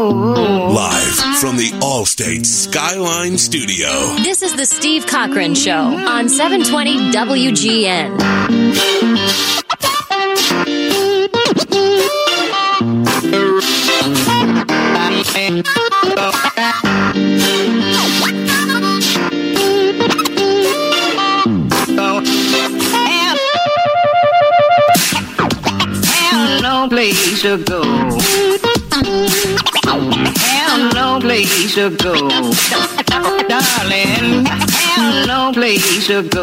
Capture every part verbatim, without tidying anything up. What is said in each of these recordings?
Live from the Allstate Skyline Studio. This is the Steve Cochran Show on seven twenty W G N. No place to go. Have no place to go. Darling, have no place to go.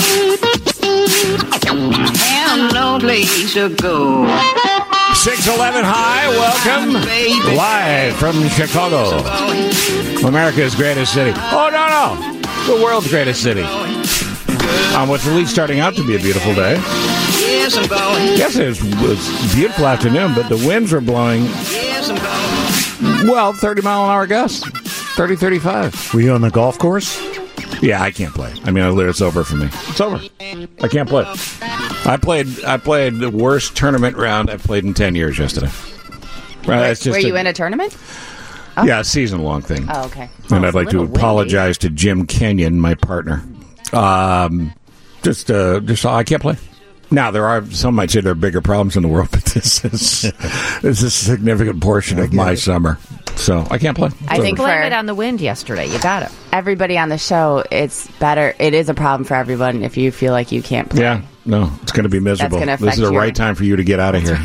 Have no place to go. six eleven High, welcome. Live from Chicago, America's greatest city. Oh, no, no. The world's greatest city. On what's at least starting out to be a beautiful day. Yes, I'm going. Yes, it was, was a beautiful afternoon, but the winds were blowing, Yes, I'm going. well, thirty mile an hour gusts. thirty, thirty-five. Were you on the golf course? Yeah, I can't play. I mean, it's over for me. It's over. I can't play. I played I played the worst tournament round I've played in ten years yesterday. Well, Were, it's just were you a, in a tournament? Yeah, a season-long thing. Oh, okay. And Oh, I'd like to windy. apologize to Jim Kenyon, my partner. Um, just, uh, just I can't play. Now, there are, some might say there are bigger problems in the world, but this is this is a significant portion of my it. summer. So, I can't play. It's I think over. for Blame it on the wind yesterday. You got it. everybody on the show, it's better. It is a problem for everyone if you feel like you can't play. Yeah, no, it's going to be miserable. gonna This is affect the your- right time for you to get out of here.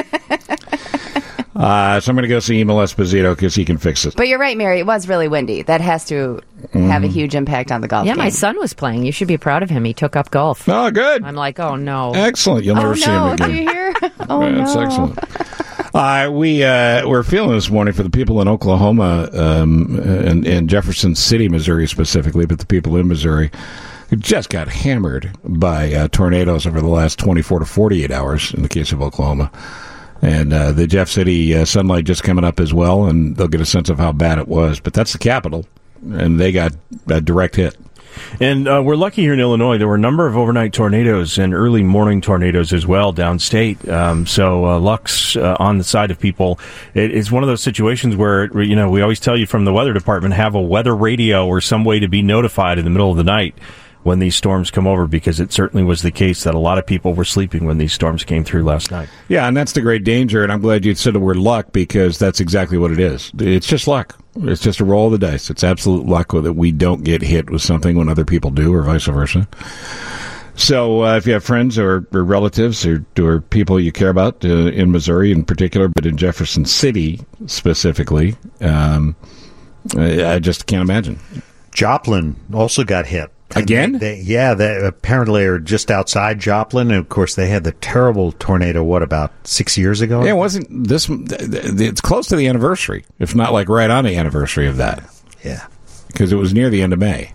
uh, so I'm going to go see Emil Esposito because he can fix it. But you're right, Mary. It was really windy. That has to have a huge impact on the golf Yeah, game. my son was playing. You should be proud of him. He took up golf. Oh, good. I'm like, oh, no. Excellent. You'll never Oh, see no. him again. Do you hear? Oh, Yeah, no. That's excellent. Uh, we, uh, we're feeling this morning for the people in Oklahoma um, and, and Jefferson City, Missouri specifically, but the people in Missouri who just got hammered by uh, tornadoes over the last twenty-four to forty-eight hours in the case of Oklahoma. And uh, the Jeff City uh, sunlight just coming up as well, and they'll get a sense of how bad it was. But that's the capital, and they got a direct hit. And uh, we're lucky here in Illinois. There were a number of overnight tornadoes and early morning tornadoes as well downstate. Um, so uh, luck's uh, on the side of people. It, it's one of those situations where, you know, we always tell you from the weather department, have a weather radio or some way to be notified in the middle of the night when these storms come over, because it certainly was the case that a lot of people were sleeping when these storms came through last night. Yeah, and that's the great danger, and I'm glad you said the word luck, because that's exactly what it is. It's just luck. It's just a roll of the dice. It's absolute luck that we don't get hit with something when other people do, or vice versa. So uh, if you have friends or, or relatives or, or people you care about uh, in Missouri in particular, but in Jefferson City specifically, um, I, I just can't imagine. Joplin also got hit. Again? They, yeah, they apparently are just outside Joplin. And, of course, they had the terrible tornado, what, about six years ago? Yeah, it wasn't this. It's close to the anniversary, if not like right on the anniversary of that. Yeah. Because it was near the end of May.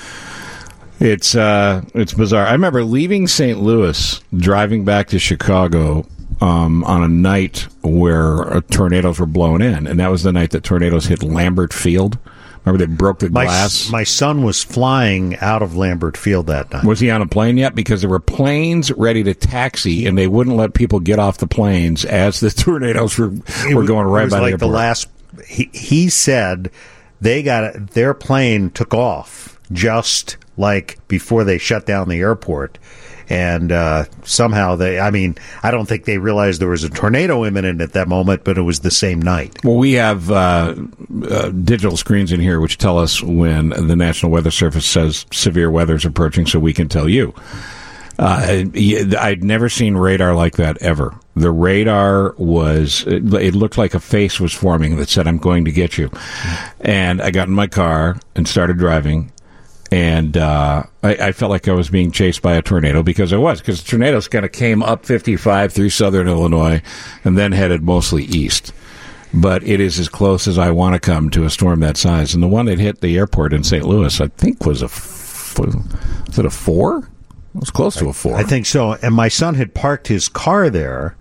It's uh, it's bizarre. I remember leaving Saint Louis, driving back to Chicago um, on a night where uh, tornadoes were blown in. And that was the night that tornadoes hit Lambert Field. Remember they broke the My, glass? my son was flying out of Lambert Field that night. Was he on a plane yet? Because there were planes ready to taxi, and they wouldn't let people get off the planes as the tornadoes were, were going right it was by like the airport. the last. He, he said they got their plane took off just like before they shut down the airport. And uh, somehow they, I mean, I don't think they realized there was a tornado imminent at that moment, but it was the same night. Well, we have uh, uh, digital screens in here which tell us when the National Weather Service says severe weather is approaching, so we can tell you. Uh, I'd never seen radar like that ever. The radar was, it, it looked like a face was forming that said, I'm going to get you. And I got in my car and started driving. And uh, I, I felt like I was being chased by a tornado, because I was, because the tornadoes kind of came up fifty-five through southern Illinois and then headed mostly east. But it is as close as I want to come to a storm that size. And the one that hit the airport in Saint Louis, I think, was a, f- was it a four? It was close to a four. I think so. And my son had parked his car there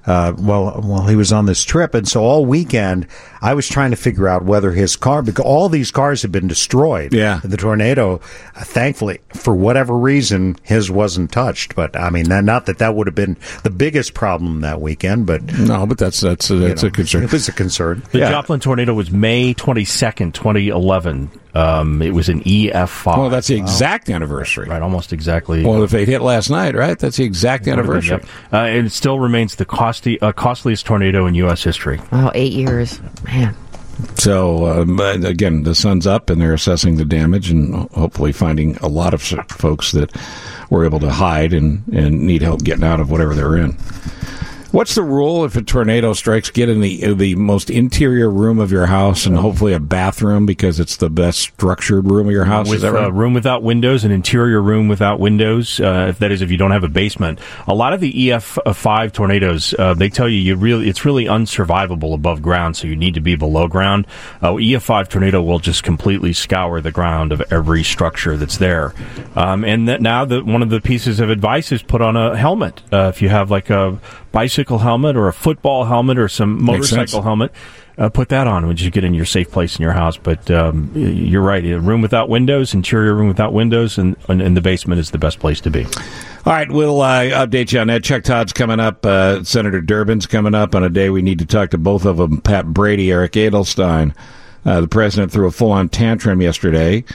uh, while while he was on this trip, and so all weekend I was trying to figure out whether his car, because all these cars had been destroyed. Yeah. The tornado, uh, thankfully, for whatever reason, his wasn't touched. But I mean, not that that would have been the biggest problem that weekend, but no, but that's that's a, that's you know, a concern. It was a concern. The Yeah. Joplin tornado was May twenty-second, twenty eleven. Um, it was an E F five. Well, that's the exact anniversary. Right, almost exactly. Well, if it hit last night, right? That's the exact anniversary. Yep. Uh, and it still remains the costly, uh, costliest tornado in U S history. Oh, eight years. Man. So, um, but again, the sun's up and they're assessing the damage and hopefully finding a lot of s- folks that were able to hide and, and need help getting out of whatever they're in. What's the rule if a tornado strikes? Get in the the most interior room of your house and hopefully a bathroom because it's the best structured room of your house. With Is that right? a room without windows, an interior room without windows, uh, if that is, if you don't have a basement. A lot of the E F five tornadoes, uh, they tell you you really it's really unsurvivable above ground, so you need to be below ground. Uh, E F five tornado will just completely scour the ground of every structure that's there. Um, and that now the, one of the pieces of advice is put on a helmet. Uh, if you have like a bicycle helmet or a football helmet or some Makes sense. motorcycle helmet, uh, put that on when you get in your safe place in your house. But um, you're right, a room without windows, interior room without windows, and, and, and the basement is the best place to be. All right, we'll uh, update you on that. Chuck Todd's coming up. Uh, Senator Durbin's coming up on a day we need to talk to both of them. Pat Brady, Eric Edelstein. Uh, the president threw a full-on tantrum yesterday.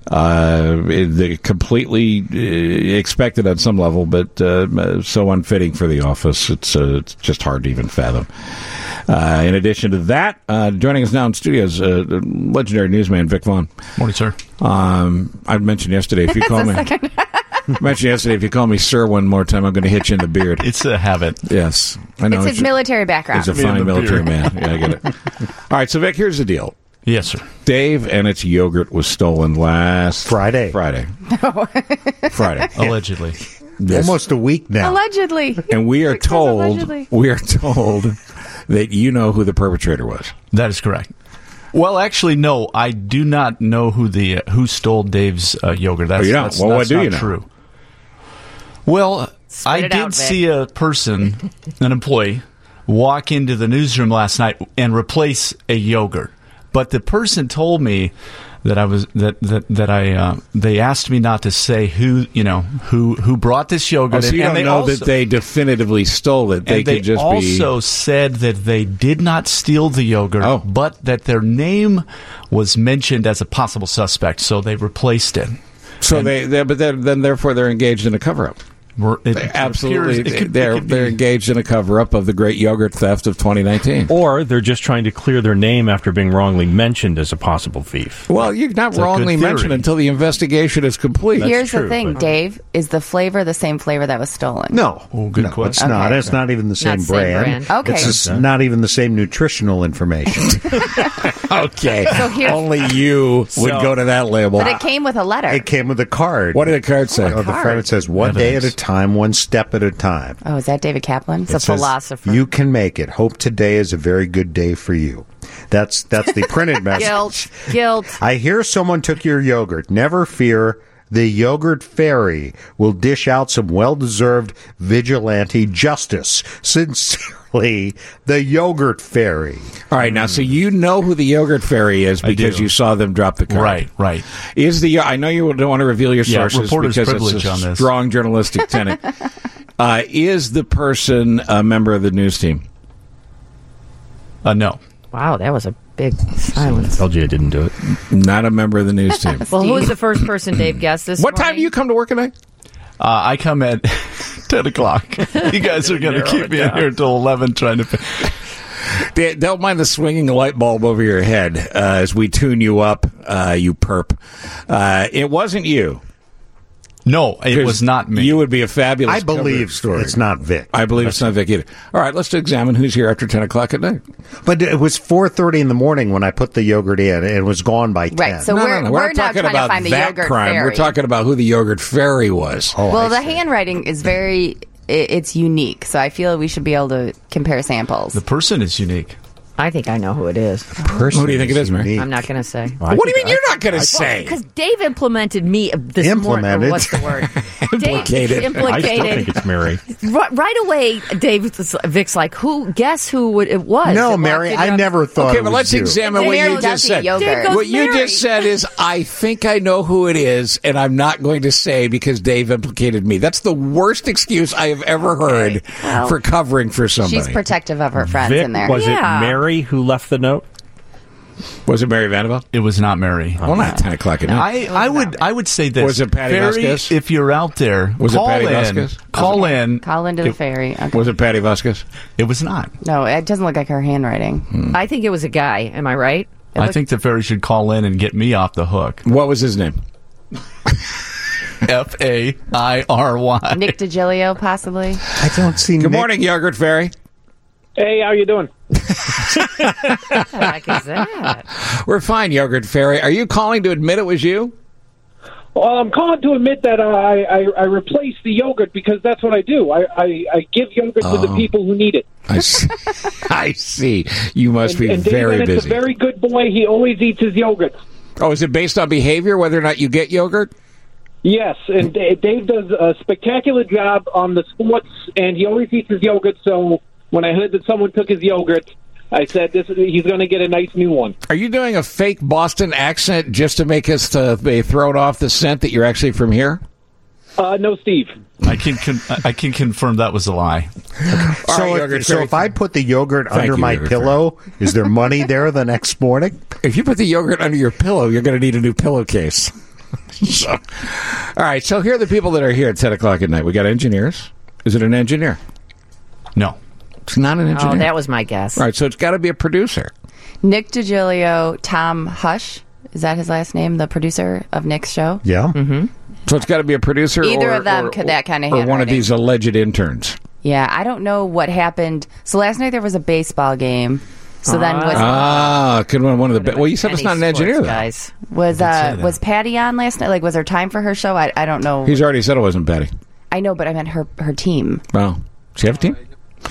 Uh, it, completely uh, expected on some level, but uh, so unfitting for the office. It's, uh, it's just hard to even fathom. Uh, in addition to that, uh, joining us now in studios, uh, legendary newsman Vic Vaughn. Morning, sir. Um, I mentioned yesterday if you call me. I mentioned yesterday if you call me sir one more time, I'm going to hit you in the beard. It's a habit. Yes, I know. It's his military background. He's a fine military man. Yeah, I get it. All right, so Vic, here's the deal. Yes, sir. Dave and its yogurt was stolen last Friday. Friday. Friday. Allegedly. Yes. Almost a week now. Allegedly. And we are Vic says told allegedly. we are told that you know who the perpetrator was. That is correct. Well, actually, no. I do not know who the uh, who stole Dave's uh, yogurt. That's, Oh, you don't? that's, Well, that's what do not you know? true. Well, Spit I it did out, Vic. see a person, an employee, walk into the newsroom last night and replace a yogurt. But the person told me that I was that that that I uh, they asked me not to say who you know who who brought this yogurt. Oh, so you and don't they know also, that they definitively stole it. They and they could just also be. said that they did not steal the yogurt, Oh. but that their name was mentioned as a possible suspect, so they replaced it. So they, they, but then, then therefore they're engaged in a cover-up. We're- It They absolutely, appears- it could- they're it could be- they're engaged in a cover-up of the great yogurt theft of twenty nineteen. Or they're just trying to clear their name after being wrongly mentioned as a possible thief. Well, you're not It's a wrongly good theory. mentioned until the investigation is complete. Here's true, the thing, but- Dave. Is the flavor the same flavor that was stolen? No. Oh, good no, question. It's not. Okay. It's not even the same, Not same brand. brand. Okay. It's just not even the same nutritional information. Okay, here's- only you would So- go to that label. But it came with a letter. It came with a card. What did the card say? Oh, the front it says, one day at a time, one step at a time. Oh, is that David Kaplan? It's a It says, philosopher. You can make it. Hope today is a very good day for you. That's that's the printed message. Guilt. Guilt. I hear someone took your yogurt. Never fear. The Yogurt Fairy will dish out some well-deserved vigilante justice. Sincerely, the Yogurt Fairy. All right, now, so you know who the yogurt fairy is I because do. you saw them drop the card. Right, right. Is the I know you don't want to reveal your Yeah, sources reporter's because it's privilege a on this. strong journalistic tenet. uh, is the person a member of the news team? Uh, no. Wow, that was a big silence. L J didn't do it. Not a member of the news team. Well, who was the first person Dave guessed this What time morning? do you come to work tonight? Uh, I come at ten o'clock. You guys are going to keep me in here until eleven trying to... They- Don't mind the swinging light bulb over your head uh, as we tune you up, uh, you perp. Uh, it wasn't you. No, it was not me. You would be a fabulous I cover believe story. it's not Vic. I believe it's not Vic either. All right, let's examine who's here after ten o'clock at night. But it was four thirty in the morning when I put the yogurt in, and it was gone by ten. Right, so no, we're, no, no. we're, not now talking trying about to find the that yogurt crime. fairy. We're talking about who the yogurt fairy was. Oh, well, I the see. handwriting is very, i- it's unique, so I feel we should be able to compare samples. The person is unique. I think I know who it is. Who do you think it is, Mary? I'm not going to say. What do you mean you're not going to say? Because Dave implemented me this Implemented? morning. Or what's the word? Implicated. Dave implicated. I still think it's Mary. Right, right away, Dave, Vic's like, "Who? Guess who would, it was?" No, It Mary, walked in I your- never thought Okay, it but was let's you. examine It's what Mary you just said. Duffy yogurt. Dave goes, What you Mary. just said is, I think I know who it is, and I'm not going to say because Dave implicated me. That's the worst excuse I have ever heard Well, for covering for somebody. She's protective of her friends Vic, in there. was Yeah. it Mary who left the note? Was it Mary Vanderbilt? It was not Mary. Well, not ten o'clock at night. I, I would I would say this. Was it Patty Ferry, Vasquez? If you're out there, Was it call Patty in. Vasquez? Call in. Call into the It- ferry. Okay. Was it Patty Vasquez? It was not. No, it doesn't look like her handwriting. I think it was a guy. Am I right? It I looked- think the ferry should call in and get me off the hook. What was his name? F A I R Y. Nick DiGilio, possibly. I don't see Good Nick. morning, Yogurt Fairy. Hey, how you doing? What the heck is that? We're fine, Yogurt Fairy. Are you calling to admit it was you? Well, I'm calling to admit that I, I, I replaced the yogurt because that's what I do. I, I, I give yogurt to the people who need it. I see. I see. You must be and Dave very Bennett's busy. a very good boy. He always eats his yogurt. Oh, is it based on behavior, whether or not you get yogurt? Yes, and Da- Dave does a spectacular job on the sports, and he always eats his yogurt. So when I heard that someone took his yogurt, I said, "This is, he's going to get a nice new one." Are you doing a fake Boston accent just to make us uh, be thrown off the scent that you're actually from here? Uh, no, Steve. I can con- I can confirm that was a lie. All So, right, if, Yogurt so Fairy. if I put the yogurt Thank under you, my Yogurt pillow, is there money there the next morning? If you put the yogurt under your pillow, you're going to need a new pillowcase. So, all right, so here are the people that are here at ten o'clock at night. We got engineers. Is it an engineer? No. It's not an engineer. Oh, that was my guess. All right, so it's got to be a producer. Nick DiGilio, Tom Hush. Is that his last name? The producer of Nick's show? Yeah. Mm-hmm. So it's got to be a producer. Either or, of them or, could that kind of or one of handwriting. these alleged interns. Yeah, I don't know what happened. So last night there was a baseball game. So then was Ah, could one one of the. Be- well, you said it's Any not an engineer, sports though. guys. was say uh, that. was Patty on last night? Like, was there time for her show? I I don't know. He's already said it wasn't Patty. I know, but I meant her her team. Well, does she have a team?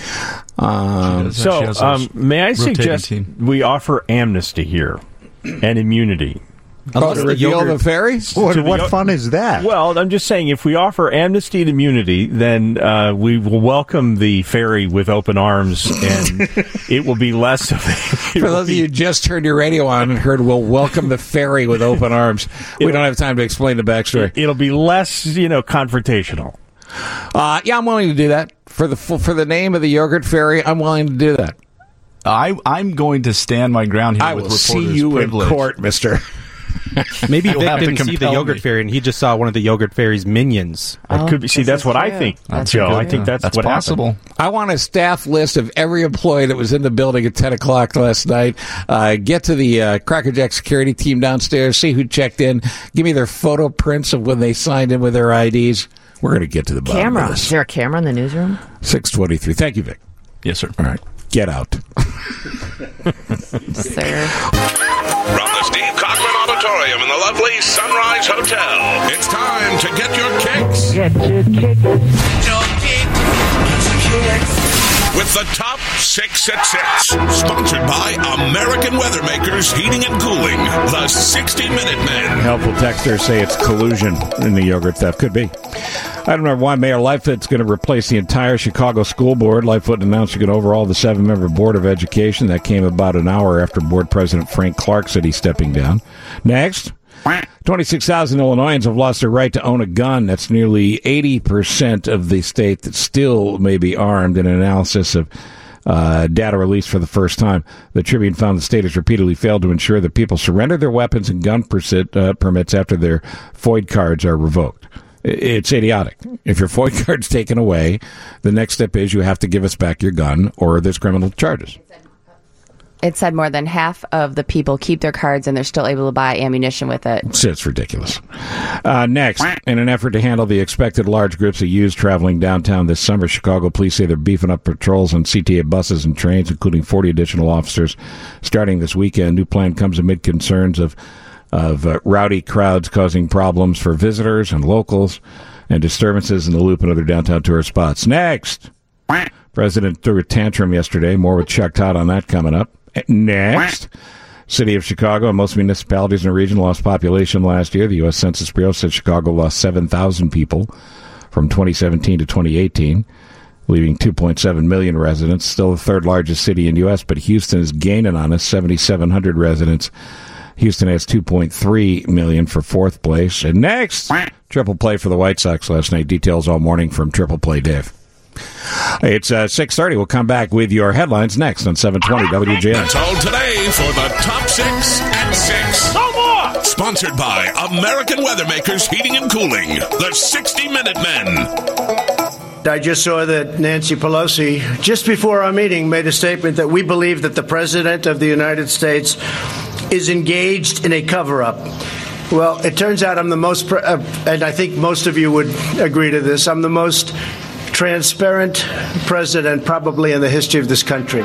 Um, She So, has a um, may I rotating suggest team. we offer amnesty here and immunity? oh, to reveal the fairy? What, To the what yo- fun is that? Well, I'm just saying, if we offer amnesty and immunity, then uh, we will welcome the ferry with open arms, and it will be less of a. For those of you who just turned your radio on and heard, we'll welcome the fairy with open arms. We don't have time to explain the backstory. It'll be less, you know, confrontational. Uh, yeah, I'm willing to do that. For the for the name of the yogurt fairy, I'm willing to do that. I I'm going to stand my ground here I with will see reporter's you privilege. in court, mister. Maybe You'll Vic have to didn't see the compel yogurt me. fairy, and he just saw one of the yogurt fairy's minions. It could be. See, this that's is what I true. think, That's Joe. good, I think yeah. that's, That's what possible. happened. I want a staff list of every employee that was in the building at ten o'clock last night. Uh, get to the uh, Cracker Jack security team downstairs, see who checked in, give me their photo prints of when they signed in with their I Ds. We're going to get to the bottom Camera. of Is this. there a camera in the newsroom? six twenty-three. Thank you, Vic. Yes, sir. All right. Get out. Sir. From the Steve Cochran Auditorium in the lovely Sunrise Hotel, it's time to get your kicks. Get your kick. With the top six at six, sponsored by American Weathermakers Heating and Cooling, the sixty minute Men. Helpful texters say it's collusion in the yogurt theft. Could be. I don't know why Mayor Lightfoot's going to replace the entire Chicago School Board. Lightfoot announced she could overhaul the seven-member Board of Education. That came about an hour after Board President Frank Clark said he's stepping down. Next, twenty-six thousand Illinoisans have lost their right to own a gun. That's nearly eighty percent of the state that still may be armed in an analysis of uh, data released for the first time. The Tribune found the state has repeatedly failed to ensure that people surrender their weapons and gun persit, uh, permits after their FOID cards are revoked. It's idiotic. If your FOID card's taken away, the next step is you have to give us back your gun or there's criminal charges. It said more than half of the people keep their cards and they're still able to buy ammunition with it. It's, it's ridiculous. Uh, next, in an effort to handle the expected large groups of youths traveling downtown this summer, Chicago police say they're beefing up patrols on C T A buses and trains, including forty additional officers starting this weekend. New plan comes amid concerns of of uh, rowdy crowds causing problems for visitors and locals and disturbances in the Loop and other downtown tourist spots. Next, President threw a tantrum yesterday. More with Chuck Todd on that coming up. Next. City of Chicago and most municipalities in the region lost population last year. The U S Census Bureau said Chicago lost seven thousand people from twenty seventeen to twenty eighteen, leaving two point seven million residents. Still the third largest city in the U S, but Houston is gaining on us, seven thousand seven hundred residents. Houston has two point three million for fourth place. And next, triple play for the White Sox last night. Details all morning from Triple Play Dave. It's uh, six thirty. We'll come back with your headlines next on seven twenty W J M. That's all today for the Top Six at Six. No more! Sponsored by American Weathermakers Heating and Cooling, the sixty minute Men. I just saw that Nancy Pelosi, just before our meeting, made a statement that we believe that the President of the United States is engaged in a cover-up. Well, it turns out I'm the most, uh, and I think most of you would agree to this, I'm the most transparent president probably in the history of this country.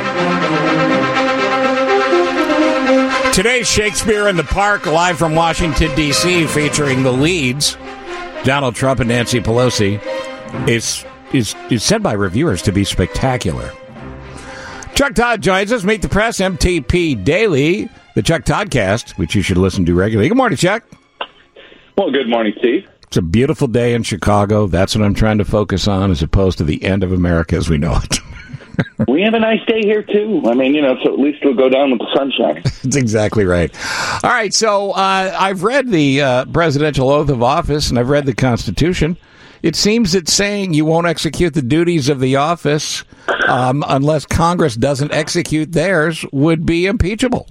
Today's Shakespeare in the Park, live from Washington, D C, featuring the leads, Donald Trump and Nancy Pelosi, is, is, is said by reviewers to be spectacular. Chuck Todd joins us. Meet the Press, M T P Daily, the Chuck Toddcast, which you should listen to regularly. Good morning, Chuck. Well, good morning, Steve. It's a beautiful day in Chicago. That's what I'm trying to focus on, as opposed to the end of America as we know it. We have a nice day here, too. I mean, you know, so at least we'll go down with the sunshine. That's exactly right. All right, so uh, I've read the uh, presidential oath of office, and I've read the Constitution. It seems it's saying you won't execute the duties of the office um, unless Congress doesn't execute theirs would be impeachable.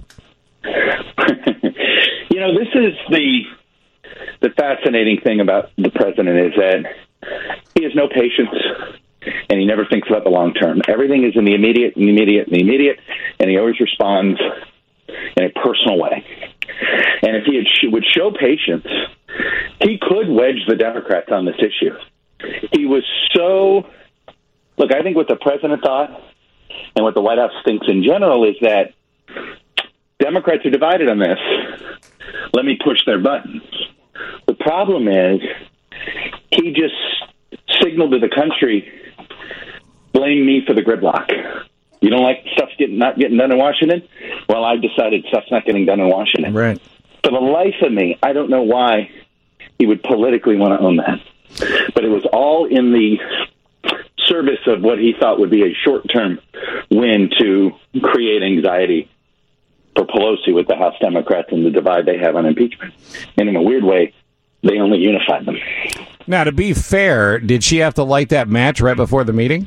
You know, this is the the fascinating thing about the president is that he has no patience, and he never thinks about the long term. Everything is in the immediate, and the immediate, and the immediate, and he always responds in a personal way. And if he had, would show patience, he could wedge the Democrats on this issue. He was so... Look, I think what the president thought and what the White House thinks in general is that Democrats are divided on this. Let me push their buttons. The problem is he just signaled to the country, blame me for the gridlock. You don't like stuff's getting, not getting done in Washington? Well, I've decided stuff's not getting done in Washington. Right. For the life of me, I don't know why he would politically want to own that. But it was all in the service of what he thought would be a short-term win to create anxiety for Pelosi with the House Democrats and the divide they have on impeachment. And in a weird way, they only unified them. Now, to be fair, did she have to light that match right before the meeting?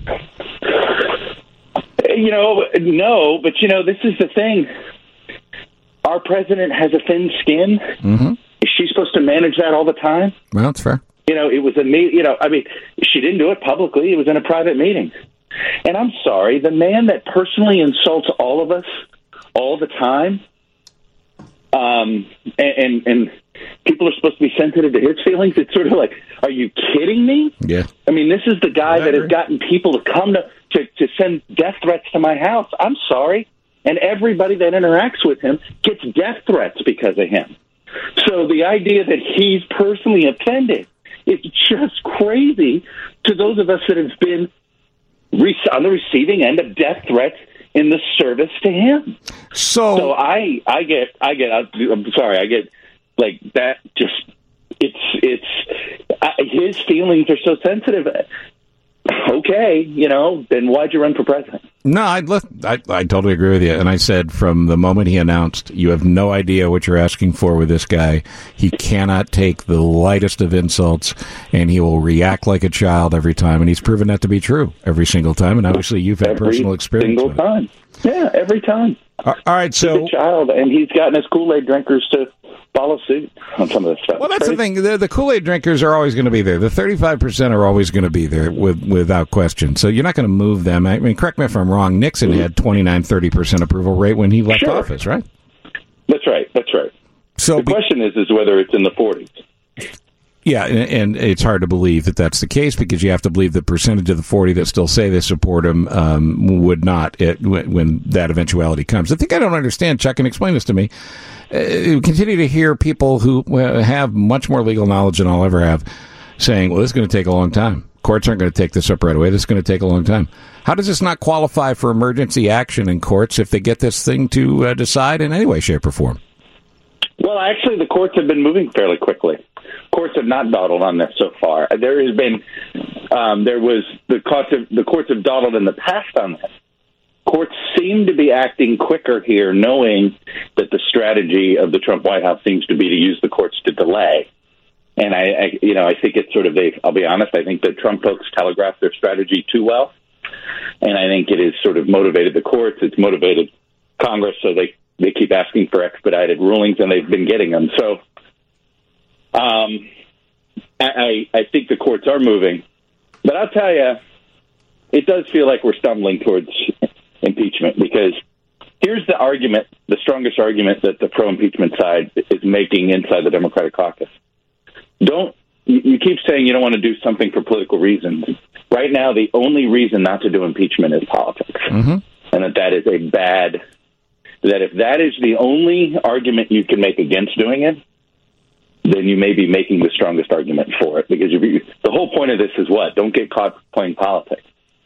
You know, no, but, you know, this is the thing. Our president has a thin skin. Mm-hmm. Is she supposed to manage that all the time? Well, that's fair. You know, it was a, you know, I mean, she didn't do it publicly. It was in a private meeting. And I'm sorry, the man that personally insults all of us all the time, um, and, and, and people are supposed to be sensitive to his feelings. It's sort of like, are you kidding me? Yeah. I mean, this is the guy that has gotten people to come to, to, to send death threats to my house. I'm sorry. And everybody that interacts with him gets death threats because of him. So the idea that he's personally offended is just crazy to those of us that have been re- on the receiving end of death threats in the service to him. So, so I, I get, I get, I'm sorry, I get like that. Just it's, it's I, his feelings are so sensitive. Okay, you know, then why'd you run for president? No, I, I I totally agree with you. And I said from the moment he announced, you have no idea what you're asking for with this guy. He cannot take the lightest of insults, and he will react like a child every time. And he's proven that to be true every single time. And obviously, you've had every personal experience single with time. it. Yeah, every time. All right, so he's a child, and he's gotten his Kool-Aid drinkers to follow suit on some of this stuff. Well, that's the thing. The, the Kool-Aid drinkers are always going to be there. The thirty-five percent are always going to be there with, without question. So you're not going to move them. I mean, correct me if I'm wrong. Nixon had twenty-nine, thirty percent approval rate when he left Sure. office, right? That's right. That's right. So the be- question is, is whether it's in the forties. Yeah, and, and it's hard to believe that that's the case because you have to believe the percentage of the forty that still say they support him um, would not it, when, when that eventuality comes. The thing I don't understand, Chuck, and explain this to me, uh, continue to hear people who have much more legal knowledge than I'll ever have saying, well, this is going to take a long time. Of Courts aren't going to take this up right away. This is going to take a long time. How does this not qualify for emergency action in courts if they get this thing to uh, decide in any way, shape, or form? Well, actually, the courts have been moving fairly quickly. Courts have not dawdled on this so far. There has been, um, there was the courts have, the courts have dawdled in the past on this. Courts seem to be acting quicker here, knowing that the strategy of the Trump White House seems to be to use the courts to delay. And I, I you know, I think it's sort of they. I'll be honest. I think the Trump folks telegraphed their strategy too well, and I think it has sort of motivated the courts. It's motivated Congress, so they they keep asking for expedited rulings, and they've been getting them. So, um, I I think the courts are moving, but I'll tell you, it does feel like we're stumbling towards impeachment, because here's the argument, the strongest argument that the pro-impeachment side is making inside the Democratic caucus. Don't you, you keep saying you don't want to do something for political reasons. Right now, the only reason not to do impeachment is politics, mm-hmm. and that that is a bad. That if that is the only argument you can make against doing it, then you may be making the strongest argument for it, because you, the whole point of this is what? Don't get caught playing politics.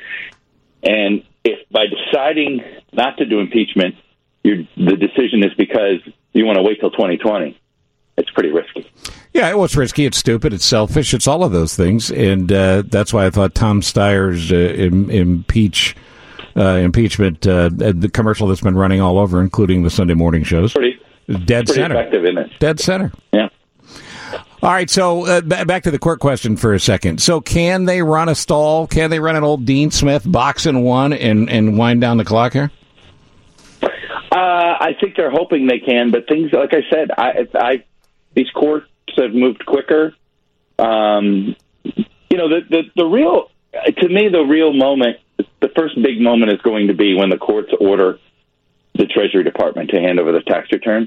And if by deciding not to do impeachment, you're, the decision is because you want to wait till twenty twenty, it's pretty risky. Yeah, well, it's risky, it's stupid, it's selfish, it's all of those things. And uh, that's why I thought Tom Steyer's uh, im- impeach uh, impeachment, uh, the commercial that's been running all over, including the Sunday morning shows, pretty, dead pretty center. effective, isn't it? Dead center. Yeah. All right, so uh, b- back to the court question for a second. So can they run a stall? Can they run an old Dean Smith box and one and, and wind down the clock here? Uh, I think they're hoping they can, but things, like I said, I, I these courts have moved quicker. Um, you know, the, the, the real, to me, the real moment, the first big moment is going to be when the courts order the Treasury Department to hand over the tax returns.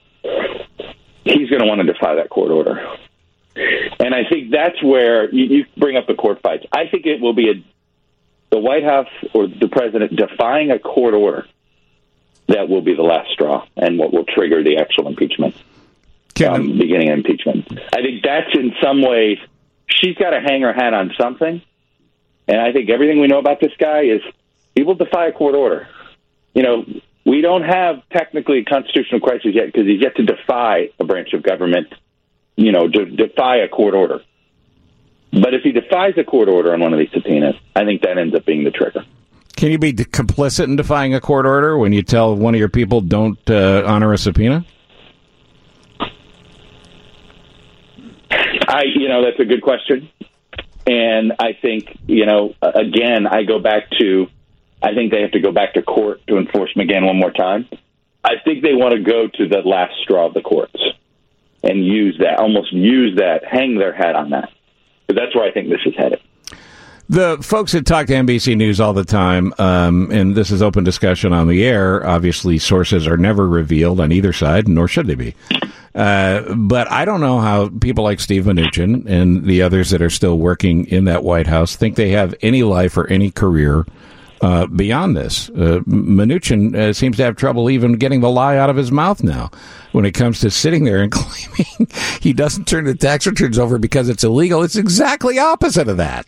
He's going to want to defy that court order. And I think that's where you, you bring up the court fights. I think it will be a, the White House or the president defying a court order that will be the last straw and what will trigger the actual impeachment, um, beginning of impeachment. I think that's in some ways, she's got to hang her hat on something. And I think everything we know about this guy is he will defy a court order. You know, we don't have technically a constitutional crisis yet because he's yet to defy a branch of government, you know, to defy a court order. But if he defies a court order on one of these subpoenas, I think that ends up being the trigger. Can you be de- complicit in defying a court order when you tell one of your people don't uh, honor a subpoena? I, you know, that's a good question. And I think, you know, again, I go back to, I think they have to go back to court to enforce McGahn one more time. I think they want to go to the last straw of the courts and use that, almost use that, hang their hat on that. Because that's where I think this is headed. The folks that talk to N B C News all the time, um, and this is open discussion on the air, obviously sources are never revealed on either side, nor should they be. Uh, but I don't know how people like Steve Mnuchin and the others that are still working in that White House think they have any life or any career uh, beyond this. Uh, Mnuchin uh, seems to have trouble even getting the lie out of his mouth now when it comes to sitting there and claiming he doesn't turn the tax returns over because it's illegal. It's exactly opposite of that.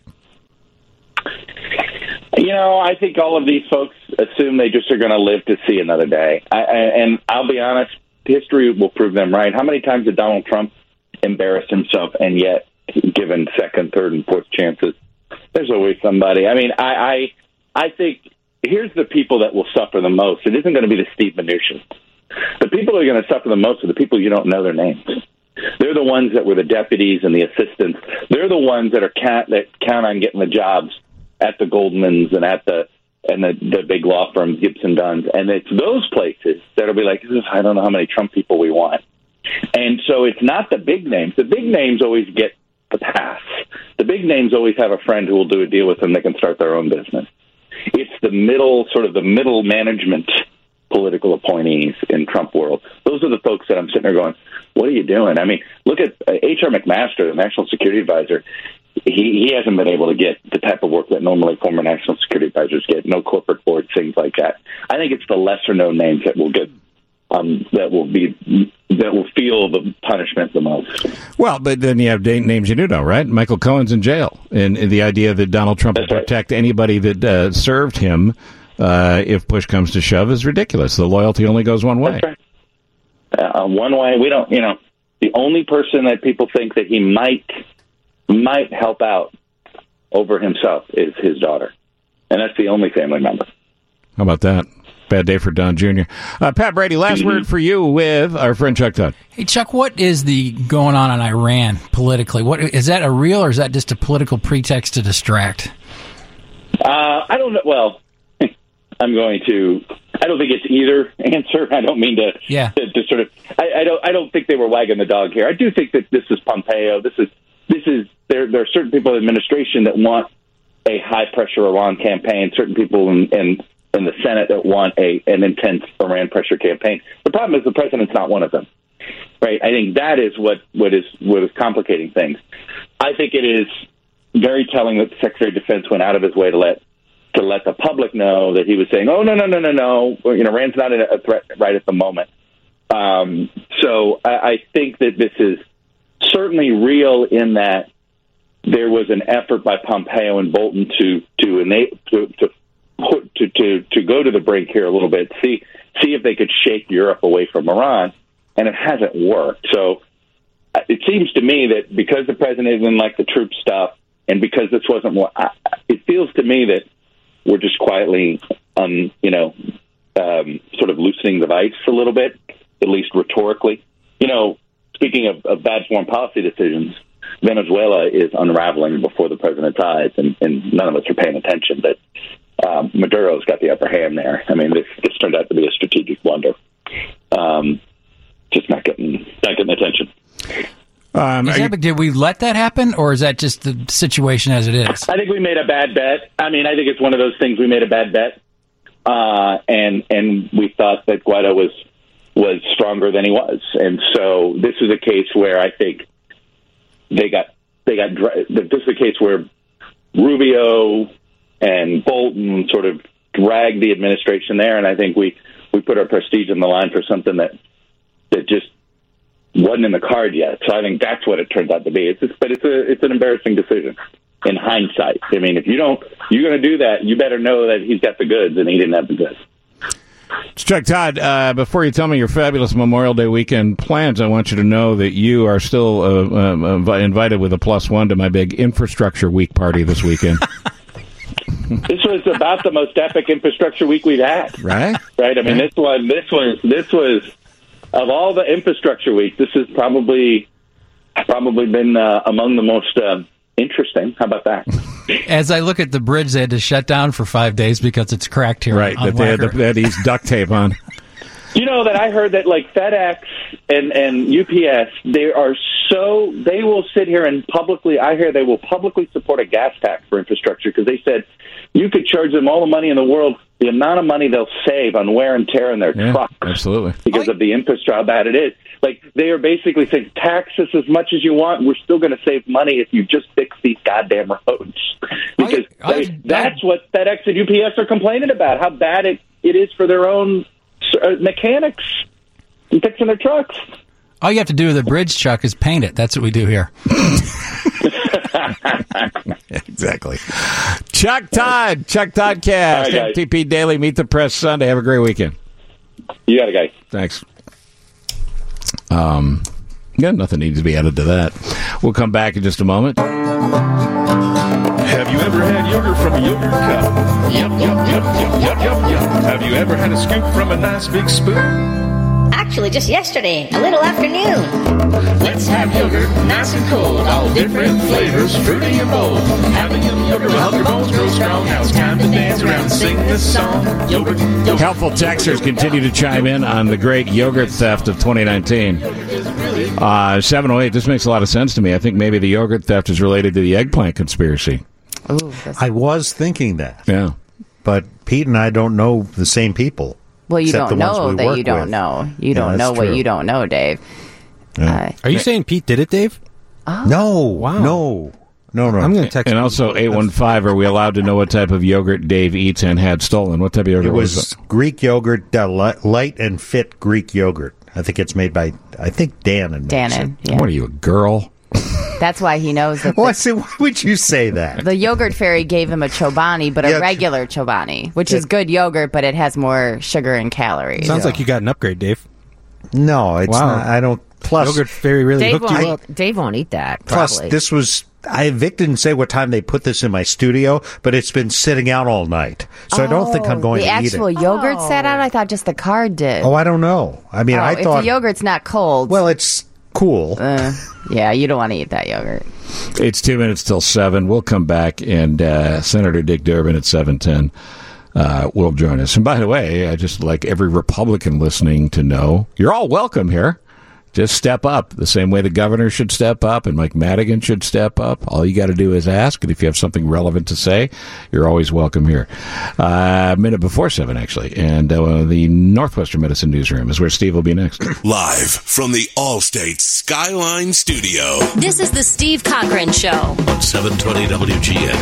You know, I think all of these folks assume they just are going to live to see another day. I, I, and I'll be honest, history will prove them right. How many times did Donald Trump embarrass himself and yet given second, third, and fourth chances? There's always somebody. I mean, I, I, I think here's the people that will suffer the most. It isn't going to be the Steve Mnuchin. The people who are going to suffer the most are the people you don't know their names. They're the ones that were the deputies and the assistants. They're the ones that are count, that count on getting the jobs at the Goldmans and at the and the, the big law firms, Gibson Dunns. And it's those places that'll be like, I don't know how many Trump people we want. And so it's not the big names. The big names always get the pass. The big names always have a friend who will do a deal with them. They can start their own business. It's the middle, sort of the middle management political appointees in Trump world. Those are the folks that I'm sitting there going, what are you doing? I mean, look at uh, H R McMaster, the National Security Advisor. He, he hasn't been able to get the type of work that normally former national security advisors get. No corporate boards, things like that. I think it's the lesser known names that will get um, that will be that will feel the punishment the most. Well, but then you have da- names you do know, right? Michael Cohen's in jail, and, and the idea that Donald Trump will protect anybody that uh, served him uh, if push comes to shove is ridiculous. The loyalty only goes one way. That's right. Uh, one way. We don't. You know, the only person that people think that he might might help out over himself is his daughter, and that's the only family member. How about that? Bad day for Don Junior Uh, Pat Brady, last Mm-hmm. word for you with our friend Chuck Todd. Hey, Chuck, what is the going on in Iran politically? What is that a real or is that just a political pretext to distract? Uh, I don't know. Well, I'm going to. I don't think it's either answer. I don't mean to. Yeah. To, to sort of. I, I don't. I don't think they were wagging the dog here. I do think that this is Pompeo. This is. This is. There. There are certain people in the administration that want a high pressure Iran campaign. Certain people in. in in the Senate that want a an intense Iran pressure campaign. The problem is the president's not one of them, right? I think that is what, what is what is complicating things. I think it is very telling that the Secretary of Defense went out of his way to let to let the public know that he was saying, "Oh no, no, no, no, no, you know, Iran's not a threat right at the moment." Um, so I, I think that this is certainly real in that there was an effort by Pompeo and Bolton to to enable to. to Put, to, to, to go to the brink here a little bit, see see if they could shake Europe away from Iran, and it hasn't worked. So uh, it seems to me that because the president didn't like the troop stuff, and because this wasn't what I, it feels to me that we're just quietly, um, you know, um, sort of loosening the vice a little bit, at least rhetorically. You know, speaking of, of bad foreign policy decisions, Venezuela is unraveling before the president's eyes, and, and none of us are paying attention. But Um, Maduro's got the upper hand there. I mean, this, this turned out to be a strategic blunder. Um, just not getting not getting attention. Um, is that, you, did we let that happen, or is that just the situation as it is? I think we made a bad bet. I mean, I think it's one of those things. We made a bad bet, uh, and and we thought that Guaido was was stronger than he was, and so this is a case where I think they got they got. This is a case where Rubio and Bolton sort of dragged the administration there, and I think we, we put our prestige on the line for something that that just wasn't in the card yet. So I think that's what it turns out to be. It's just, but it's a it's an embarrassing decision in hindsight. I mean, if you don't you're going to do that, you better know that he's got the goods, and he didn't have the goods. It's Chuck Todd. Uh, before you tell me your fabulous Memorial Day weekend plans, I want you to know that you are still uh, uh, invited with a plus one to my big infrastructure week party this weekend. This was about the most epic infrastructure week we've had. Right? Right. I mean, this one, this was, this was, of all the infrastructure weeks, this has probably, probably been uh, among the most uh, interesting. How about that? As I look at the bridge, they had to shut down for five days because it's cracked here. Right. On That they had, to, they had to use duct tape on. You know that I heard that like FedEx and, and U P S, they are so, they will sit here and publicly, I hear they will publicly support a gas tax for infrastructure because they said you could charge them all the money in the world, the amount of money they'll save on wear and tear in their yeah, trucks. Absolutely. Because of the infrastructure, how bad it is. Like they are basically saying tax us as much as you want. We're still going to save money if you just fix these goddamn roads. Because I, I, they, that's what FedEx and U P S are complaining about, how bad it, it is for their own Uh, mechanics and fixing their trucks. All you have to do with a bridge, Chuck, is paint it. That's what we do here. Exactly. Chuck Todd, Chuck Toddcast, right, M T P Daily, Meet the Press Sunday. Have a great weekend. You got it, guys. Thanks. Um, yeah, nothing needs to be added to that. We'll come back in just a moment. Have you ever had yogurt from a yogurt cup? Yep, yep, yep, yep, yep, yep, yep. Have you ever had a scoop from a nice big spoon? Actually, just yesterday, a little afternoon. Let's have yogurt, nice and cold, all different flavors, fruity and bold. Having yogurt will help your bones grow strong. Now it's time to dance around and sing this song. Yogurt, yogurt. Helpful texters continue to chime in on the great yogurt theft of twenty nineteen. Uh, seven oh eight, this makes a lot of sense to me. I think maybe the yogurt theft is related to the eggplant conspiracy. Ooh, I was thinking that. Yeah. But Pete and I don't know the same people. Well, you except don't the ones know we that work you don't with. know. You Yeah, don't know that's what true. you don't know, Dave. Yeah. Uh, Are you saying Pete did it, Dave? oh. No. Wow. No. No, no. I'm going to text And him. also, eight one five, are we allowed to know what type of yogurt Dave eats and had stolen? What type of yogurt It was was it? Greek yogurt, uh, li- light and fit Greek yogurt. I think it's made by, I think Dannon. Dannon, yeah. What are you, a girl? That's why he knows that. Well, the, I say, why would you say that? The yogurt fairy gave him a Chobani, but a Yeah, regular Chobani, which is good yogurt, but it has more sugar and calories. Sounds like you got an upgrade, Dave. No, it's Wow. not. I don't. Plus, Yogurt Fairy really Dave hooked you won't, up. eat, Dave won't eat that. plus Probably. this was. I Vic didn't say what time they put this in my studio, but it's been sitting out all night, so I don't think I'm going the to eat actual it. yogurt sat out. I thought just the card did. Oh, I don't know. I mean, Oh, I if thought. the yogurt's not cold. Well, it's cool. Uh, yeah, you don't want to eat that yogurt. It's two minutes till seven. We'll come back, and uh, Senator Dick Durbin at seven ten uh, will join us. And by the way, I just like every Republican listening to know, you're all welcome here. Just step up the same way the governor should step up and Mike Madigan should step up. All you got to do is ask, and if you have something relevant to say, you're always welcome here. Uh, a minute before seven, actually, and uh, the Northwestern Medicine Newsroom is where Steve will be next. Live from the Allstate Skyline Studio. This is the Steve Cochran Show. On seven twenty W G N.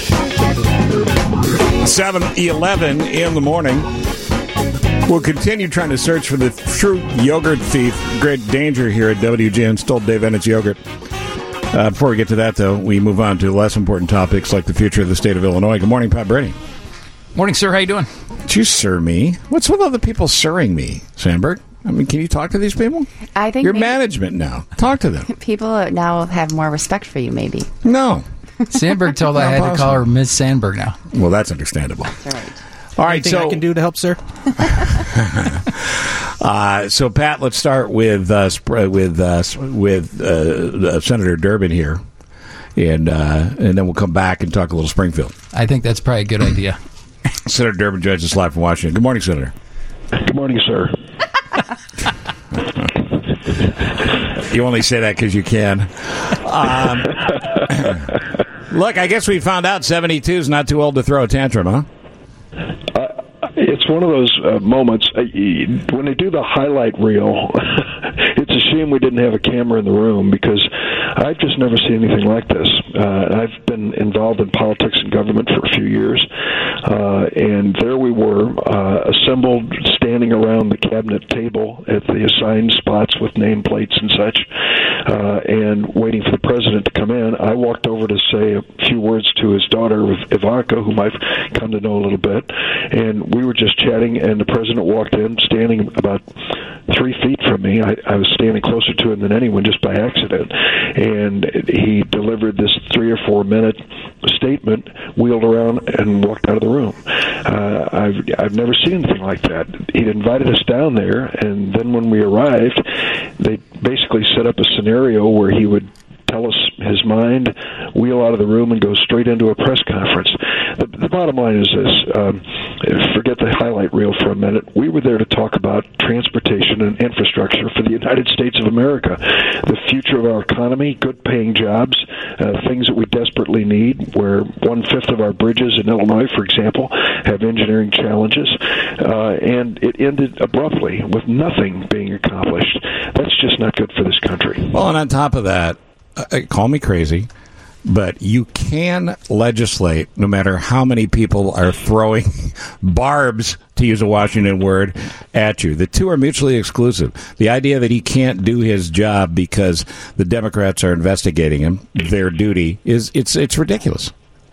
seven eleven in the morning. We'll continue trying to search for the true yogurt thief. Great danger here at W G N. Stole Dave Ennett's yogurt. Uh, before we get to that, though, we move on to less important topics like the future of the state of Illinois. Good morning, Pat Brady. Morning, sir. How you doing? Did you sir me? What's with other people sirring me, Sandberg? I mean, can you talk to these people? I think You're maybe management now. Talk to them. people now have more respect for you, maybe. No. Sandberg told I had to call her Miz Sandberg now. Well, that's understandable. That's right. All right, Anything so I can do to help, sir? uh, so Pat, let's start with uh, sp- with uh, with uh, uh, Senator Durbin here, and uh, and then we'll come back and talk a little Springfield. I think that's probably a good idea. Senator Durbin joins us live from Washington. Good morning, Senator. Good morning, sir. You only say that because you can. Um, look, I guess we found out seventy-two is not too old to throw a tantrum, huh? Uh, it's one of those uh, moments uh, when they do the highlight reel. It's a shame we didn't have a camera in the room because I've just never seen anything like this. Uh, I've been involved in politics and government for a few years, uh, and there we were, uh, assembled, standing around the cabinet table at the assigned spots with nameplates and such, uh, and waiting for the president to come in. I walked over to say a few words to his daughter, Ivanka, whom I've come to know a little bit, and we were just chatting, and the president walked in, standing about three feet from me. I, I was standing closer to him than anyone just by accident, and he delivered this three or four minute statement, wheeled around, and walked out of the room. Uh, I've I've never seen anything like that. He'd invited us down there, and then when we arrived, they basically set up a scenario where he would tell us his mind, wheel out of the room, and go straight into a press conference. The, the bottom line is this. Um, forget the highlight reel for a minute. We were there to talk about transportation and infrastructure for the United States of America, the future of our economy, good-paying jobs, uh, things that we desperately need, where one-fifth of our bridges in Illinois, for example, have engineering challenges, uh, and it ended abruptly with nothing being accomplished. That's just not good for this country. Well, and on top of that, uh, call me crazy, but you can legislate no matter how many people are throwing barbs, to use a Washington word, at you. The two are mutually exclusive. The idea that he can't do his job because the Democrats are investigating him, their duty, is it's it's ridiculous.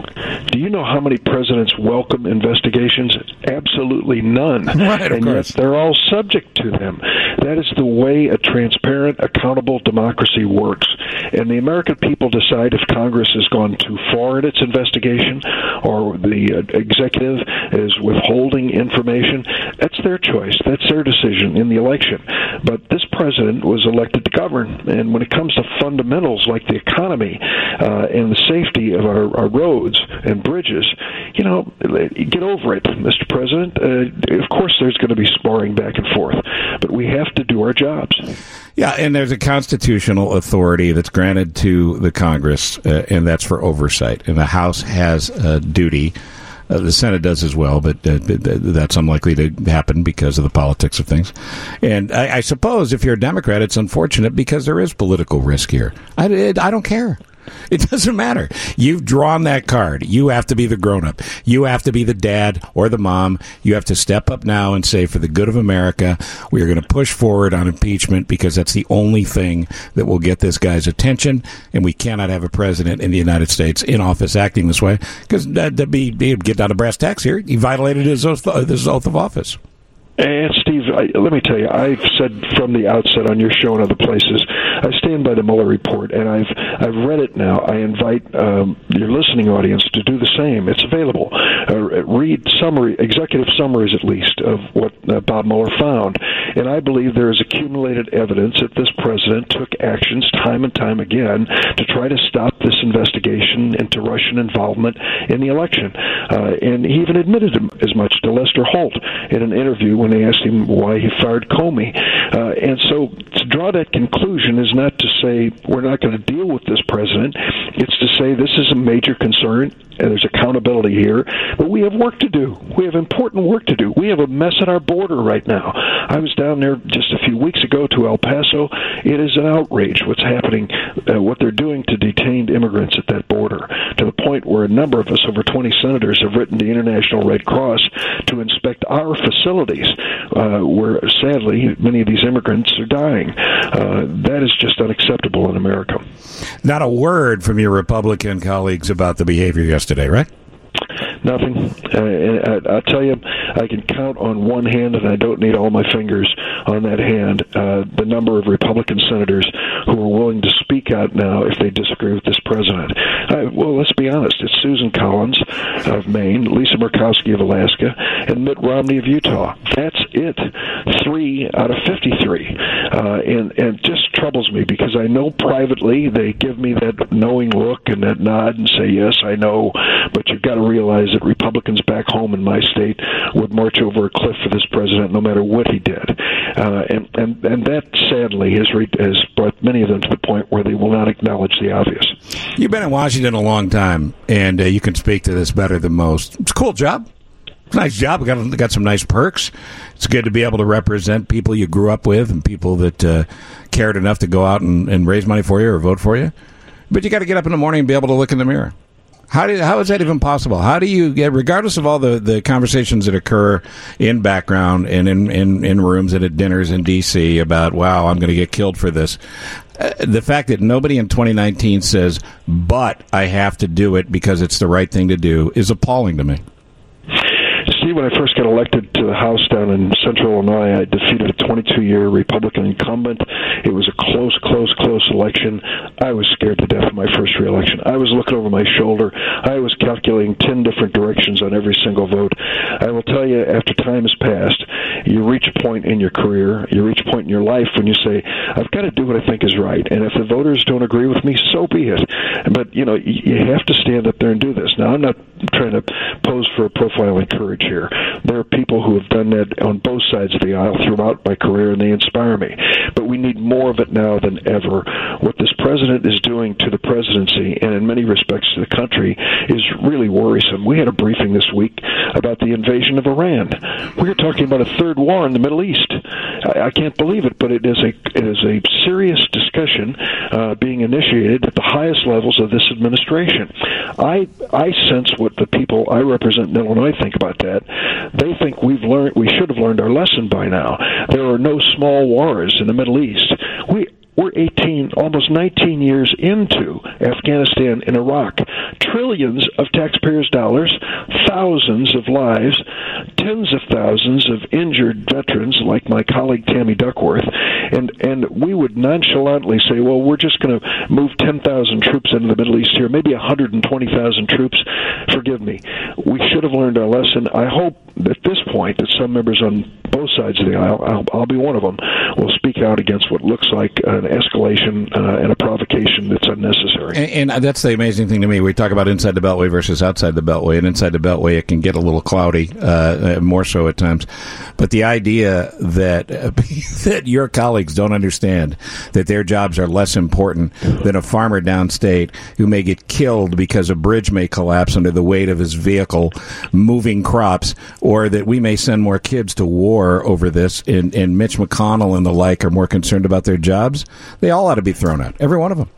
Do you know how many presidents welcome investigations? Absolutely none. Right, of and course. yet they're all subject to them. That is the way a transparent, accountable democracy works. And the American people decide if Congress has gone too far in its investigation or the uh, executive is withholding information. That's their choice. That's their decision in the election. But this president was elected to govern. And when it comes to fundamentals like the economy uh, and the safety of our, our roads and bridges, you know, get over it, Mister President. Uh, of course there's going to be sparring back and forth, but we have to do our jobs. Yeah, and there's a constitutional authority that's granted to the Congress, uh, and that's for oversight. And the House has a duty. Uh, the Senate does as well, but uh, that's unlikely to happen because of the politics of things. And I, I suppose if you're a Democrat, it's unfortunate because there is political risk here. I, I don't care. It doesn't matter. You've drawn that card. You have to be the grown-up. You have to be the dad or the mom. You have to step up now and say, for the good of America, we are going to push forward on impeachment because that's the only thing that will get this guy's attention, and we cannot have a president in the United States in office acting this way because that'd be, he'd get down to brass tacks here. He violated his oath, his oath of office. And Steve, I, let me tell you, I've said from the outset on your show and other places, I stand by the Mueller report, and I've I've read it now. I invite um, your listening audience to do the same. It's available. Uh, read summary, executive summaries at least, of what uh, Bob Mueller found. And I believe there is accumulated evidence that this president took actions time and time again to try to stop this investigation into Russian involvement in the election. Uh, and he even admitted as much to Lester Holt in an interview when they asked him why he fired Comey. Uh, and so to draw that conclusion is not to say we're not going to deal with this president. It's to say this is a major concern and there's accountability here, but we have work to do. We have important work to do. We have a mess at our border right now. I was down there just a few weeks ago to El Paso. It is an outrage what's happening, uh, what they're doing to detained immigrants at that border, to the point where a number of us, over twenty senators, have written the International Red Cross to inspect our facilities, uh, where sadly many of these immigrants are dying. Uh, that is just unacceptable in America. Not a word from your Republican colleagues about the behavior yesterday, right? Nothing. Uh, and I, I tell you, I can count on one hand, and I don't need all my fingers on that hand, uh, the number of Republican senators who are willing to speak out now if they disagree with this president. Uh, well, let's be honest. It's Susan Collins of Maine, Lisa Murkowski of Alaska, and Mitt Romney of Utah. That's it. Three out of fifty-three. Uh, and, and it just troubles me because I know privately they give me that knowing look and that nod and say, yes, I know, but you've got to realize that Republicans back home in my state would march over a cliff for this president no matter what he did. Uh, and, and, and that, sadly, has, re- has brought many of them to the point where they will not acknowledge the obvious. You've been in Washington a long time, and uh, you can speak to this better than most. It's a cool job. It's a nice job. We got got some nice perks. It's good to be able to represent people you grew up with and people that uh, cared enough to go out and, and raise money for you or vote for you. But you got to get up in the morning and be able to look in the mirror. How do how is that even possible? How do you get, regardless of all the, the conversations that occur in background and in, in, in rooms and at dinners in D C about, wow, I'm going to get killed for this. Uh, the fact that nobody in twenty nineteen says, but I have to do it because it's the right thing to do is appalling to me. Steve, when I first got elected to the House down in Central Illinois, I defeated a twenty-two-year Republican incumbent. It was a close, close, close election. I was scared to death of my first re-election. I was looking over my shoulder. I was calculating ten different directions on every single vote. I will tell you, after time has passed, you reach a point in your career, you reach a point in your life when you say, I've got to do what I think is right. And if the voters don't agree with me, so be it. But, you know, you have to stand up there and do this. Now, I'm not trying to pose for a profiling courage here. There are people who have done that on both sides of the aisle throughout my career, and they inspire me. But we need more of it now than ever. What this president is doing to the presidency, and in many respects to the country, is really worrisome. We had a briefing this week about the invasion of Iran. We are talking about a third war in the Middle East. I, I can't believe it, but it is a it is a serious discussion uh, being initiated at the highest levels of this administration. I I sense what the people I represent in Illinois think about that. They think we've learned we should have learned our lesson by now. There are no small wars in the Middle East. We We're eighteen, almost nineteen years into Afghanistan and Iraq. Trillions of taxpayers' dollars, thousands of lives, tens of thousands of injured veterans like my colleague Tammy Duckworth, and, and we would nonchalantly say, well, we're just going to move ten thousand troops into the Middle East here, maybe one hundred twenty thousand troops. Forgive me. We should have learned our lesson. I hope at this point that some members on both sides of the aisle, I'll, I'll be one of them, will speak out against what looks like an escalation uh, and a provocation that's unnecessary. And, and that's the amazing thing to me. We talk about inside the Beltway versus outside the Beltway, and inside the Beltway it can get a little cloudy, uh, more so at times. But the idea that uh, that your colleagues don't understand that their jobs are less important than a farmer downstate who may get killed because a bridge may collapse under the weight of his vehicle moving crops, or that we may send more kids to war over this, and, and Mitch McConnell and the like are more concerned about their jobs, they all ought to be thrown out. Every one of them.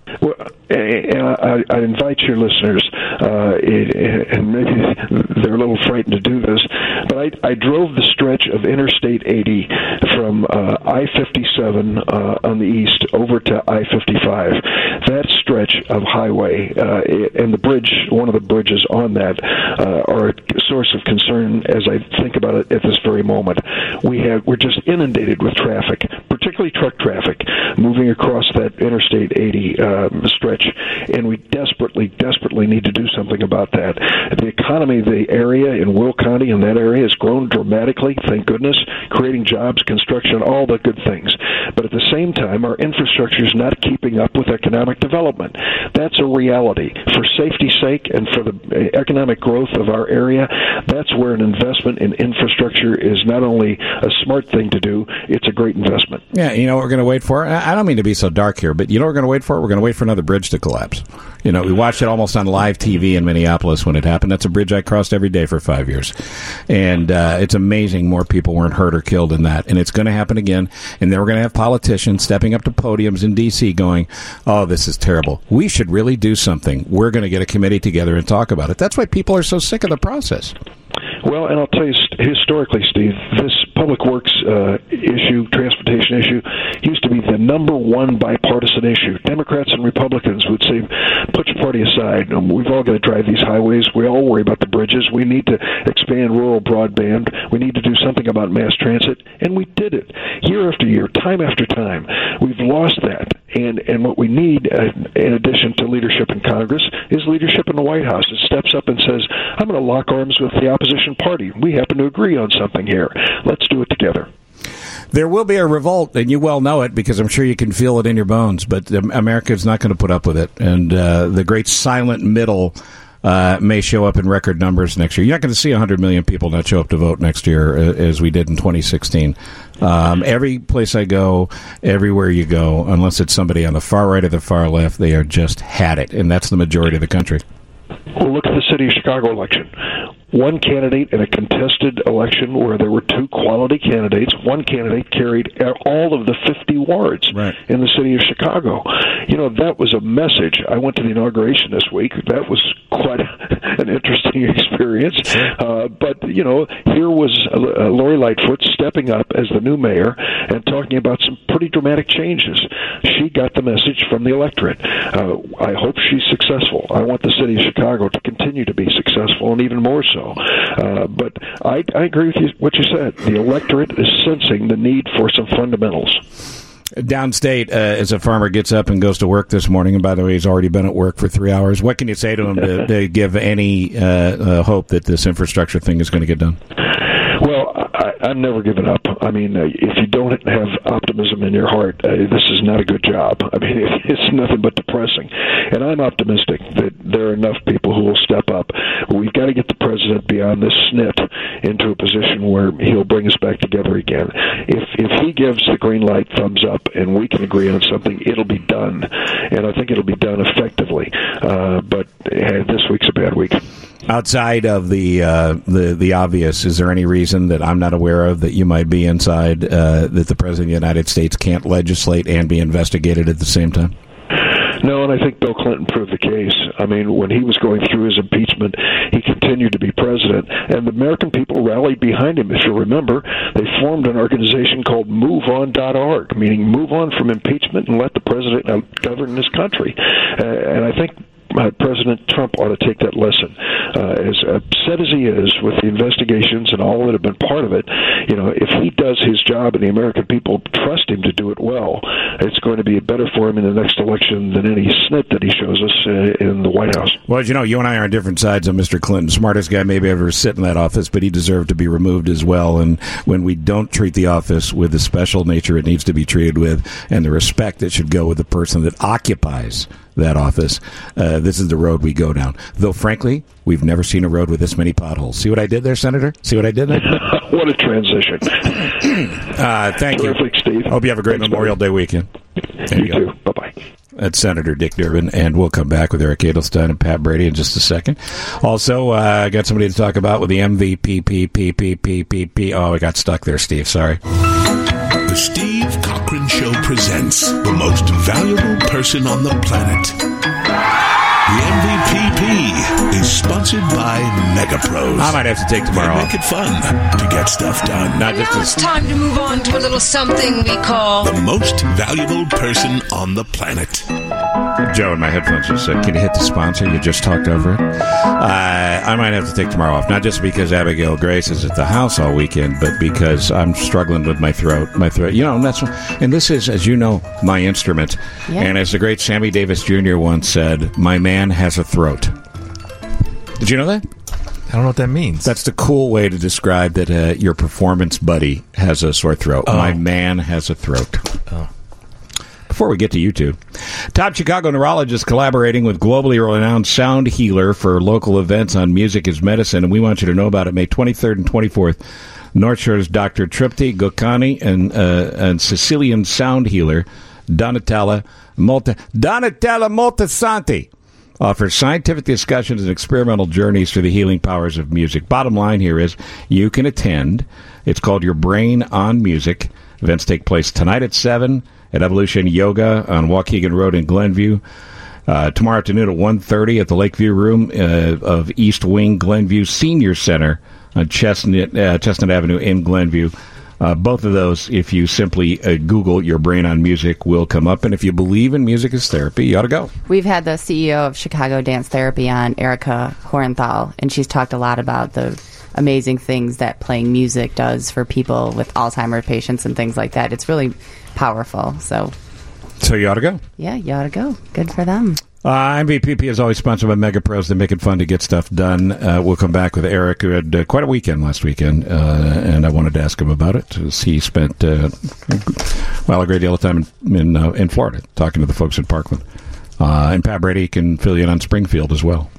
Well, and I, I invite your listeners, uh, and maybe they're a little frightened to do this, but I, I drove the stretch of Interstate eighty from uh, I fifty-seven uh, on the east over to I fifty-five. That stretch of highway uh, and the bridge, one of the bridges on that, uh, are a source of concern as I think about it at this very moment. We have, we're just inundated with traffic, particularly truck traffic, moving across that Interstate eighty um, stretch, and we desperately, desperately need to do something about that. The economy of the area in Will County and that area has grown dramatically, thank goodness, creating jobs, construction, all the good things. But at the same time, our infrastructure is not keeping up with economic development. That's a reality. For safety's sake and for the economic growth of our area, that's where an investment in infrastructure is not only a smart thing to do, it's a great investment. Yeah, you know what we're going to wait for? I don't mean to be so dark here, but you know what we're going to wait for? We're going to wait for another bridge to collapse. You know, we watched it almost on live T V in Minneapolis when it happened. That's a bridge I crossed every day for five years. And uh, it's amazing more people weren't hurt or killed in that. And it's going to happen again. And then we're going to have politicians stepping up to podiums in D C going, oh, this is terrible. We should really do something. We're going to get a committee together and talk about it. That's why people are so sick of the process. Well, and I'll tell you, historically, Steve, this public works uh, issue, transportation issue, used to be the number one bipartisan issue. Democrats and Republicans would say, put your party aside. We've all got to drive these highways. We all worry about the bridges. We need to expand rural broadband. We need to do something about mass transit. And we did it year after year, time after time. We've lost that. And, and what we need, uh, in addition to leadership in Congress, is leadership in the White House that steps up and says, I'm going to lock arms with the opposition party. We happen to agree on something here. Let's do it together. There will be a revolt, and you well know it because I'm sure you can feel it in your bones, but America is not going to put up with it. And uh, the great silent middle uh, may show up in record numbers next year. You're not going to see one hundred million people not show up to vote next year uh, as we did in twenty sixteen. Um, every place I go, everywhere you go, unless it's somebody on the far right or the far left, they are just had it, and that's the majority of the country. Well, look at the city of Chicago election. One candidate in a contested election where there were two quality candidates, one candidate carried all of the fifty wards right. in the city of Chicago. You know, that was a message. I went to the inauguration this week. That was quite an interesting experience. Uh, but, you know, here was uh, Lori Lightfoot stepping up as the new mayor and talking about some pretty dramatic changes. She got the message from the electorate. Uh, I hope she's successful. I want the city of Chicago to continue to be successful, and even more so. Uh, but I, I agree with you, what you said. The electorate is sensing the need for some fundamentals. Downstate, uh, as a farmer gets up and goes to work this morning, and by the way, he's already been at work for three hours, what can you say to him to, to give any uh, uh, hope that this infrastructure thing is going to get done? Well, I, I'm never giving up. I mean, uh, if you don't have optimism in your heart, uh, this is not a good job. I mean, it, it's nothing but depressing. And I'm optimistic that there are enough people who will step up. We've got to get the president beyond this snit into a position where he'll bring us back together again. If if he gives the green light, thumbs up, and we can agree on something, it'll be done. And I think it'll be done effectively. Uh, but uh, this week's a bad week. Outside of the, uh, the the obvious, is there any reason that I'm not aware of that you might be inside uh, that the President of the United States can't legislate and be investigated at the same time? No, and I think Bill Clinton proved the case. I mean, when he was going through his impeachment, he continued to be president, and the American people rallied behind him. If you remember, they formed an organization called move on dot org, meaning move on from impeachment and let the president govern this country. Uh, and I think Uh, President Trump ought to take that lesson. Uh, as upset as he is with the investigations and all that have been part of it, you know, if he does his job and the American people trust him to do it well, it's going to be better for him in the next election than any snit that he shows us uh, in the White House. Well, as you know, you and I are on different sides of Mister Clinton. Smartest guy maybe ever sit in that office, but he deserved to be removed as well. And when we don't treat the office with the special nature it needs to be treated with and the respect that should go with the person that occupies that office, uh, this is the road we go down. Though, frankly, we've never seen a road with this many potholes. See what I did there, Senator? See what I did there? What a transition. uh, thank Terrific, you. Steve. Hope you have a great Thanks, Memorial buddy. Day weekend. There you you go. too. Bye-bye. That's Senator Dick Durbin, and we'll come back with Eric Edelstein and Pat Brady in just a second. Also, I uh, got somebody to talk about with the M V P, P, P, P, P, P, P. Oh, I got stuck there, Steve. Sorry. The Steve Cochran Show presents the most valuable person on the planet. The M V P P is sponsored by MegaPros. I might have to take tomorrow They off. make it fun to get stuff done. Not just Now it's time to move on to a little something we call The most valuable person on the planet. Joe in my headphones just said, can you hit the sponsor? You just talked over it. Uh, I might have to take tomorrow off. Not just because Abigail Grace is at the house all weekend, but because I'm struggling with my throat. My throat, you know, and that's and this is, as you know, my instrument. Yeah. And as the great Sammy Davis Junior once said, my man has a throat. Did you know that? I don't know what that means. That's the cool way to describe that uh, your performance buddy has a sore throat. Oh. My man has a throat. Oh. Before we get to YouTube, top Chicago neurologist collaborating with globally renowned sound healer for local events on Music is Medicine, and we want you to know about it May twenty-third and twenty-fourth. North Shore's Doctor Tripti Gokani and, uh, and Sicilian sound healer Donatella Molta, Donatella Moltisanti offers scientific discussions and experimental journeys through the healing powers of music. Bottom line here is you can attend. It's called Your Brain on Music. Events take place tonight at seven at Evolution Yoga on Waukegan Road in Glenview. Uh, tomorrow afternoon at one thirty at the Lakeview Room uh, of East Wing Glenview Senior Center on Chestnut, uh, Chestnut Avenue in Glenview. Uh, both of those, if you simply uh, Google Your Brain on Music, will come up. And if you believe in music as therapy, you ought to go. We've had the C E O of Chicago Dance Therapy on, Erica Horenthal, and she's talked a lot about the amazing things that playing music does for people with Alzheimer's patients and things like that. It's really powerful. So, so you ought to go. Yeah, you ought to go. Good for them. Uh, M V P P is always sponsored by MegaPros. They make it fun to get stuff done. Uh, we'll come back with Eric, who had uh, quite a weekend last weekend, uh, and I wanted to ask him about it. As he spent, uh, well, a great deal of time in in, uh, in Florida talking to the folks in Parkland. Uh, and Pat Brady can fill you in on Springfield as well.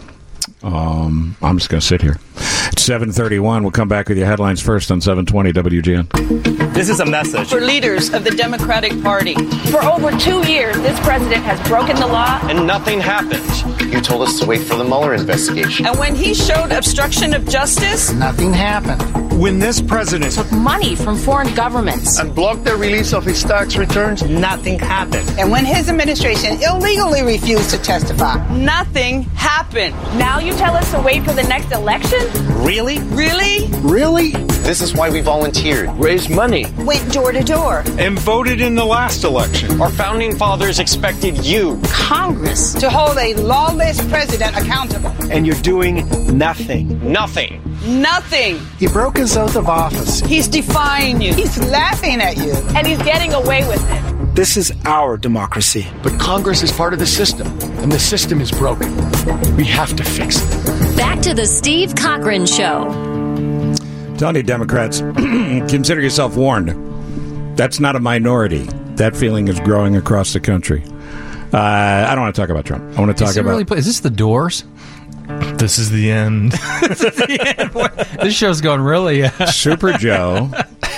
Um, I'm just going to sit here. It's seven thirty-one. We'll come back with your headlines first on seven twenty W G N. This is a message for leaders of the Democratic Party. For over two years, this president has broken the law. And nothing happened. You told us to wait for the Mueller investigation. And when he showed obstruction of justice, nothing happened. When this president took money from foreign governments and blocked the release of his tax returns, nothing happened. And when his administration illegally refused to testify, nothing happened. Now you tell us to wait for the next election? Really? Really? Really? This is why we volunteered, raised money, went door to door, and voted in the last election. Our founding fathers expected you, Congress, to hold a lawless president accountable. And you're doing nothing. Nothing. Nothing. He broke his oath of office. He's defying you. He's laughing at you. And he's getting away with it. This is our democracy. But Congress is part of the system, and the system is broken. We have to fix it. Back to the Steve Cochran Show. Telling you, Democrats, consider yourself warned. That's not a minority. That feeling is growing across the country. Uh, I don't want to talk about Trump. I want to talk is about... Really, is this the Doors? This is the end. This is the end. This show's going really... Uh... Super Joe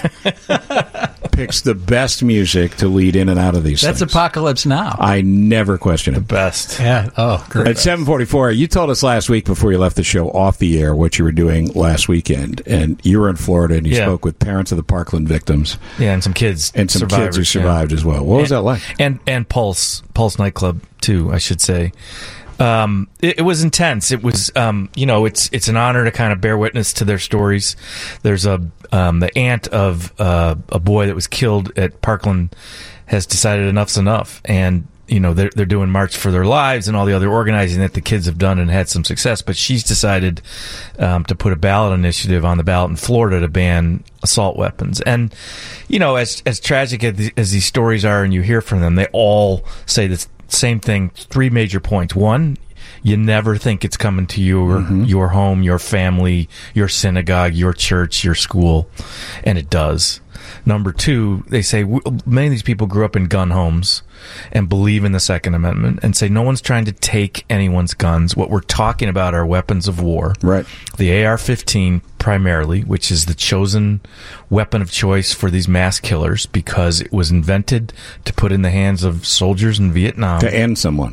picks the best music to lead in and out of these That's things. Apocalypse Now. I never question it. The best. Yeah. Oh, great. At seven forty-four, you told us last week before you left the show off the air what you were doing last weekend. And you were in Florida and you yeah. spoke with parents of the Parkland victims. Yeah, and some kids. And some kids who survived yeah. as well. What was and, that like? And and Pulse, Pulse nightclub, too, I should say. Um, it, it was intense. It was, um, you know, it's it's an honor to kind of bear witness to their stories. There's a um, the aunt of uh, a boy that was killed at Parkland has decided enough's enough, and you know they're they're doing March for Their Lives and all the other organizing that the kids have done and had some success. But she's decided um, to put a ballot initiative on the ballot in Florida to ban assault weapons. And you know, as as tragic as, the, as these stories are, and you hear from them, they all say this same thing. Three major points. One, you never think it's coming to your mm-hmm. your home, your family, your synagogue, your church, your school, and it does. Number two, they say many of these people grew up in gun homes and believe in the Second Amendment and say no one's trying to take anyone's guns. What we're talking about are weapons of war. Right. The A R fifteen primarily, which is the chosen weapon of choice for these mass killers because it was invented to put in the hands of soldiers in Vietnam. To end someone.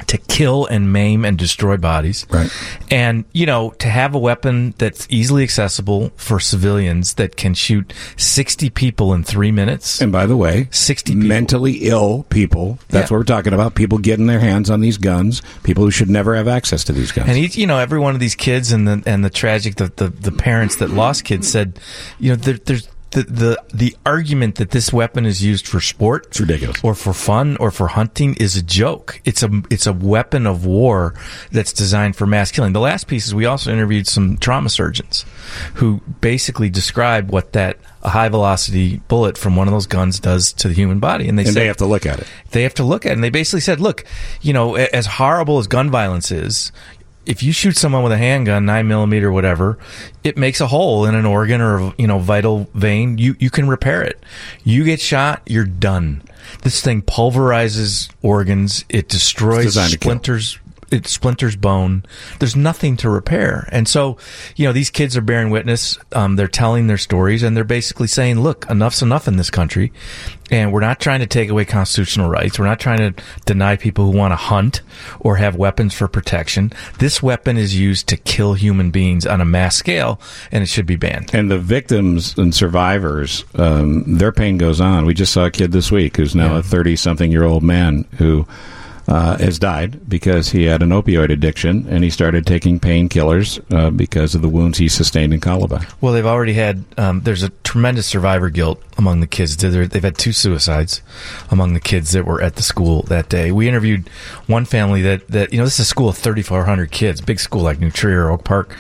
to kill and maim and destroy bodies. Right. And, you know, to have a weapon that's easily accessible for civilians that can shoot sixty people in three minutes. And by the way, sixty people. Mentally ill people, that's Yeah. what we're talking about, people getting their hands on these guns, people who should never have access to these guns. And each, you know, every one of these kids and the and the tragic, the, the, the parents that lost kids said, you know, there, there's the, the the argument that this weapon is used for sport, it's ridiculous, or for fun, or for hunting is a joke. It's a it's a weapon of war that's designed for mass killing. The last piece is we also interviewed some trauma surgeons who basically describe what that a high velocity bullet from one of those guns does to the human body, and they and said, they have to look at it. They have to look at it, and they basically said, look, you know, as horrible as gun violence is, if you shoot someone with a handgun, nine millimeter, whatever, it makes a hole in an organ or, you know, vital vein. You you can repair it. You get shot, you're done. This thing pulverizes organs. It destroys splinters. It splinters bone. There's nothing to repair. And so, you know, these kids are bearing witness. Um, they're telling their stories, and they're basically saying, look, enough's enough in this country. And we're not trying to take away constitutional rights. We're not trying to deny people who want to hunt or have weapons for protection. This weapon is used to kill human beings on a mass scale, and it should be banned. And the victims and survivors, um, their pain goes on. We just saw a kid this week who's now Yeah. a thirty-something-year-old man who uh, has died because he had an opioid addiction, and he started taking painkillers uh, because of the wounds he sustained in Columbine. Well, they've already had, um, there's a tremendous survivor guilt among the kids. They're, they've had two suicides among the kids that were at the school that day. We interviewed one family that, that you know, this is a school of thirty-four hundred kids, big school like New Trier or Oak Park.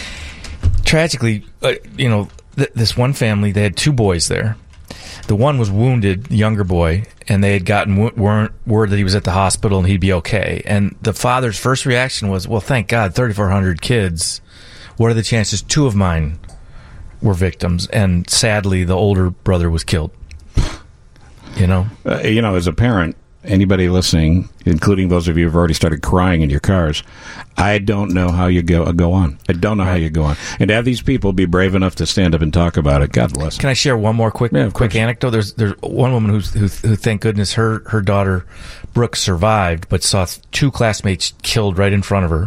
Tragically, uh, you know, th- this one family, they had two boys there. The one was wounded, younger boy, and they had gotten w- word, word that he was at the hospital and he'd be okay. And the father's first reaction was, well, thank God, thirty-four hundred kids. What are the chances two of mine were victims? And sadly, the older brother was killed. You know? Uh, you know, as a parent, anybody listening, including those of you who've already started crying in your cars, I don't know how you go go on. I don't know how you go on. And to have these people be brave enough to stand up and talk about it, God bless them. Can I share one more quick Yeah, of quick course. anecdote? There's there's one woman who's, who, who, thank goodness, her her daughter Brooke survived, but saw two classmates killed right in front of her.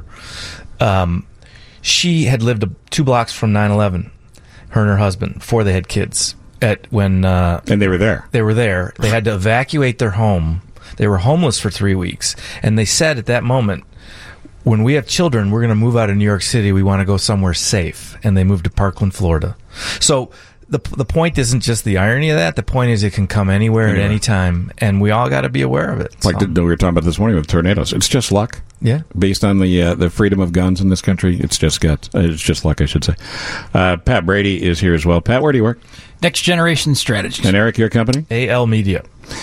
Um, she had lived a, two blocks from nine eleven, her and her husband, before they had kids. At when uh, and they were there. They were there. They had to evacuate their home. They were homeless for three weeks, and they said at that moment, when we have children, we're going to move out of New York City. We want to go somewhere safe. And they moved to Parkland, Florida. So the the point isn't just the irony of that. The point is it can come anywhere, Anywhere. at any time, and we all got to be aware of it. Like So, the, we were talking about this morning with tornadoes. It's just luck. Yeah. Based on the uh, the freedom of guns in this country, it's just guts. Uh, It's just luck, I should say. Uh, Pat Brady is here as well. Pat, where do you work? Next Generation Strategies. And Eric, your company? A L Media.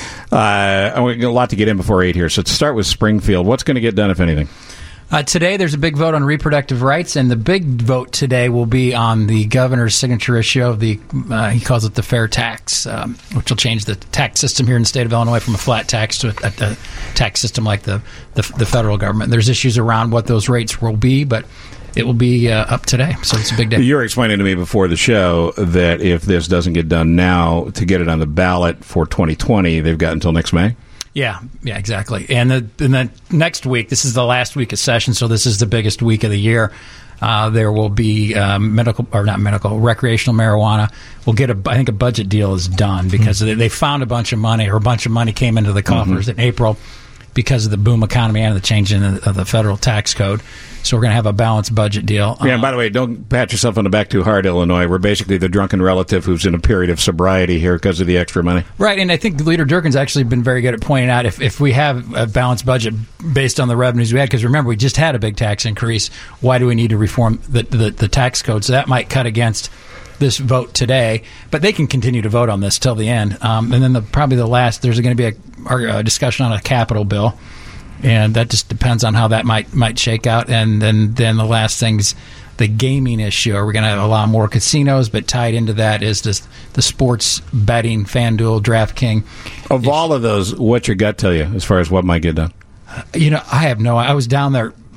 Uh, we got a lot to get in before eight here. So to start with Springfield, what's going to get done, if anything? Uh, today, there's a big vote on reproductive rights, and the big vote today will be on the governor's signature issue of the, uh, he calls it the fair tax, um, which will change the tax system here in the state of Illinois from a flat tax to a, a, a tax system like the, the the federal government. There's issues around what those rates will be, but it will be uh, up today, so it's a big day. You were explaining to me before the show that if this doesn't get done now, to get it on the ballot for twenty twenty, they've got until next May? Yeah, yeah, exactly. And the, and the next week, this is the last week of session, so this is the biggest week of the year. Uh, there will be um, medical, or not medical, recreational marijuana. We'll get a, I think a budget deal is done because mm-hmm. they, they found a bunch of money, or a bunch of money came into the coffers mm-hmm. in April because of the boom economy and the change in the, of the federal tax code. So we're going to have a balanced budget deal. Yeah, and by the way, don't pat yourself on the back too hard, Illinois. We're basically the drunken relative who's in a period of sobriety here because of the extra money. Right, and I think Leader Durkin's actually been very good at pointing out if, if we have a balanced budget based on the revenues we had, because remember, we just had a big tax increase, why do we need to reform the, the, the tax code? So that might cut against this vote today, but they can continue to vote on this till the end. Um, and then the, probably the last, there's going to be a, a discussion on a capital bill. And that just depends on how that might might shake out. And then, then the last thing's the gaming issue. Are we going to allow more casinos? But tied into that is this, the sports betting, FanDuel, DraftKings. Of all of those, what's your gut tell you as far as what might get done? You know, I have no. I was down there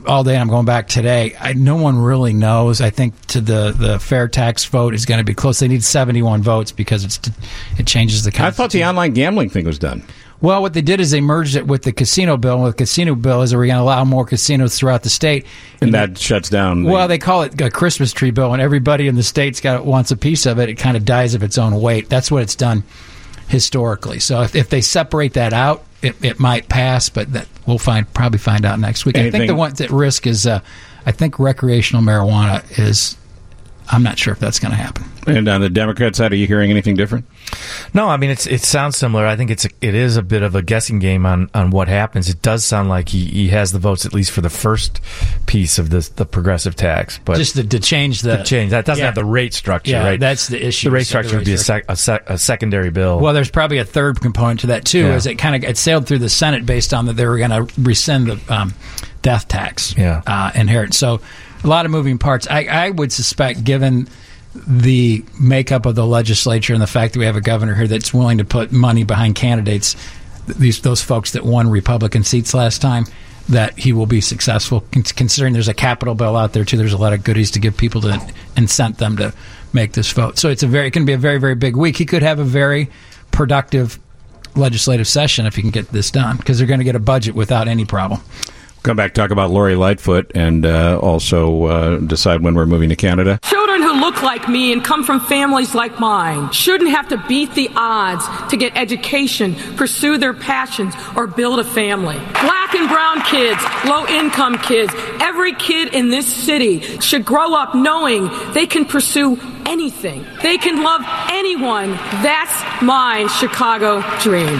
all day, and I'm going back today. I, no one really knows. I think to the, the fair tax vote is going to be close. They need seventy-one votes because it's it changes the Constitution. I thought the online gambling thing was done. Well, what they did is they merged it with the casino bill. And with the casino bill is that we're going to allow more casinos throughout the state. And that shuts down. The, well, they call it a Christmas tree bill, and everybody in the state's got wants a piece of it. It kind of dies of its own weight. That's what it's done historically. So if, if they separate that out, it, it might pass, but that we'll find probably find out next week. Anything? I think the one at risk is, uh, I think recreational marijuana is. I'm not sure if that's going to happen. And on the Democrat side, are you hearing anything different? No, I mean it's it sounds similar. I think it's a, it is a bit of a guessing game on, on what happens. It does sound like he, he has the votes at least for the first piece of the the progressive tax, but just to, to change the to change that doesn't yeah. have the rate structure. Yeah, right? That's the issue. The rate structure the rate would be a, sec, a, sec, a secondary bill. Well, there's probably a third component to that too. Yeah. Is it kind of it sailed through the Senate based on that they were going to rescind the um, death tax, yeah, uh, inheritance. So a lot of moving parts. I, I would suspect, given the makeup of the legislature and the fact that we have a governor here that's willing to put money behind candidates, these those folks that won Republican seats last time, that he will be successful. Considering there's a capital bill out there too, there's a lot of goodies to give people to incent them to make this vote. So it's a very it can be a very very big week. He could have a very productive legislative session if he can get this done, because they're going to get a budget without any problem. Come back, talk about Lori Lightfoot, and uh, also uh, decide when we're moving to Canada. Children who look like me and come from families like mine shouldn't have to beat the odds to get education, pursue their passions, or build a family. Black and brown kids, low-income kids, every kid in this city should grow up knowing they can pursue anything. They can love anyone. That's my Chicago dream.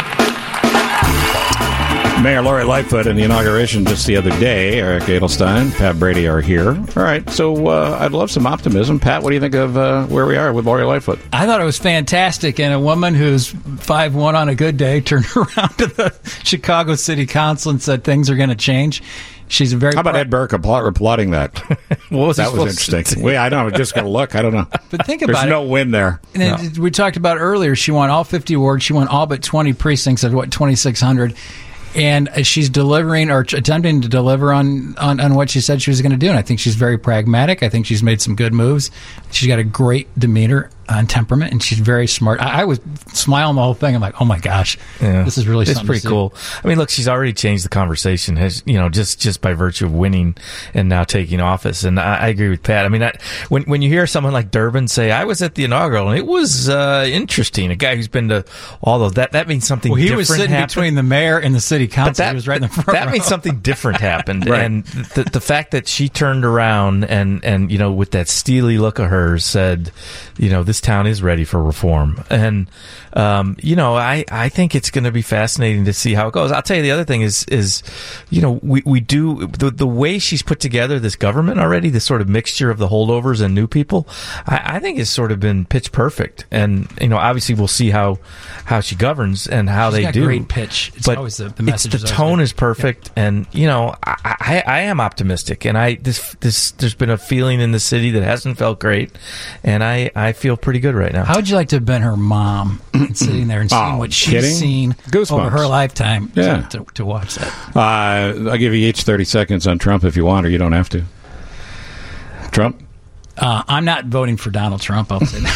Mayor Lori Lightfoot in the inauguration just the other day. Eric Edelstein, Pat Brady are here. All right, so uh, I'd love some optimism. Pat, what do you think of uh, where we are with Lori Lightfoot? I thought it was fantastic, and a woman who's five one on a good day turned around to the Chicago City Council and said things are going to change. She's a very. How about pro- Ed Burke applauding that? What was that he was interesting. Wait, I don't know. I'm just going to look. I don't know. But think There's about it. no win there. And then No. we talked about earlier. She won all fifty awards. She won all but twenty precincts of what twenty-six hundred. And she's delivering or attempting to deliver on, on, on what she said she was going to do. And I think she's very pragmatic. I think she's made some good moves. She's got a great demeanor and temperament, and she's very smart. I, I was smiling the whole thing. I'm like, oh my gosh, Yeah. this is really it's something pretty to see. cool. I mean, look, she's already changed the conversation, has you know, just just by virtue of winning and now taking office. And I, I agree with Pat. I mean, I, when when you hear someone like Durbin say, "I was at the inaugural and it was uh, interesting," a guy who's been to all of that, that means something. Well, he different was sitting happened. between the mayor and the city council. But that, he was right in the front that row. means something different happened, Right. and the the fact that she turned around and and you know with that steely look of hers said, you know, this town is ready for reform, and um, you know, I I think it's going to be fascinating to see how it goes. I'll tell you the other thing is is you know we we do the the way she's put together this government already, this sort of mixture of the holdovers and new people, I, I think has sort of been pitch perfect, and you know obviously we'll see how how she governs and how She's they got do. great pitch. It's but always the, the it's- message. the is always tone good. is perfect, and you know I, I I am optimistic, and I this this there's been a feeling in the city that hasn't felt great, and I I feel pretty good right now. How would you like to have been her mom and sitting there and seeing Oh, what she's kidding? seen Goosebumps. over her lifetime Yeah. to, to, to watch that? Uh, I'll give you each thirty seconds on Trump if you want, or you don't have to. Trump? Uh, I'm not voting for Donald Trump. I'll say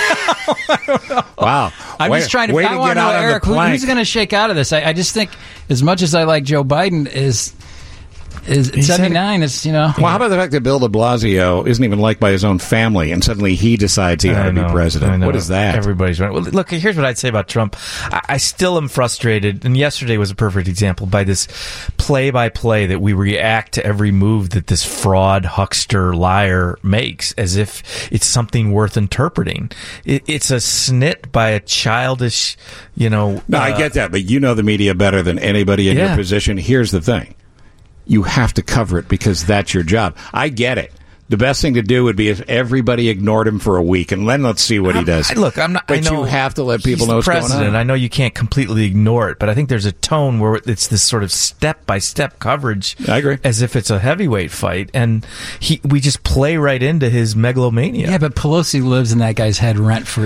that. Wow. I'm Way- just trying to. way I to want to get know, out on the Eric, who, plank. who's going to shake out of this? I, I just think, as much as I like Joe Biden, is is seventy-nine. Is you know. Well, how about the fact that Bill de Blasio isn't even liked by his own family, and suddenly he decides he ought I to be know, I president? know. What is that? Everybody's right. Well, look, here's what I'd say about Trump. I, I still am frustrated, and yesterday was a perfect example, by this play-by-play that we react to every move that this fraud, huckster, liar makes as if it's something worth interpreting. It, it's a snit by a childish, you know... No, I uh, get that, but you know the media better than anybody in Yeah. your position. Here's the thing. You have to cover it because that's your job. I get it. The best thing to do would be if everybody ignored him for a week, and then let's see what he I'm- does. I- Look, I'm not. But I know you have to let people he's know the what's going president. on. I know you can't completely ignore it, but I think there's a tone where it's this sort of step by step coverage. I agree, as if it's a heavyweight fight, and he we just play right into his megalomania. Yeah, but Pelosi lives in that guy's head rent free.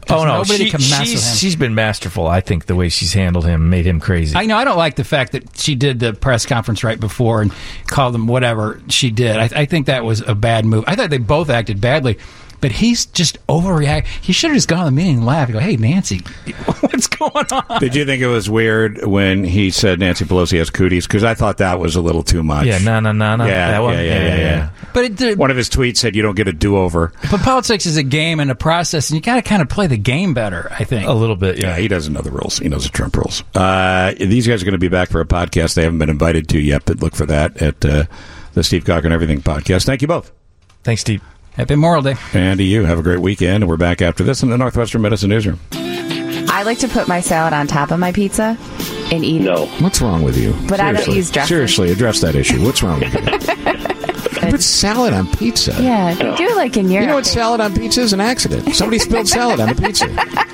Oh no, nobody she, can mess she's with him. she's been masterful. I think the way she's handled him made him crazy. I know. I don't like the fact that she did the press conference right before and called them whatever she did. I, I think that was a bad move. I thought they both acted badly, but he's just overreacting. He should have just gone to the meeting and laughed and go, "Hey, Nancy, what's going on?" Did you think it was weird when he said Nancy Pelosi has cooties? Because I thought that was a little too much. Yeah, no, no, no, no. Yeah, that one? yeah, yeah, yeah, yeah, yeah. But it did, one of his tweets said, "You don't get a do-over." But politics is a game and a process, and you got to kind of play the game better, I think. A little bit, yeah. Yeah, he doesn't know the rules. He knows the Trump rules. Uh, these guys are going to be back for a podcast they haven't been invited to yet, but look for that at uh, the Steve Cochran Everything podcast. Thank you both. Thanks, Steve. Happy Memorial Day. And to you. Have a great weekend. And we're back after this in the Northwestern Medicine Newsroom. I like to put my salad on top of my pizza and eat No. What's wrong with you? But I don't use dressing. Seriously, address that issue. What's wrong with you? Put salad on pizza. Yeah, they do like in Europe. You know what salad on pizza is? An accident. Somebody spilled salad on the pizza.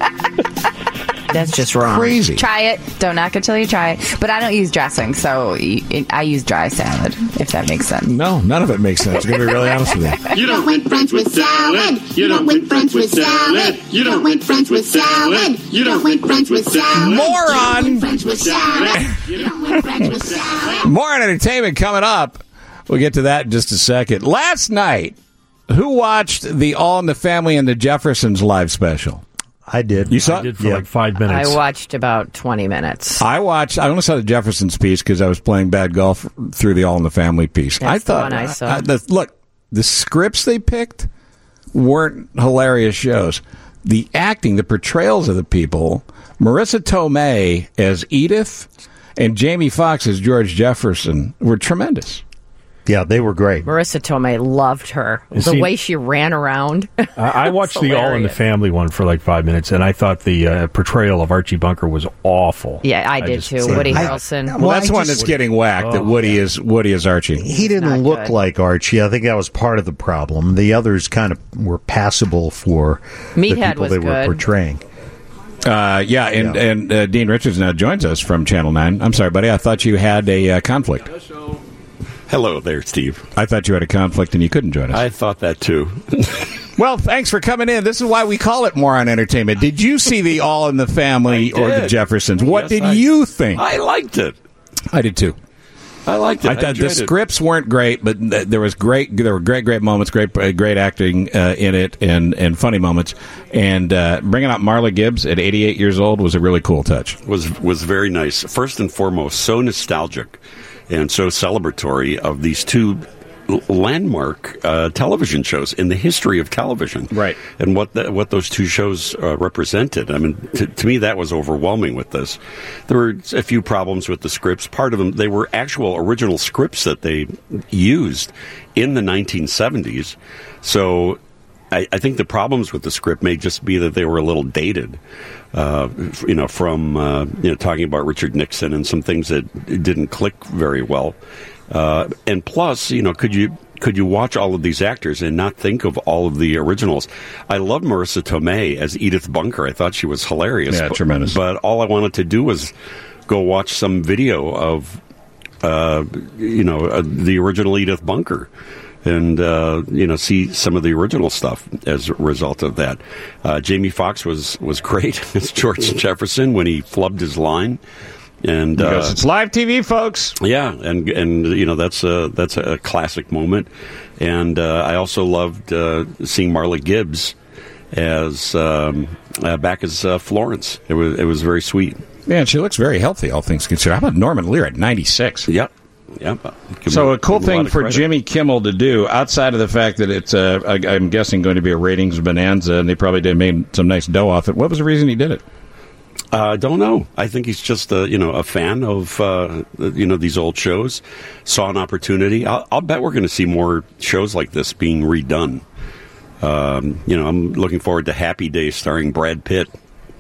That's just wrong. Crazy. Try it. Don't knock it till you try it. But I don't use dressing, so y- I use dry salad, if that makes sense. No, none of it makes sense. I'm going to be really honest with you. You don't win friends with salad. You don't win friends with salad. You don't win friends with salad. You don't win friends with salad. Moron. Friends with salad. You don't win friends with salad. More on entertainment coming up. We'll get to that in just a second. Last night, who watched the All in the Family and the Jeffersons live special? I did. You saw I did it? for like five minutes. I watched about twenty minutes. I watched. I only saw the Jeffersons piece because I was playing bad golf through the All in the Family piece. That's I thought. the one I saw. I, the, look, the scripts they picked weren't hilarious shows. The acting, the portrayals of the people, Marissa Tomei as Edith and Jamie Foxx as George Jefferson were tremendous. Yeah, they were great. Marissa Tomei loved her. You the see- way she ran around. I, I watched the All in the hilarious. Family one for like five minutes, and I thought the uh, portrayal of Archie Bunker was awful. Yeah, I did just- too. Woody Harrelson. Well, that's the one that's getting whacked. that Oh, Woody is Woody is Archie. He didn't look good. like Archie. I think that was part of the problem. The others kind of were passable for the Meathead people was they were good. portraying. Uh, yeah, and Yeah. and uh, Dean Richards now joins us from Channel Nine. I'm sorry, buddy. I thought you had a uh, conflict. Hello there, Steve. I thought you had a conflict and you couldn't join us. I thought that too. Well, thanks for coming in. This is why we call it Moron Entertainment. Did you see the All in the Family I or the did. Jeffersons? What Yes, did I- you think? I liked it. I did too. I liked it. I I thought the enjoyed it. scripts weren't great, but th- there was great. There were great, great moments, great, uh, great acting uh, in it, and and funny moments. And uh, bringing out Marla Gibbs at eighty-eight years old was a really cool touch. was was very nice. First and foremost, so nostalgic and so celebratory of these two l- landmark uh, television shows in the history of television, right? And what the, what those two shows uh, represented. I mean, to, to me, that was overwhelming. With this, there were a few problems with the scripts. Part of them, they were actual original scripts that they used in the nineteen seventies. So. I, I think the problems with the script may just be that they were a little dated, uh, f- you know, from uh, you know talking about Richard Nixon and some things that didn't click very well. Uh, and plus, you know, could you could you watch all of these actors and not think of all of the originals? I love Marissa Tomei as Edith Bunker. I thought she was hilarious. Yeah, but, tremendous. But all I wanted to do was go watch some video of, uh, you know, uh, the original Edith Bunker. And, uh, you know, see some of the original stuff as a result of that. Uh, Jamie Foxx was, was great as George Jefferson when he flubbed his line. And Because uh, it's live T V, folks. yeah, and and you know that's a that's a classic moment. And uh, I also loved uh, seeing Marla Gibbs as um, uh, back as uh, Florence. It was it was very sweet. Yeah, and she looks very healthy, all things considered. How about Norman Lear at ninety-six? Yep. Yep. Give So him- a cool give him thing lot of for credit. Jimmy Kimmel to do, outside of the fact that it's, uh, I, I'm guessing, going to be a ratings bonanza, and they probably did made some nice dough off it. What was the reason he did it? I uh, don't know. I think he's just a you know a fan of uh, you know these old shows. Saw an opportunity. I'll, I'll bet we're going to see more shows like this being redone. Um, you know, I'm looking forward to Happy Days starring Brad Pitt.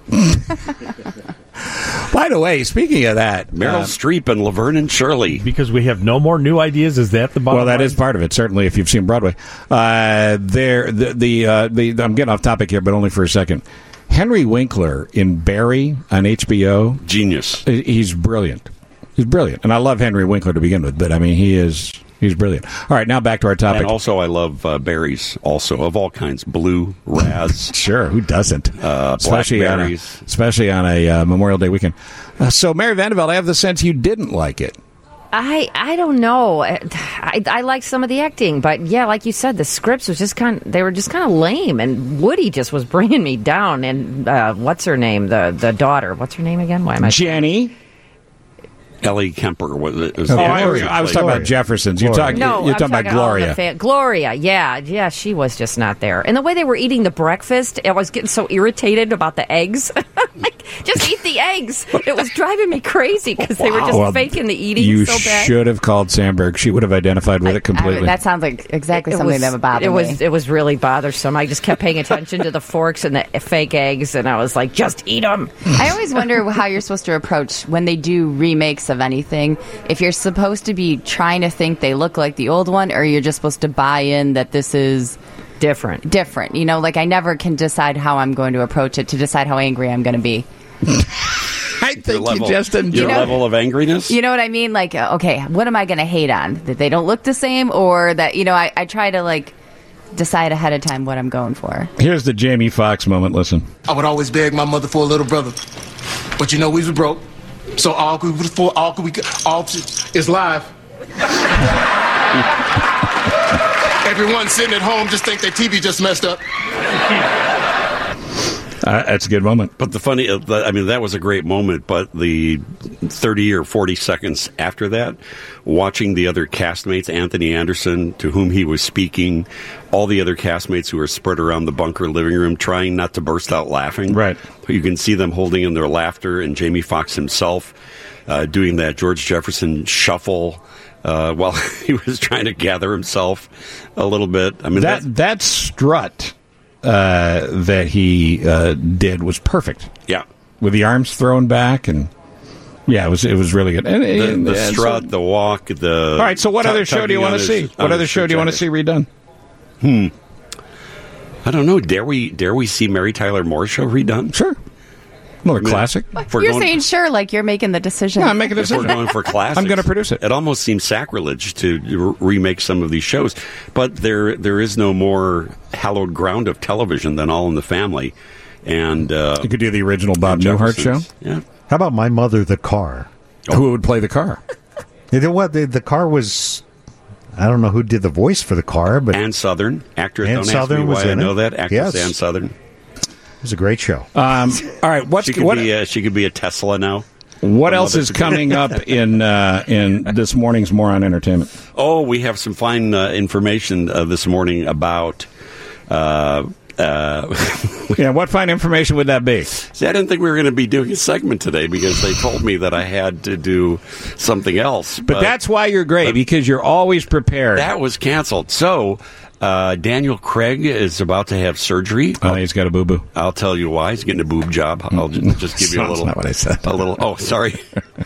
By the way, speaking of that, Meryl uh, Streep and Laverne and Shirley. Because we have no more new ideas. Is that the bottom well, that line? is part of it. Certainly, if you've seen Broadway, uh, there the the, uh, the I'm getting off topic here, but only for a second. Henry Winkler in Barry on H B O, genius. He's brilliant. He's brilliant, and I love Henry Winkler to begin with. But I mean, he is He's brilliant. All right, now back to our topic. And also, I love uh, berries, also of all kinds, blue, raz. Sure, who doesn't? Uh, especially on a, blackberries. especially on a uh, Memorial Day weekend. Uh, so, Mary Vanderveld, I have the sense you didn't like it. I I don't know. I, I like some of the acting, but yeah, like you said, the scripts was just kind. They were just kind of lame, and Woody just was bringing me down. And uh, what's her name? The the daughter. What's her name again? Why am I? Jenny. Ellie Kemper was it? Was Oh, the I actress was, who I was played- talking about Jeffersons. You're talking. No, you're I'm talking, about all the Gloria. fa- Gloria, yeah, yeah, she was just not there. And the way they were eating the breakfast, I was getting so irritated about the eggs. Like, just eat the eggs. It was driving me crazy because they were just Well, faking the eating you so bad. should have called Sandberg. She would have identified with it completely. that sounds like exactly It something was, that would bother it was, me. It was really bothersome. I just kept paying attention to the forks and the fake eggs, and I was like, just eat them. I always wonder how you're supposed to approach when they do remakes of anything. If you're supposed to be trying to think they look like the old one, or you're just supposed to buy in that this is different. Different. You know, like I never can decide how I'm going to approach it to decide how angry I'm going to be. I think your level, you just enjoy your You know- level of angriness. You know what I mean? Like, uh, okay, what am I going to hate on? That they don't look the same, or that, you know, I, I try to, like, decide ahead of time what I'm going for. Here's the Jamie Foxx moment. Listen. I would always beg my mother for a little brother, but you know we was broke, so all we was for all we all is live. Everyone sitting at home just think their T V just messed up. Uh, that's a good moment. But the funny, uh, the- I mean, that was a great moment. But the thirty or forty seconds after that, watching the other castmates, Anthony Anderson, to whom he was speaking, all the other castmates who were spread around the bunker living room, trying not to burst out laughing. Right. You can see them holding in their laughter, and Jamie Foxx himself uh, doing that George Jefferson shuffle uh, while he was trying to gather himself a little bit. I mean, that that strut uh, that he uh, did was perfect. Yeah, with the arms thrown back, and yeah, it was it was really good. And, the, and- the and strut, so- the walk, the. all right. So, what tu- other show do you tugging want on to see? his- What on other his show do you want to see shirt redone? Hmm. I don't know. Dare we? Dare we see Mary Tyler Moore's show redone? Sure. Another classic. If we're You're going- saying sure, like you're making the decision. Yeah, I'm making a If we're decision. going for classics, I'm going to produce it. It almost seems sacrilege to re- remake some of these shows, but there there is no more hallowed ground of television than All in the Family, and uh, You could do the original Bob Newhart show. Jeffersons. Yeah. How about My Mother, the Car? Who would play the car? You know what? The, the car was. I don't know who did the voice for the car, but Ann Southern, actress. Ann Don't Southern ask me was why I in know it. that actress. Yes. Ann Southern. it was a great show. Um, all right. What's She could what? be. A, she could be a Tesla now. What Her else mother is could be- coming up in uh, in this morning's Moron Entertainment? Oh, we have some fine uh, information uh, this morning about. Uh, uh, Yeah, what fine information would that be? See, I didn't think we were going to be doing a segment today because they told me that I had to do something else. But that's why you're great, because you're always prepared. That was canceled. So, uh, Daniel Craig is about to have surgery. Oh, he's got a boo-boo. I'll tell you why. He's getting a boob job. I'll just, just give you a That's little. not what I said. A little. Oh, sorry.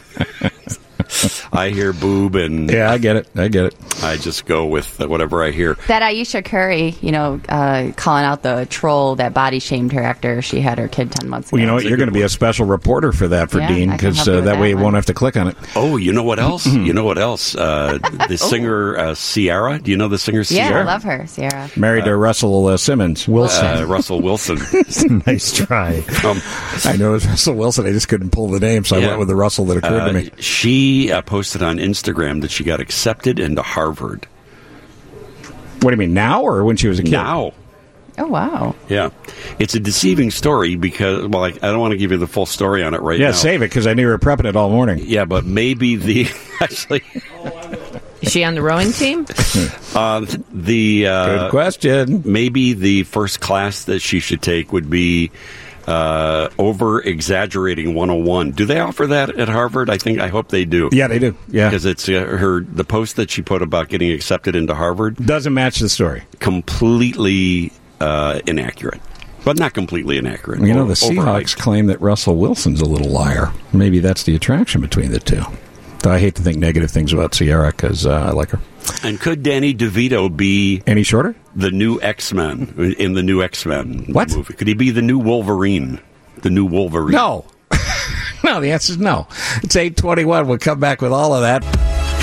I hear boob and Yeah, I get it. I get it. I just go with whatever I hear. That Aisha Curry, you know, uh, calling out the troll that body shamed her after she had her kid ten months ago. Well, you know what? You're going to be a special reporter for that for Yeah, Dean, I can because help you uh, with that that way you one. won't have to click on it. Oh, you know what else? you know what else? Uh, the singer uh, Ciara. Do you know the singer Yeah, Ciara? I love her, Sierra. Married to Russell uh, Simmons. Wilson. Uh, Russell Wilson. Nice try. Um, I know it's Russell Wilson. I just couldn't pull the name, so I Yeah. went with the Russell that occurred to Uh, me. She uh, posted on Instagram that she got accepted into Harvard. What do you mean, now or when she was a kid? Now. Oh, wow. Yeah. It's a deceiving story because, well, I, I don't want to give you the full story on it right Yeah, now. save it, because I knew you were prepping it all morning. Yeah, but maybe the, actually, Is she on the rowing team? uh, the, uh, Good question. maybe the first class that she should take would be uh, over exaggerating one oh one. Do they offer that at Harvard? I think, I hope they do. Yeah, they do. Yeah. Because it's uh, her, the post that she put about getting accepted into Harvard, Doesn't match the story. completely uh, inaccurate. But not completely inaccurate. You know, the O- overhyped. Seahawks claim that Russell Wilson's a little liar. Maybe that's the attraction between the two. Though I hate to think negative things about Ciara, because uh, I like her. And could Danny DeVito be Any shorter? the new X-Men in the new X-Men What? movie? Could he be the new Wolverine? The new Wolverine? No. No, the answer is no. It's eight twenty-one. We'll come back with all of that. You'll be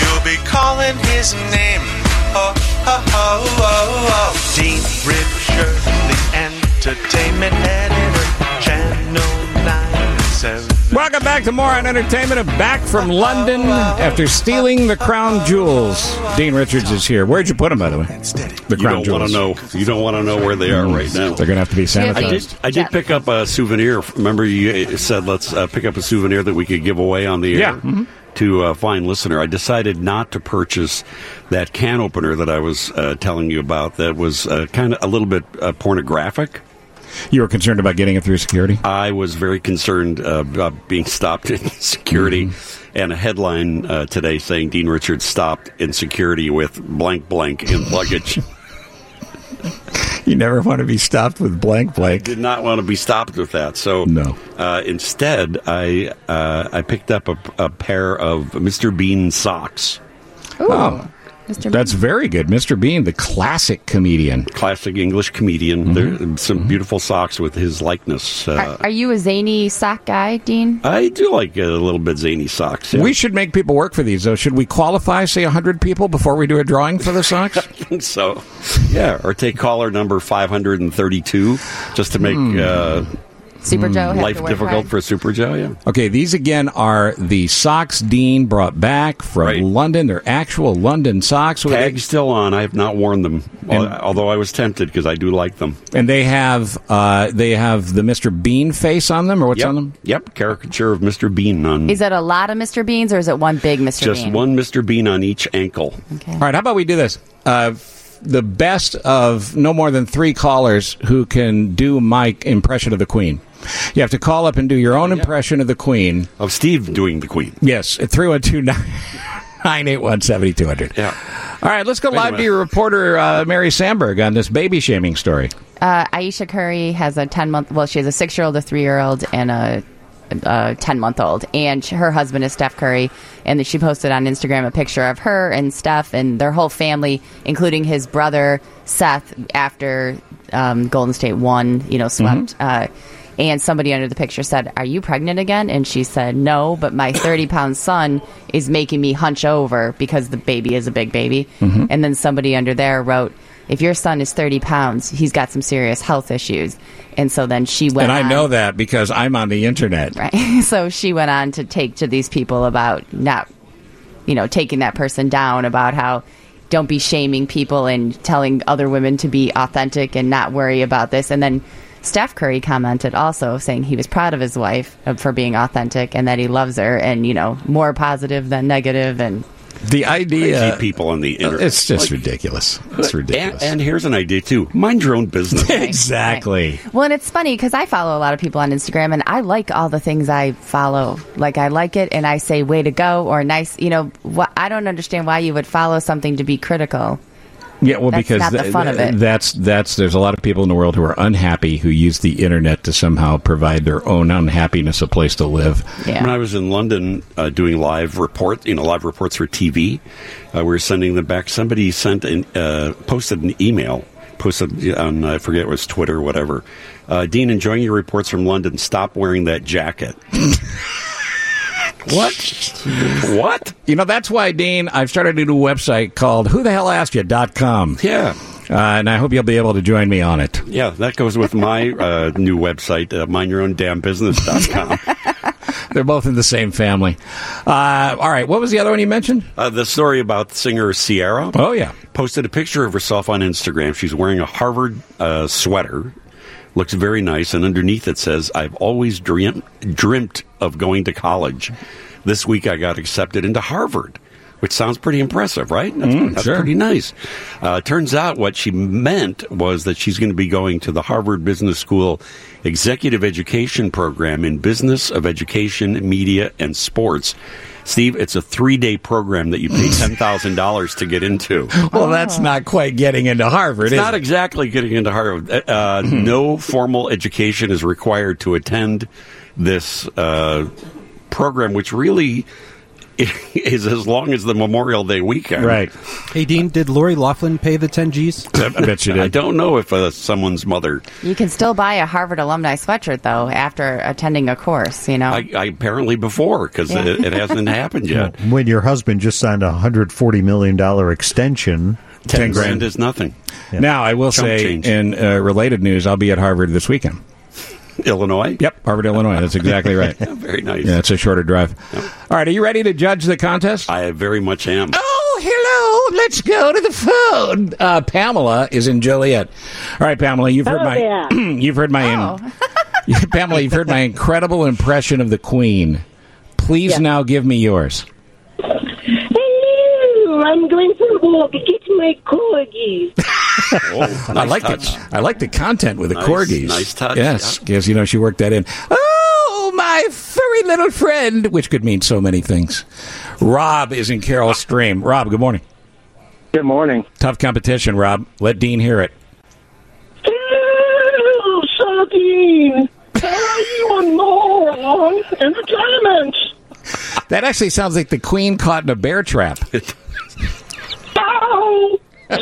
calling his name. Oh, oh, oh, oh, oh. Dean Richards, the entertainment editor, Channel nine seven. Welcome back to more on entertainment. Back from London after stealing the crown jewels. Dean Richards is here. Where'd you put them, by the way? The You crown don't want jewels. to know. You don't want to know where they are right now. They're going to have to be I did, sanitized. I did pick up a souvenir. Remember, you said let's uh, pick up a souvenir that we could give away on the air Yeah. Mhm. to a fine listener. I decided not to purchase that can opener that I was uh, telling you about. That was uh, kind of a little bit uh, pornographic. You were concerned about getting it through security? I was very concerned uh, about being stopped in security. Mm-hmm. And a headline uh, today saying Dean Richards stopped in security with blank blank in luggage. You never want to be stopped with blank blank. Did not want to be stopped with that. So no. Uh, instead, I uh, I picked up a, a pair of Mister Bean socks. Oh, Mister that's very good. Mister Bean, the classic comedian. Classic English comedian. Mm-hmm. There some beautiful socks with his likeness. Uh, Are, are you a zany sock guy, Dean? I do like a little bit zany socks. Yeah. We should make people work for these, though. Should we qualify, say, one hundred people before we do a drawing for the socks? I think so. Yeah, or take caller number five hundred thirty-two just to make Hmm. uh, Super Joe have life to work difficult hard. for Super Joe, yeah. Okay, these again are the socks Dean brought back from London. They're actual London socks. with Tag's still on. I have not worn them, And- although I was tempted because I do like them. And they have uh, they have the Mister Bean face on them, or what's Yep. on them? Yep, caricature of Mister Bean on. Is it a lot of Mister Beans or is it one big Mister Just Bean? one Mister Bean on each ankle. Okay. All right, how about we do this? Uh, the best of no more than three callers who can do my impression of the Queen. You have to call up and do your own impression of the Queen. Of Steve doing the Queen. Yes, at three one two, nine eight one, seven two zero zero. Yeah. All right, let's go Wait a live to minute. your reporter, uh, Mary Sandberg, on this baby shaming story. Uh, Aisha Curry has a ten month. Well, she has a six year old, a three year old, and a. a ten month old, and her husband is Steph Curry, and she posted on Instagram a picture of her and Steph and their whole family, including his brother Seth, after um, Golden State won, you know, swept. Uh, and somebody under the picture said, "Are you pregnant again?" And she said, "No, but my thirty pound son is making me hunch over because the baby is a big baby." Mhm. And then somebody under there wrote, "If your son is thirty pounds, he's got some serious health issues." And so then she went And I on- know that because I'm on the internet. Right. So she went on to take to these people about not, you know, taking that person down, about how don't be shaming people and telling other women to be authentic and not worry about this. And then Steph Curry commented also saying he was proud of his wife uh, for being authentic and that he loves her and, you know, more positive than negative. And The idea. Crazy people on the internet. It's just Like- ridiculous. It's ridiculous. And, and here's an idea, too. Mind your own business. Exactly. Well, and it's funny because I follow a lot of people on Instagram, and I like all the things I follow. Like, I like it, and I say "way to go" or "nice." You know, wh- I don't understand why you would follow something to be critical. Yeah, well, That's because not the th- fun of it. that's that's there's a lot of people in the world who are unhappy who use the internet to somehow provide their own unhappiness a place to live. Yeah. When I was in London uh, doing live report, you know, live reports for T V, uh, we were sending them back. Somebody sent an, uh, posted an email, posted on I forget it was Twitter or whatever. Uh, Dean, enjoying your reports from London. Stop wearing that jacket. What? What? You know, that's why, Dean, I've started a new website called who the hell asked you dot com. Yeah. Uh, and I hope you'll be able to join me on it. Yeah, that goes with my uh, new website, uh, mind your own damn business dot com. They're both in the same family. Uh, all right, what was the other one you mentioned? Uh, the story about singer Sierra. Oh, yeah. Posted a picture of herself on Instagram. She's wearing a Harvard uh, sweater. Looks very nice. And underneath it says, I've always dreamt, dreamt of going to college. This week I got accepted into Harvard, which sounds pretty impressive, right? That's, Mm, that's sure. pretty nice. Uh, turns out what she meant was that she's going to be going to the Harvard Business School Executive Education Program in Business of Education, Media, and Sports. Steve, it's a three-day program that you pay ten thousand dollars to get into. Well, that's not quite getting into Harvard, It's is not it? exactly getting into Harvard. Uh, no formal education is required to attend this uh, program, which really is as long as the Memorial Day weekend. Right. Hey, Dean, did Lori Loughlin pay the ten G's? I bet you did. I don't know if uh, someone's mother. You can still buy a Harvard alumni sweatshirt, though, after attending a course, you know? I, I apparently before, because Yeah. it, it hasn't happened yet. When your husband just signed a one hundred forty million dollars extension, Ten grand is nothing. Now, I will Chump say, change. in uh, related news, I'll be at Harvard this weekend. Illinois? Yep, Harvard, Illinois. That's exactly right. Very nice. Yeah, it's a shorter drive. All right, are you ready to judge the contest? I very much am. Oh, hello. Let's go to the phone. Uh, Pamela is in Joliet. All right, Pamela, you've heard Hello my there. you've heard my Pamela, you've heard my incredible impression of the Queen. Please now give me yours. Hello, I'm going for a walk. Get my corgis. Oh, I like the I like the content with the Nice, corgis. nice touch, Yes, because you know she worked that in. Oh, my furry little friend, which could mean so many things. Rob is in Carroll Stream. Rob, good morning. Good morning. Tough competition, Rob. Let Dean hear it. Hello, Sardine. Are you a moron? Entertainment. That actually sounds like the Queen caught in a bear trap. Ow.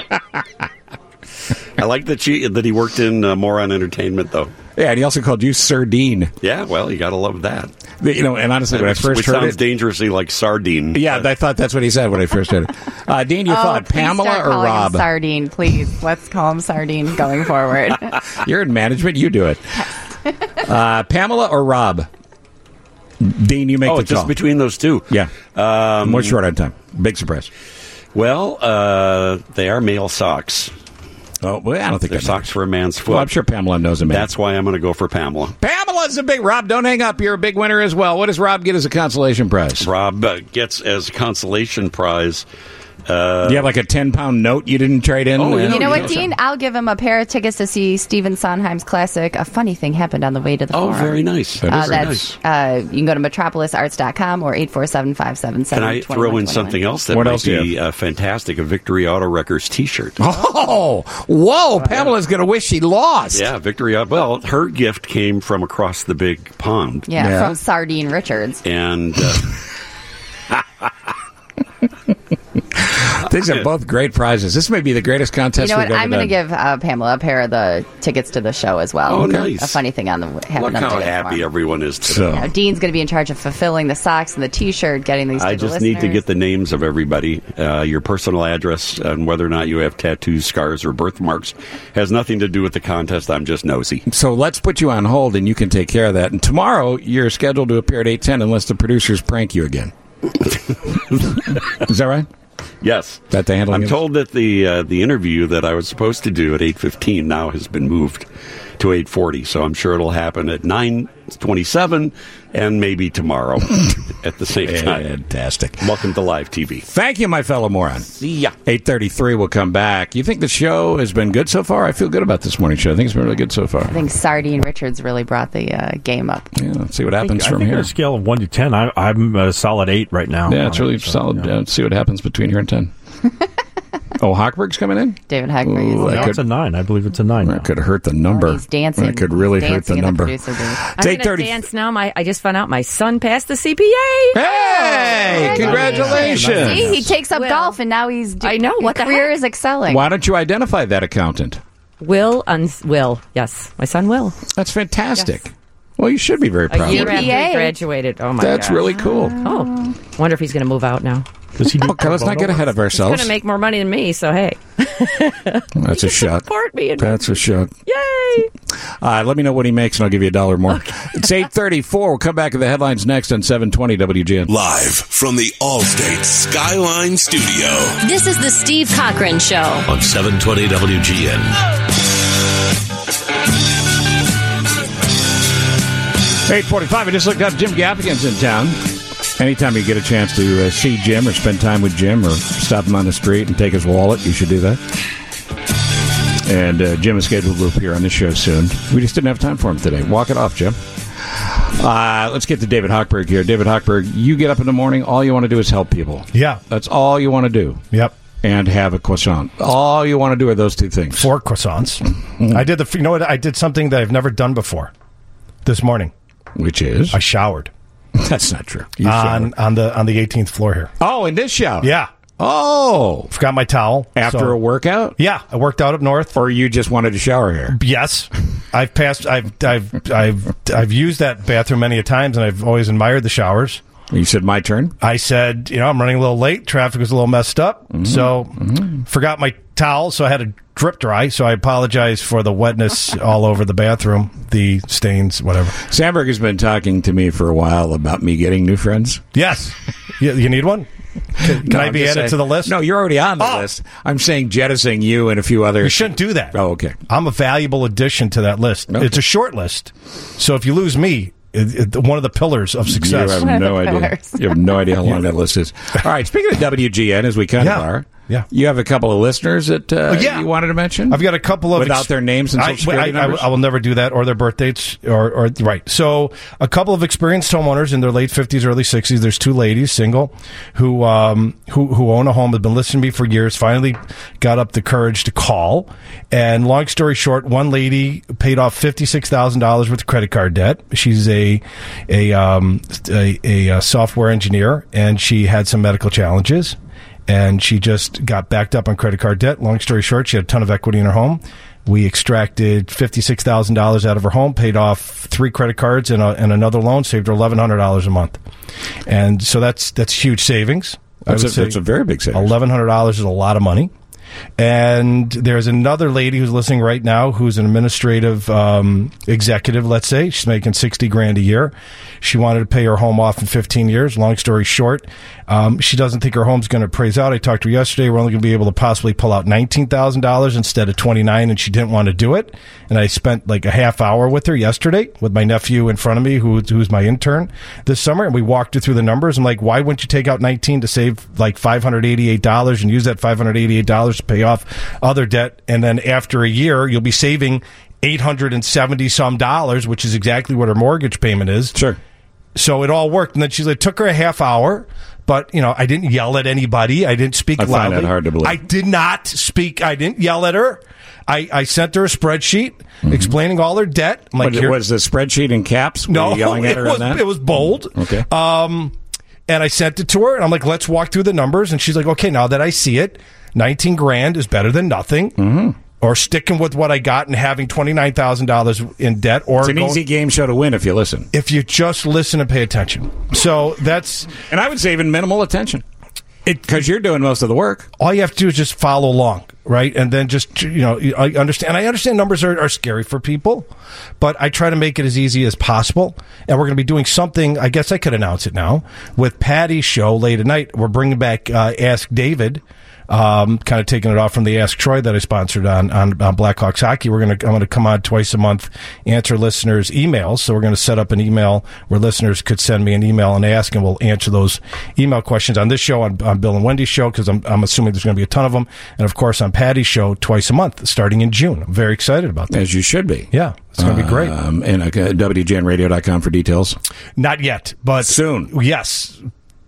I like that she that he worked in uh, Moron Entertainment, though. Yeah, and he also called you Sardine. Yeah, well, you got to love that. You know, and honestly, when I Which- first which heard sounds it, dangerously like sardine. yeah, I thought that's what he said when I first heard it. Uh, Dean, your oh, thought, please Pamela start or calling him Rob? Sardine, please. Let's call him Sardine going forward. You're in management. You do it. Uh, Pamela or Rob? Dean, you make Oh, the just call. between those two. Yeah. Um, More short on time. Big surprise. Well, uh, they are male socks. Oh, well, I don't think they're that socks for a man's foot. Well, I'm sure Pamela knows a man. That's why I'm going to go for Pamela. Pamela's a big Rob. Don't hang up. You're a big winner as well. What does Rob get as a consolation prize? Rob uh, gets as a consolation prize. Uh, Do you have like a ten pound note you didn't trade in? Oh, Uh, You know what, Dean? I'll give him a pair of tickets to see Stephen Sondheim's classic, A Funny Thing Happened on the Way to the Oh, Forum. very nice. That Uh, is very that's, uh, you can go to metropolis arts dot com or eight four seven, five seven Can seven, I throw in something else that What might else do you be uh, fantastic? A Victory Auto Wreckers T-shirt. Oh, whoa! Pamela's going to wish she lost. Yeah, Victory Auto. Well, her gift came from across the big pond. Yeah, Yeah. from Sardine Richards. And uh, These are both great prizes. This may be the greatest You contest know what? we've ever I'm going to done. give uh, Pamela a pair of the tickets to the show as well. Oh, nice. A funny thing on the happened look on the how way to the happy forum. everyone is today. So- You know, Dean's going to be in charge of fulfilling the socks and the T-shirt, getting these. To I the just need to listeners. get the names of everybody, uh, your personal address, and whether or not you have tattoos, scars, or birthmarks. Has nothing to do with the contest. I'm just nosy. So let's put you on hold, and you can take care of that. And tomorrow, you're scheduled to appear at eight ten unless the producers prank you again. Is that right? Yes. That the handling I'm is? told that the uh, the interview that I was supposed to do at eight fifteen now has been moved to eight forty, so I'm sure it'll happen at nine twenty-seven and maybe tomorrow at the same time. Fantastic. Welcome to live T V. Thank you, my fellow moron. See ya. eight thirty-three will come back. You think the show has been good so far? I feel good about this morning show. I think it's been really good so far. I think Sardine Richards really brought the uh, game up. Yeah, let's see what I think, happens I from think here. on a scale of one to ten, I, I'm a solid eight right now. Yeah, it's on really it, so, solid. yeah. Uh, let's see what happens between here and ten. Oh, Hochberg's coming in? David Hochberg. Ooh, Well, that now could- it's a nine. I believe it's a nine. That now. could hurt the number. Oh, he's dancing. That could really He's hurt the dancing in number. producer booth. I'm It's eight going thirty. to dance now. My I just found out my son passed the C P A. Hey, congratulations. See, he takes up Well, golf, and now he's. I know, what the career heck? is excelling. Why don't you identify that accountant? Will uns Will yes, my son Will. That's fantastic. Yes. Well, you should be very proud A of year him. after C P A. he graduated. Oh my That's gosh. really cool. Oh, wonder if he's going to move out now. Does he do Okay, let's not get ahead of He's ourselves. going to make more money than me. So hey, That's a shock. support me. And That's a shock. yay! Uh, let me know what he makes, and I'll give you a dollar more. It's eight thirty-four. We'll come back to the headlines next on seven twenty W G N. Live from the Allstate Skyline Studio This is the Steve Cochran Show. on seven twenty W G N. eight forty-five. I just looked up. Jim Gaffigan's in town. Anytime you get a chance to uh, see Jim or spend time with Jim or stop him on the street and take his wallet, you should do that. And uh, Jim is scheduled to appear on this show soon. We just didn't have time for him today. Walk it off, Jim. Uh, let's get to David Hochberg here. David Hochberg, you get up in the morning, all you want to do is help people. Yeah. That's all you want to do. Yep. And have a croissant. All you want to do are those two things. Four croissants. I did the. You know what? I did something that I've never done before this morning. Which is? I showered. That's not true. You on on the on the eighteenth floor here. Oh, in this shower? Yeah. Oh. Forgot my towel. After so- a workout? Yeah, I worked out up north. Or you just wanted to shower here? Yes. I've passed I've I've I've I've used that bathroom many a times, and I've always admired the showers. You said my turn? I said, you know, I'm running a little late. Traffic was a little messed up. Mm-hmm. So mm-hmm. forgot my towel, so I had to drip dry. So I apologize for the wetness all over the bathroom, the stains, whatever. Sandberg has been talking to me for a while about me getting new friends. Yes. You, you need one? Can, can No, I I'm be just added saying- to the list? No, you're already on the Oh. list. I'm saying jettisoning you and a few others. You shouldn't do that. Oh, okay. I'm a valuable addition to that list. Okay. It's a short list. So if you lose me, it, it, one of the pillars of success. You have no idea. You have no idea how long that list is. All right, speaking of W G N, as we kind Yeah. of are, Yeah. you have a couple of listeners that uh, Oh, yeah. you wanted to mention? I've got a couple of Without ex- their names and I- social security I, I, numbers? I will never do that, or their birth dates, or, or right. So, a couple of experienced homeowners in their late fifties, early sixties. There's two ladies, single, who um, who who own a home, have been listening to me for years. Finally, got up the courage to call. And long story short, one lady paid off fifty six thousand dollars worth of credit card debt. She's a a, um, a a a software engineer, and she had some medical challenges. And she just got backed up on credit card debt. Long story short, she had a ton of equity in her home. We extracted fifty-six thousand dollars out of her home, paid off three credit cards and, a, and another loan, saved her eleven hundred dollars a month. And so that's that's huge savings. I That's would a- say that's a very big savings. eleven hundred dollars is a lot of money. And there's another lady who's listening right now who's an administrative um, executive, let's say. She's making sixty grand a year. She wanted to pay her home off in fifteen years. Long story short, um, she doesn't think her home's going to appraise out. I talked to her yesterday. We're only going to be able to possibly pull out nineteen thousand dollars instead of twenty-nine, and she didn't want to do it. And I spent like a half hour with her yesterday with my nephew in front of me, who, who's my intern this summer, and we walked her through the numbers. I'm like, why wouldn't you take out nineteen to save like five hundred eighty-eight dollars and use that five hundred eighty-eight dollars to pay off other debt? And then after a year, you'll be saving eight hundred seventy some dollars, which is exactly what her mortgage payment is. Sure. So it all worked. And then she's like, it took her a half hour, but you know, I didn't yell at anybody. I didn't speak I loudly. find that hard to believe. I did not speak. I didn't yell at her. I, I sent her a spreadsheet Mm-hmm. explaining all her debt. I'm like, was, it, here- was the spreadsheet in caps? Were no, you yelling at her it was, on that? it was bold. Okay. Um, and I sent it to her, and I'm like, let's walk through the numbers. And she's like, okay, now that I see it, nineteen grand is better than nothing. Mm-hmm. Or sticking with what I got and having twenty-nine thousand dollars in debt. Or It's an going- easy game show to win if you listen. if you just listen and pay attention. So that's... And I would say even minimal attention. Because you're doing most of the work. All you have to do is just follow along, right? And then just, you know, I understand. I understand numbers are, are scary for people, but I try to make it as easy as possible. And we're going to be doing something, I guess I could announce it now, with Patty's show late at night. We're bringing back uh, Ask David. Um, kind of taking it off from the Ask Troy that I sponsored on, on, on Blackhawks hockey. We're going to, I'm going to come on twice a month, answer listeners' emails. So we're going to set up an email where listeners could send me an email and ask, and we'll answer those email questions on this show, on, on Bill and Wendy's show, because I'm, I'm assuming there's going to be a ton of them. And of course on Patty's show twice a month, starting in June. I'm very excited about that. As you should be. Yeah. It's going to be great. Um, and uh, W G N radio dot com for details. Not yet, but soon. Yes.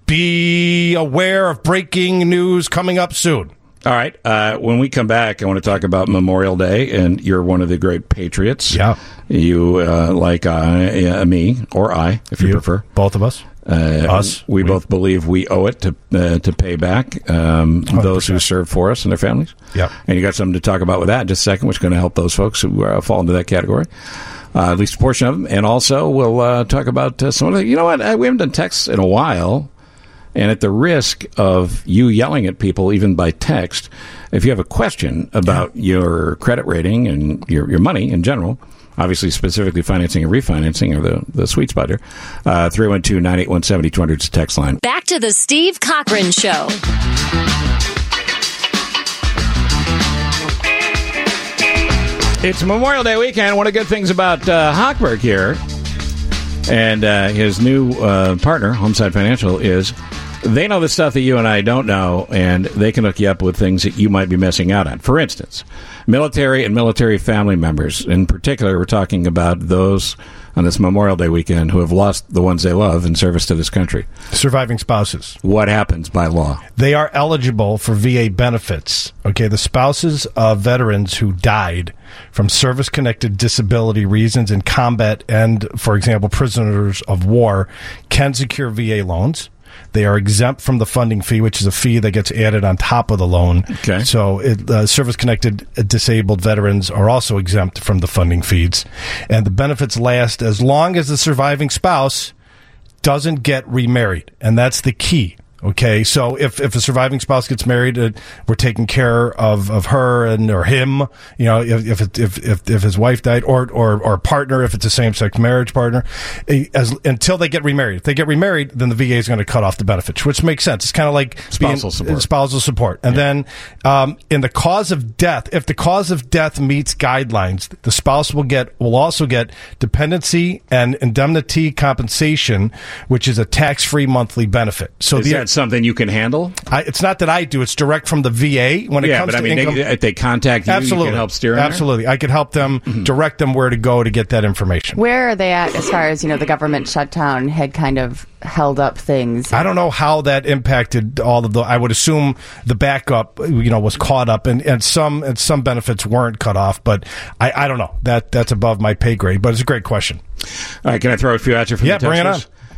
Be aware of breaking news coming up soon. All right. Uh, when we come back, I want to talk about Memorial Day, and you're one of the great patriots. Yeah. You, uh, like I, uh, me, or I, if you, You, prefer. Both of us. Uh, Us. We, both believe we owe it to uh, to pay back um, those who served for us and their families. Yeah. And you got something to talk about with that in just a second, which is going to help those folks who uh, fall into that category. Uh, at least a portion of them. And also, we'll uh, talk about uh, some of the... You know what? I, we haven't done texts in a while. And at the risk of you yelling at people, even by text, if you have a question about your credit rating and your, your money in general, obviously specifically financing and refinancing are the, the sweet spot here, uh, three one two, nine eight one, seven two zero zero is the text line. Back to the Steve Cochran Show. It's Memorial Day weekend. One of the good things about uh, Hochberg here and uh, his new uh, partner, Homeside Financial, is they know the stuff that you and I don't know, and they can hook you up with things that you might be missing out on. For instance, military and military family members. In particular, we're talking about those on this Memorial Day weekend who have lost the ones they love in service to this country. Surviving spouses. What happens by law? They are eligible for V A benefits. Okay, the spouses of veterans who died from service-connected disability reasons in combat and, for example, prisoners of war can secure V A loans. They are exempt from the funding fee, which is a fee that gets added on top of the loan. Okay. So it, uh, service-connected uh, disabled veterans are also exempt from the funding fees. And the benefits last as long as the surviving spouse doesn't get remarried. And that's the key. Okay, so if, if a surviving spouse gets married, uh, we're taking care of, of her and or him. You know, if if it, if, if if his wife died, or or or partner, if it's a same sex marriage partner, as until they get remarried. If they get remarried, then the V A is going to cut off the benefits, which makes sense. It's kind of like spousal being, support. Spousal support, and yeah. then um, in the cause of death, if the cause of death meets guidelines, the spouse will get will also get dependency and indemnity compensation, which is a tax free monthly benefit. So is the that something you can handle? I, it's not that I do. It's direct from the V A when it yeah, comes but to I mean, income. They, if they contact you, Absolutely. you can help steer them Absolutely. I could help them, mm-hmm. direct them where to go to get that information. Where are they at as far as, you know, the government shutdown had kind of held up things? I don't know how that impacted all of the. I would assume the backup, you know, was caught up, and, and some and some benefits weren't cut off. But I, I don't know. That that's above my pay grade. But it's a great question. All right, can I throw a few at you from yeah, the bring it on.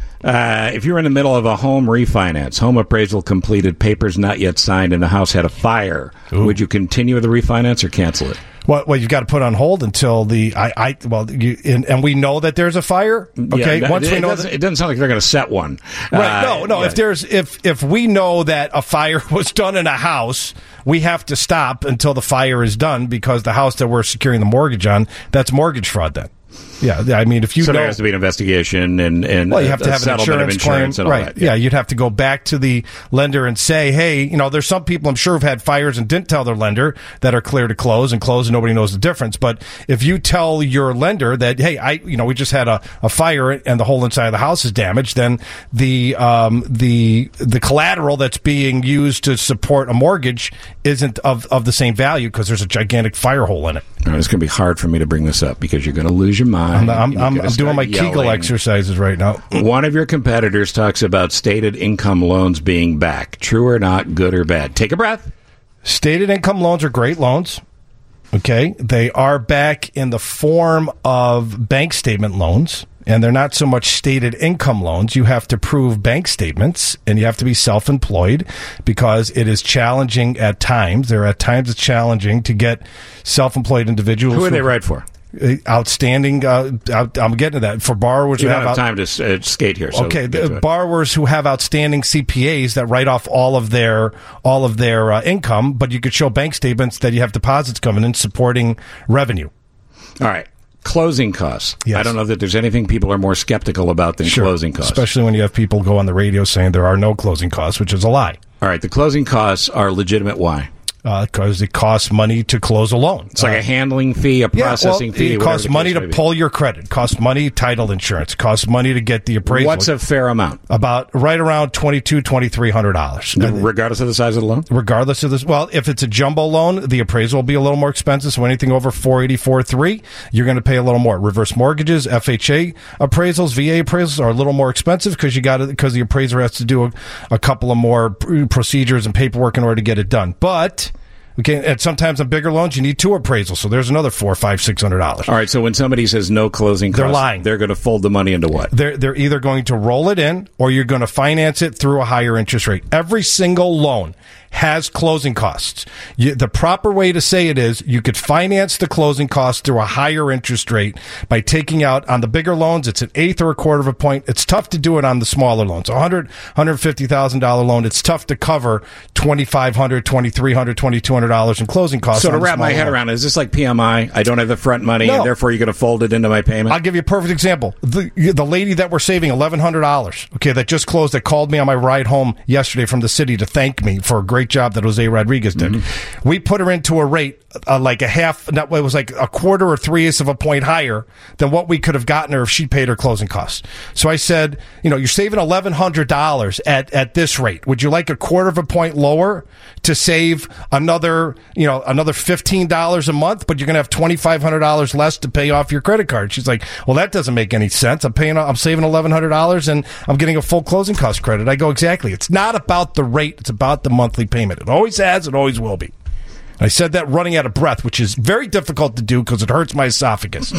Uh, if you're in the middle of a home refinance, home appraisal completed, papers not yet signed, and the house had a fire, Ooh. would you continue the refinance or cancel it? Well, well, you've got to put on hold until the I, I well, you, and, and we know that there's a fire. Okay, yeah, once it, we know, it doesn't, that, it doesn't sound like they're going to set one. Right? Uh, no, no. Yeah. If there's if if we know that a fire was done in a house, we have to stop until the fire is done because the house that we're securing the mortgage on, that's mortgage fraud. Then. Yeah, I mean, if you so know, there has to be an investigation and, and well, you have a, to a have an settlement insurance, of insurance claim, and all right? that. Yeah. yeah, you'd have to go back to the lender and say, hey, you know, there's some people I'm sure have had fires and didn't tell their lender that are clear to close and close, and nobody knows the difference. But if you tell your lender that, hey, I, you know, we just had a, a fire and the whole inside of the house is damaged, then the um, the the collateral that's being used to support a mortgage isn't of of the same value because there's a gigantic fire hole in it. All right, it's going to be hard for me to bring this up because you're going to lose your mind. I'm, I'm, I'm, I'm doing my yelling. Kegel exercises right now. One of your competitors talks about stated income loans being back. True or not, good or bad? Take a breath. Stated income loans are great loans. Okay. They are back in the form of bank statement loans, and they're not so much stated income loans. You have to prove bank statements, and you have to be self-employed because it is challenging at times. There are at times it's challenging to get self-employed individuals. Who are they right for? Outstanding. Uh, out, I'm getting to that for borrowers. You who don't have have out, time to uh, skate here. So okay, the borrowers who have outstanding C P As that write off all of their all of their uh, income, but you could show bank statements that you have deposits coming in supporting revenue. All right. Closing costs. Yes. I don't know that there's anything people are more skeptical about than sure. closing costs. Especially when you have people go on the radio saying there are no closing costs, which is a lie. All right. The closing costs are legitimate. Why? Because uh, it costs money to close a loan. It's like uh, a handling fee, a processing yeah, well, fee. It costs money to pull your credit. It costs money, title insurance. It costs money to get the appraisal. What's a fair amount? About right around twenty-two hundred dollars, twenty-three hundred dollars. Regardless of the size of the loan? Regardless of this. Well, if it's a jumbo loan, the appraisal will be a little more expensive. So anything over four eighty-four three, you're going to pay a little more. Reverse mortgages, F H A appraisals, V A appraisals are a little more expensive because you got to, because the appraiser has to do a, a couple of more procedures and paperwork in order to get it done. But okay, and sometimes on bigger loans, you need two appraisals, so there's another four, five, six hundred dollars. All right, so when somebody says no closing costs, they're lying. They're going to fold the money into what? They're they're either going to roll it in, or you're going to finance it through a higher interest rate. Every single loan has closing costs. You, the proper way to say it is you could finance the closing costs through a higher interest rate by taking out on the bigger loans. It's an eighth or a quarter of a point. It's tough to do it on the smaller loans. A hundred, hundred fifty thousand dollar loan. It's tough to cover twenty five hundred, twenty three hundred, twenty two hundred dollars in closing costs. So to on wrap my head loan. around, is this like P M I? I don't have the front money, No. and therefore you're going to fold it into my payment. I'll give you a perfect example. The the lady that we're saving eleven hundred dollars. Okay, that just closed. That called me on my ride home yesterday from the city to thank me for a great great job that Jose Rodriguez did. Mm-hmm. We put her into a rate uh, like a half, not, it was like a quarter or three-eighths of a point higher than what we could have gotten her if she paid her closing costs. So I said, you know, you're saving eleven hundred dollars at, at this rate. Would you like a quarter of a point lower to save another, you know, another fifteen dollars a month, but you're going to have twenty-five hundred dollars less to pay off your credit card? She's like, well, that doesn't make any sense. I'm paying, I'm saving eleven hundred dollars and I'm getting a full closing cost credit. I go, exactly. It's not about the rate. It's about the monthly payment. It always has. It always will be. I said that running out of breath, which is very difficult to do because it hurts my esophagus.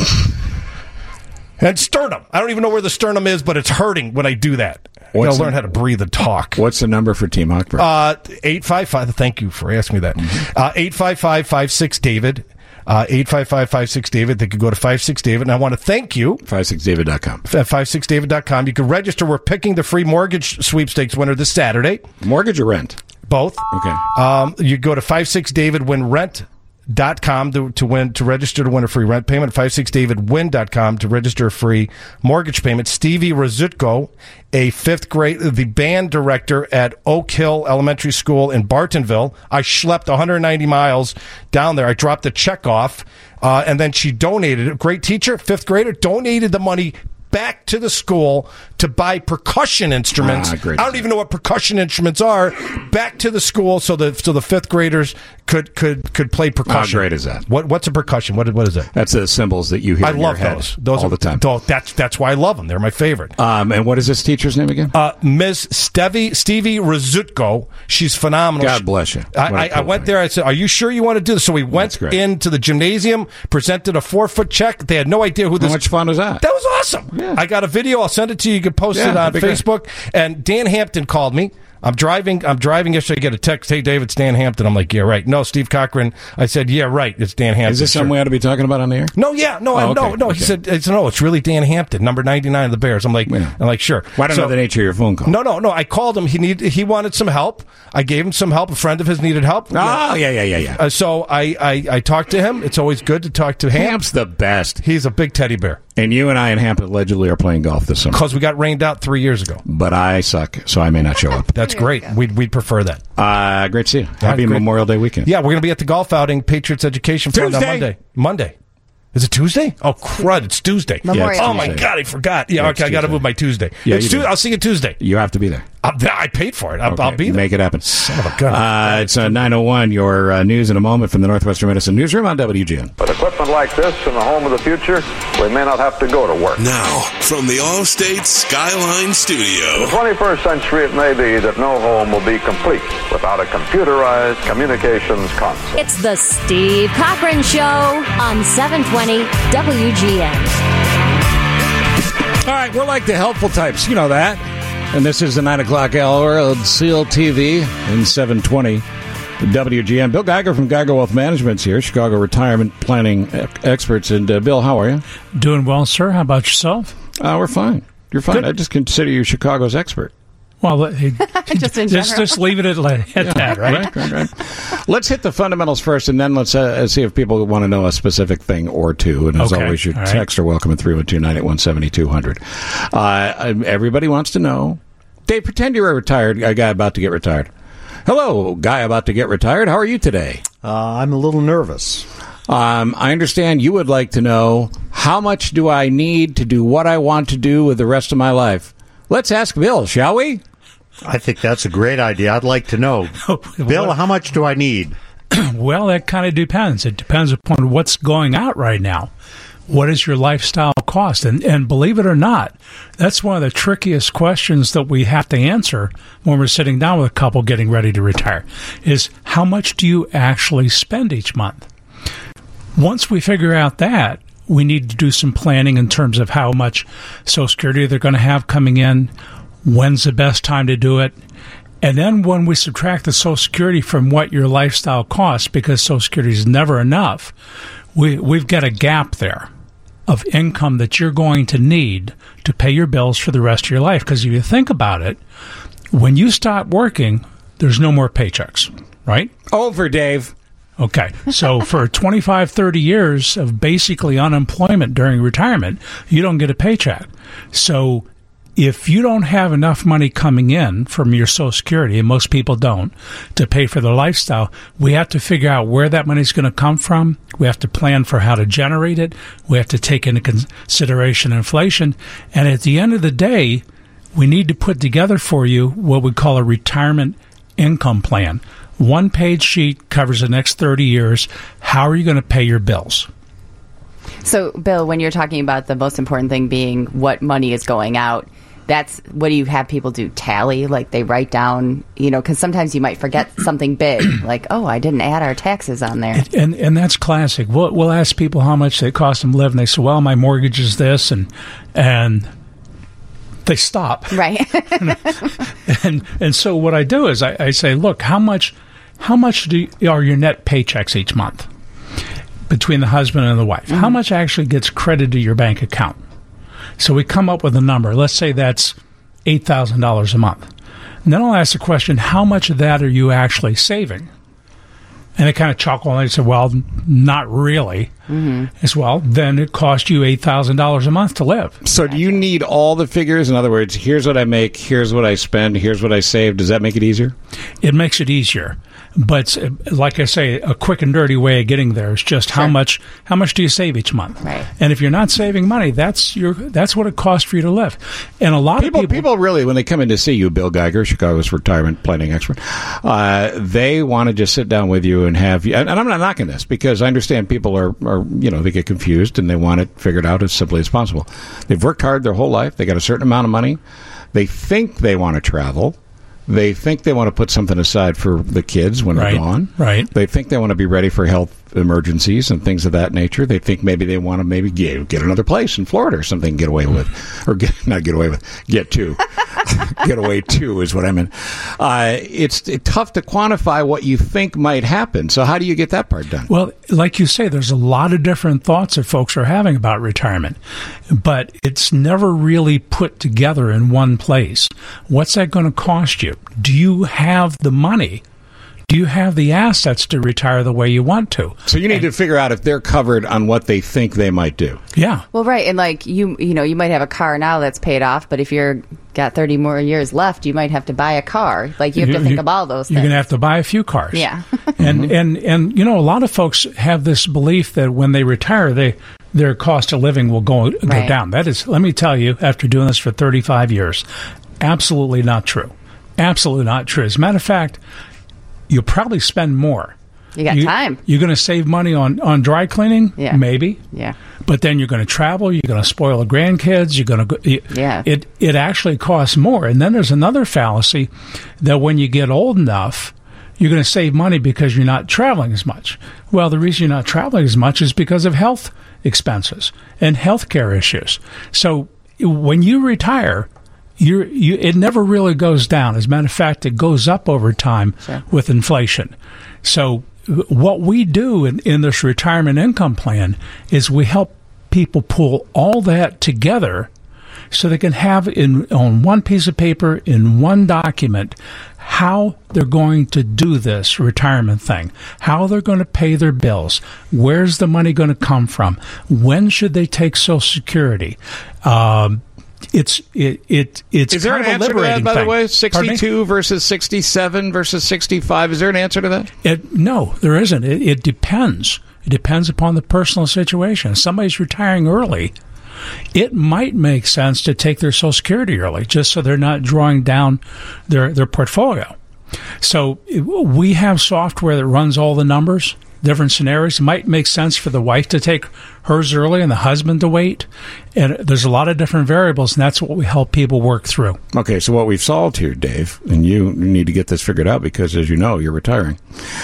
And sternum. I don't even know where the sternum is, but it's hurting when I do that. I got to learn how to breathe and talk. What's the number for Team Hochberg? Uh, eight five five. Thank you for asking me that. Mm-hmm. Uh, eight five five, five six, David. Uh, eight five five, five six, David. They could go to five six David. And I want to thank you. five six david dot com. At five six david dot com. You can register. We're picking the free mortgage sweepstakes winner this Saturday. Mortgage or rent? Both. Okay. Um, you go to five six david win rent dot com to, to win to register to win a free rent payment. five six david win dot com to register a free mortgage payment. Stevie Rizutko, a fifth grade, the band director at Oak Hill Elementary School in Bartonville. I schlepped one hundred ninety miles down there. I dropped the check off, uh, and then she donated it. Great teacher, fifth grader, donated the money back to the school to buy percussion instruments. Ah, great. I don't even know what percussion instruments are. Back to the school so the so the fifth graders could could could play percussion. How great is that? What what's a percussion? What what is it? That's the symbols that you hear. I in love your head those. Those all are, the time. Those, that's that's why I love them. They're my favorite. Um, and what is this teacher's name again? Uh, Miz Stevie Stevie Rizutko. She's phenomenal. God bless you. I, I, I went there. I said, "Are you sure you want to do this?" So we went into the gymnasium, presented a four foot check. They had no idea who this. How much fun was that? That was awesome. Yeah. I got a video. I'll send it to you. You can post Yeah, it on that'd be Facebook. And Dan Hampton called me. I'm driving. I'm driving yesterday. I get a text. Hey, Dave, it's Dan Hampton. I'm like, yeah, right. No, Steve Cochran. I said, yeah, right. It's Dan Hampton. Is this something we ought to be talking about on the air? No, yeah, no, Oh, I, okay, no, no. okay. He said, it's, no, it's really Dan Hampton, number ninety-nine of the Bears. I'm like, I'm like, sure. Well, I don't So- know the nature of your phone call. No, no, no. I called him. He need. He wanted some help. I gave him some help. A friend of his needed help. Oh, yeah, yeah, yeah, yeah. Uh, so I, I, I talked to him. It's always good to talk to Hamp. Hamp's the best. He's a big teddy bear. And you and I and Hamp allegedly are playing golf this summer. Because we got rained out three years ago. But I suck, so I may not show up. That's great. We'd, we'd prefer that. Uh, great to see you. Happy great. Memorial Day weekend. Yeah, we're going to be at the golf outing, Patriots Education Fund on Tuesday. Monday. Monday. Is it Tuesday? Oh, crud. It's Tuesday. Memorial Yeah, it's oh, my Tuesday. God. I forgot. Yeah, Yeah, okay. it's I got to Tuesday. move my Tuesday. Yeah, It's you do. Tu- I'll see you Tuesday. You have to be there. I, I paid for it. I'll, Okay, I'll be there. Make it happen. Son of a gun. Uh, it's uh, nine oh one. Your uh, news in a moment from the Northwestern Medicine Newsroom on W G N. With equipment like this in the home of the future, we may not have to go to work. Now, from the Allstate Skyline In Studio. the twenty-first century, it may be that no home will be complete without a computerized communications console. It's the Steve Cochran Show on seven twenty W G N. All right, we're like the helpful types. You know that. And this is the nine o'clock hour of SEAL T V in seven twenty W G N. Bill Geiger from Geiger Wealth Management's here, Chicago retirement planning ec- experts. And uh, Bill, how are you? Doing well, sir. How about yourself? Uh, we're fine. You're fine. Good. I just consider you Chicago's expert. Well, it- Just in just, general. just leave it at, at that, right? Right, right, right. Let's hit the fundamentals first, and then let's uh, see if people want to know a specific thing or two. And as Okay, always, your all right. texts are welcome at three one two, nine eight one, seven two zero zero. Uh, everybody wants to know. Dave, pretend you're a retired a guy about to get retired. Hello, guy about to get retired. How are you today? Uh, I'm a little nervous. Um, I understand you would like to know, how much do I need to do what I want to do with the rest of my life? Let's ask Bill, shall we? I think that's a great idea. I'd like to know. Bill, how much do I need? Well, that kind of depends. It depends upon what's going out right now. What is your lifestyle cost? And, and believe it or not, that's one of the trickiest questions that we have to answer when we're sitting down with a couple getting ready to retire, is how much do you actually spend each month? Once we figure out that, we need to do some planning in terms of how much Social Security they're going to have coming in, when's the best time to do it. And then when we subtract the Social Security from what your lifestyle costs, because Social Security is never enough, we, we've got a gap there of income that you're going to need to pay your bills for the rest of your life. Because if you think about it, when you stop working, there's no more paychecks, right? Over, Dave. Okay, so for twenty-five, thirty years of basically unemployment during retirement, you don't get a paycheck. So if you don't have enough money coming in from your Social Security, and most people don't, to pay for their lifestyle, we have to figure out where that money is going to come from. We have to plan for how to generate it. We have to take into consideration inflation. And at the end of the day, we need to put together for you what we call a retirement income plan. One page sheet covers the next thirty years. How are you going to pay your bills? So, Bill, when you're talking about the most important thing being what money is going out, that's what do you have people do? Tally? Like they write down, you know, because sometimes you might forget something big, like, oh, I didn't add our taxes on there. And and, and that's classic. We'll, we'll ask people how much they cost them to live, and they say, well, my mortgage is this, and and they stop. Right. and and so what I do is I, I say, look, how much how much do you, are your net paychecks each month between the husband and the wife? Mm-hmm. How much actually gets credited to your bank account? So we come up with a number. Let's say that's eight thousand dollars a month. And then I'll ask the question, how much of that are you actually saving? And they kind of chuckle and they say, well, not really. Mm-hmm. As well, then it cost you eight thousand dollars a month to live. So do you need all the figures? In other words, here's what I make, here's what I spend, here's what I save. Does that make it easier? It makes it easier. But like I say, a quick and dirty way of getting there is just sure. how much how much do you save each month? Right. And if you're not saving money, that's your that's what it costs for you to live. And a lot people, of people, people really, when they come in to see you, Bill Geiger, Chicago's retirement planning expert, uh, they want to just sit down with you and have you. And I'm not knocking this because I understand people are, are you know they get confused and they want it figured out as simply as possible. They've worked hard their whole life. They got a certain amount of money. They think they want to travel. They think they want to put something aside for the kids when right, they're gone. Right. They think they want to be ready for health emergencies and things of that nature. They think maybe they want to maybe get, get another place in Florida or something, get away with, or get, not get away with, get to. Get away to is what I meant. Uh, it's it, tough to quantify what you think might happen. So how do you get that part done? Well, like you say, there's a lot of different thoughts that folks are having about retirement, but it's never really put together in one place. What's that going to cost you? Do you have the money? Do you have the assets to retire the way you want to? So you need and, to figure out if they're covered on what they think they might do. Yeah. Well, right, and like you, you know, you might have a car now that's paid off, but if you're got thirty more years left, you might have to buy a car. Like you have you, to think you, of all those things. You're going to have to buy a few cars. Yeah. and and and you know, a lot of folks have this belief that when they retire, they their cost of living will go go right. down. That is, let me tell you, after doing this for thirty-five years, absolutely not true. Absolutely not true. As a matter of fact, you'll probably spend more. You got you, time. You're going to save money on, on dry cleaning? Yeah. Maybe. Yeah. But then you're going to travel. You're going to spoil the grandkids. You're going to go. You, yeah. It, it actually costs more. And then there's another fallacy that when you get old enough, you're going to save money because you're not traveling as much. Well, the reason you're not traveling as much is because of health expenses and health care issues. So when you retire, You're, you, it never really goes down. As a matter of fact, it goes up over time sure. with inflation. So what we do in, in this retirement income plan is we help people pull all that together so they can have in on one piece of paper, in one document, how they're going to do this retirement thing, how they're going to pay their bills, where's the money going to come from, when should they take Social Security. Um, It's it it it's is there kind an of a answer to that, liberating by thing. the way? Sixty-two versus sixty-seven versus sixty-five. Is there an answer to that? It, no, there isn't. It, it depends. It depends upon the personal situation. If somebody's retiring early, it might make sense to take their Social Security early, just so they're not drawing down their their portfolio. So we have software that runs all the numbers. Different scenarios. It might make sense for the wife to take hers early and the husband to wait. And there's a lot of different variables, and that's what we help people work through. Okay, so what we've solved here, Dave, and you need to get this figured out because, as you know, you're retiring.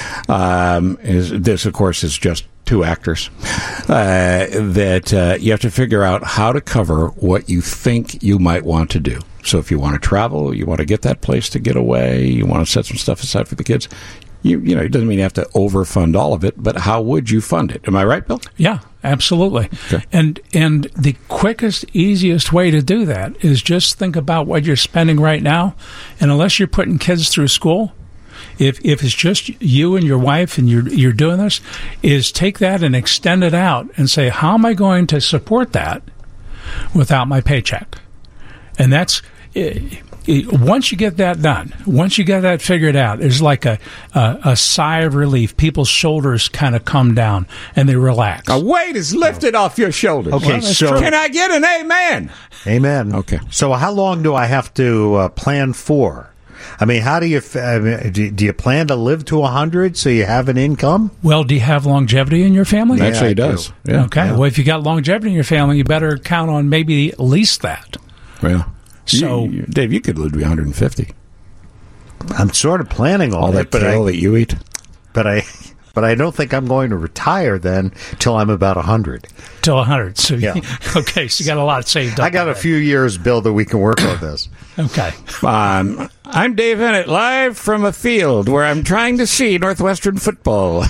Um, is this, of course, is just two actors. Uh, that uh, you have to figure out how to cover what you think you might want to do. So if you want to travel, you want to get that place to get away, you want to set some stuff aside for the kids. You you know, it doesn't mean you have to overfund all of it, but how would you fund it? Am I right, Bill? Yeah, absolutely. Okay. And and the quickest, easiest way to do that is just think about what you're spending right now. And unless you're putting kids through school, if if it's just you and your wife and you're you're doing this, is take that and extend it out and say, how am I going to support that without my paycheck? And that's it, it, once you get that done, once you get that figured out, there's like a, a, a sigh of relief. People's shoulders kind of come down and they relax. A weight is lifted off your shoulders. Okay, Well, so- can I get an amen? Amen. Okay. So how long do I have to uh, plan for? I mean, how do you f- I mean, do, do you plan to live to one hundred so you have an income? Well, do you have longevity in your family? Actually, Yeah, he I does. do. Yeah. Okay. Yeah. Well, if you got longevity in your family, you better count on maybe at least that. Well, So, you, you, Dave, you could live to be one hundred fifty. I'm sort of planning on All it, that but kale I, that you eat. but I, but I don't think I'm going to retire then till I'm about one hundred. till one hundred. So, Yeah. okay, so you got a lot saved up. I got a few years, Bill, that we can work on this. Okay. Um, I'm Dave Hennett, live from a field where I'm trying to see Northwestern football.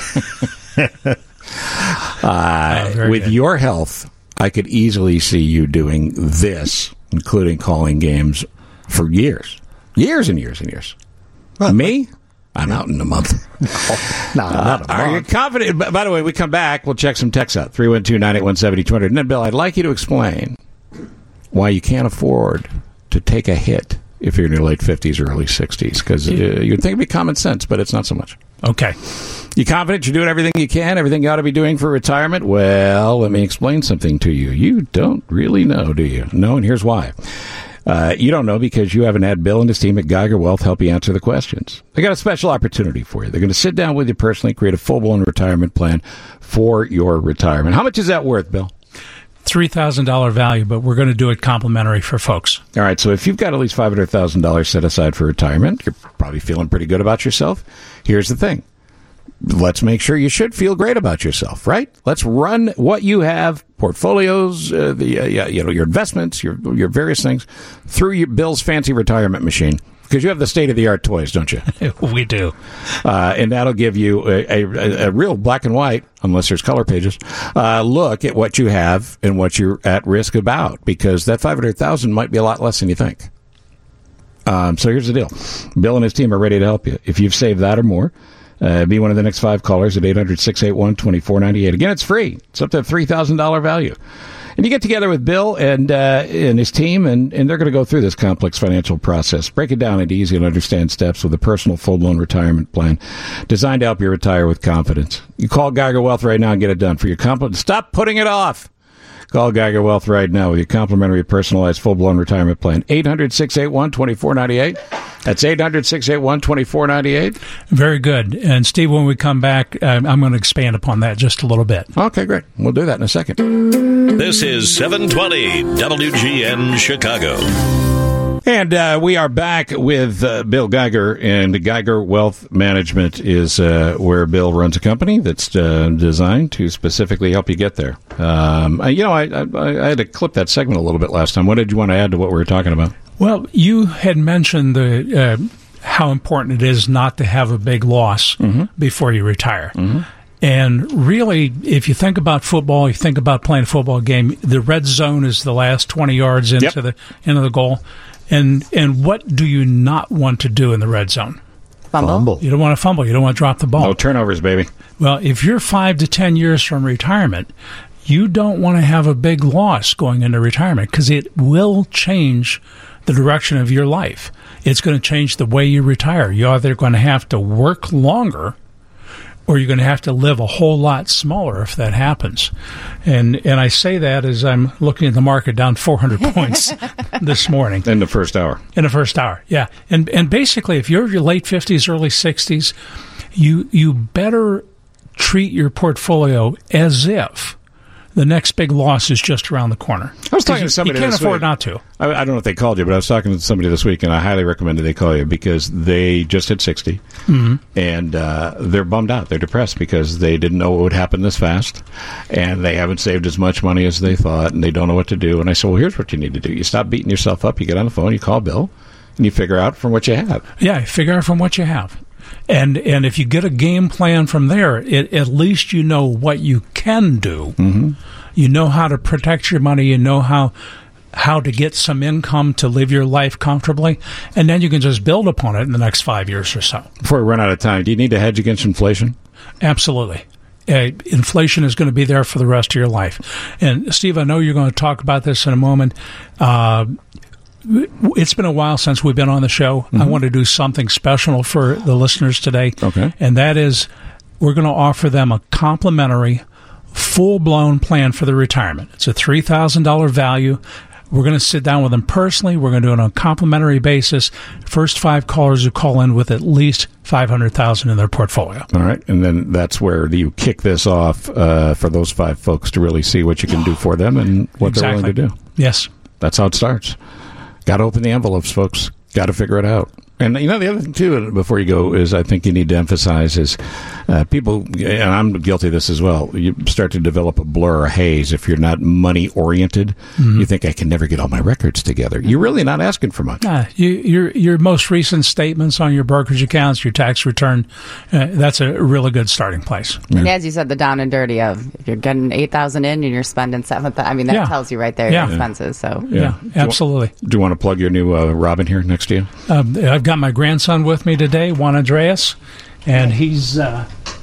uh, very with good. your health, I could easily see you doing this, including calling games for years. Years and years and years. Me? I'm out in a month. No, not a Are you month. confident? b- By the way, we come back, we'll check some texts out. three one two, nine eight one, seven two zero zero. And then, Bill, I'd like you to explain why you can't afford to take a hit if you're in your late fifties or early sixties. Because uh, you'd think it'd be common sense, but it's not so much. Okay. You confident you're doing everything you can, everything you ought to be doing for retirement? Well, let me explain something to you. You don't really know, do you? No, and here's why. Uh, you don't know because you haven't had Bill and his team at Geiger Wealth help you answer the questions. They got a special opportunity for you. They're going to sit down with you personally, create a full-blown retirement plan for your retirement. How much is that worth, Bill? three thousand dollars value, but we're going to do it complimentary for folks. All right, so if you've got at least five hundred thousand dollars set aside for retirement, you're probably feeling pretty good about yourself. Here's the thing. Let's make sure you should feel great about yourself, right? Let's run what you have, portfolios, uh, the uh, yeah, you know, your investments, your your various things, through your Bill's fancy retirement machine. Because you have the state-of-the-art toys, don't you? We do. Uh, and that'll give you a, a, a real black and white, unless there's color pages, uh, look at what you have and what you're at risk about. Because that five hundred thousand dollars might be a lot less than you think. Um, so here's the deal. Bill and his team are ready to help you. If you've saved that or more, uh, be one of the next five callers at eight hundred, six eight one, two four nine eight. Again, it's free. It's up to a three thousand dollars value. And you get together with Bill and uh, and his team, and, and they're going to go through this complex financial process. Break it down into easy and understand steps with a personal full-blown retirement plan designed to help you retire with confidence. You call Geiger Wealth right now and get it done. For your compl- Stop putting it off. Call Geiger Wealth right now with your complimentary personalized full-blown retirement plan. eight hundred, six eight one, two four nine eight. That's eight hundred, six eight one, two four nine eight. Very good. And, Steve, when we come back, um, I'm going to expand upon that just a little bit. Okay, great. We'll do that in a second. This is seven twenty W G N Chicago. And uh, we are back with uh, Bill Geiger, and Geiger Wealth Management is uh, where Bill runs a company that's uh, designed to specifically help you get there. Um, you know, I, I, I had to clip that segment a little bit last time. What did you want to add to what we were talking about? Well, you had mentioned the uh, how important it is not to have a big loss Mm-hmm. before you retire. And really, if you think about football, you think about playing a football game, the red zone is the last twenty yards into Yep. the into the goal. And and what do you not want to do in the red zone? Fumble. You don't want to fumble. You don't want to drop the ball. No turnovers, baby. Well, if you're five to ten years from retirement, you don't want to have a big loss going into retirement because it will change the direction of your life. It's going to change the way you retire. You're either going to have to work longer or you're going to have to live a whole lot smaller if that happens. And and I say that as I'm looking at the market down four hundred points this morning. In the first hour. In the first hour, yeah. And and basically, if you're in your late fifties, early sixties, you you better treat your portfolio as if the next big loss is just around the corner. I was talking You- to somebody You can't this afford week. not to. I, I don't know if they called you, but I was talking to somebody this week, and I highly recommended they call you because they just hit sixty, Mhm. and uh, they're bummed out. They're depressed because they didn't know what would happen this fast, and they haven't saved as much money as they thought, and they don't know what to do. And I said, well, here's what you need to do. You stop beating yourself up. You get on the phone, you call Bill, and you figure out from what you have. Yeah, figure out from what you have. And and if you get a game plan from there, it, at least you know what you can do. Mm-hmm. You know how to protect your money. You know how how to get some income to live your life comfortably. And then you can just build upon it in the next five years or so. Before we run out of time, do you need to hedge against inflation? Absolutely. Uh, inflation is going to be there for the rest of your life. And, Steve, I know you're going to talk about this in a moment. Uh, it's been a while since we've been on the show. Mm-hmm. I want to do something special for the listeners today. Okay. And that is we're going to offer them a complimentary, full-blown plan for their retirement. It's a three thousand dollars value. We're going to sit down with them personally. We're going to do it on a complimentary basis. First five callers who call in with at least five hundred thousand dollars in their portfolio. All right. And then that's where you kick this off uh, for those five folks to really see what you can do for them and what Exactly. they're willing to do. Yes. That's how it starts. Got to open the envelopes, folks. Got to figure it out. And, you know, the other thing, too, before you go, is I think you need to emphasize is uh, people, and I'm guilty of this as well, you start to develop a blur, a haze. If you're not money-oriented, Mhm. you think, I can never get all my records together. You're really not asking for much. Uh, you, your your most recent statements on your brokerage accounts, your tax return, uh, that's a really good starting place. And as you said, the down and dirty of if you're getting eight thousand in and you're spending seven thousand, I mean, that Yeah. tells you right there Yeah. your expenses. So Yeah, absolutely. Do you want to plug your new uh, Robin here next to you? Um, I've got my grandson with me today, Juan Andreas, and he's uh,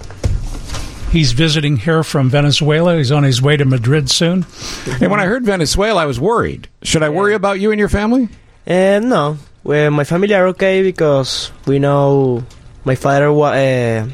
he's visiting here from Venezuela. He's on his way to Madrid soon. And when I heard Venezuela, I was worried. Should I worry about you and your family? Uh, no, well, my family are okay because we know my father wa- uh,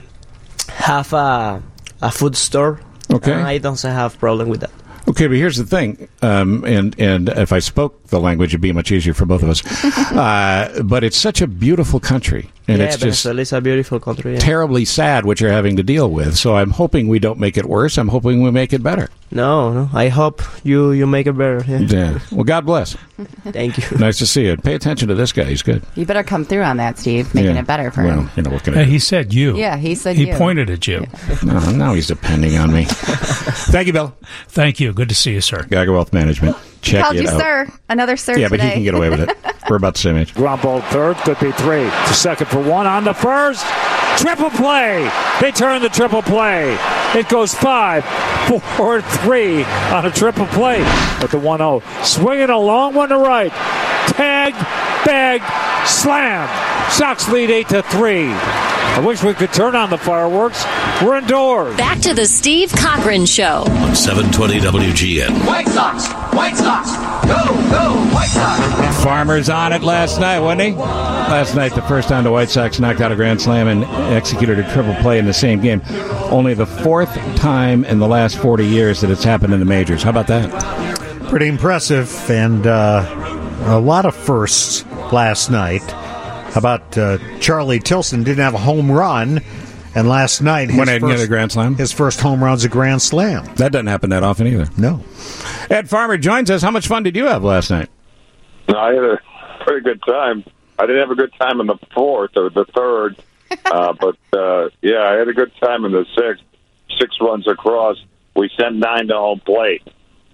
have a a food store. Okay. And I don't have problem with that. Okay, but here's the thing, um, and and if I spoke the language, it'd be much easier for both of us. uh, but it's such a beautiful country, and yeah, it's just Venezuela is a beautiful country. Yeah. terribly sad what you're having to deal with. So I'm hoping we don't make it worse. I'm hoping we make it better. No, no, I hope you you make it better. Yeah. Yeah. Well, God bless. Thank you. Nice to see you. Pay attention to this guy. He's good. you better come through on that, Steve, making Yeah. it better for well, him. you know, what can I Uh, do? he said you. Yeah, he said He you. pointed at you. No, now he's depending on me. Thank you, Bill. Thank you. Good to see you, sir. Geiger Wealth Management. He Check called it you out. sir. Another sir Yeah, but today. he can get away with it. We're about the same age. Ground ball third, could be three. To second for one on the first. Triple play. They turn the triple play. It goes five, four, three on a triple play at the one oh. Swinging a long one to right. Tagged, bagged, slammed. Sox lead eight to three. I wish we could turn on the fireworks. We're indoors. Back to the Steve Cochran Show. On seven twenty W G N. White Sox! White Sox! Go, go, White Sox! Farmer's on it last night, wasn't he? Last night, the first time the White Sox knocked out a grand slam and executed a triple play in the same game. Only the fourth time in the last forty years that it's happened in the majors. How about that? Pretty impressive, and uh, a lot of firsts last night. How about uh, Charlie Tilson didn't have a home run, and last night his When I first, get a grand slam? his first home run's a grand slam. That doesn't happen that often either. No. Ed Farmer joins us. How much fun did you have last night? I had a pretty good time. I didn't have a good time in the fourth or the third, uh, but uh, yeah, I had a good time in the sixth. Six runs across. We sent nine to home plate.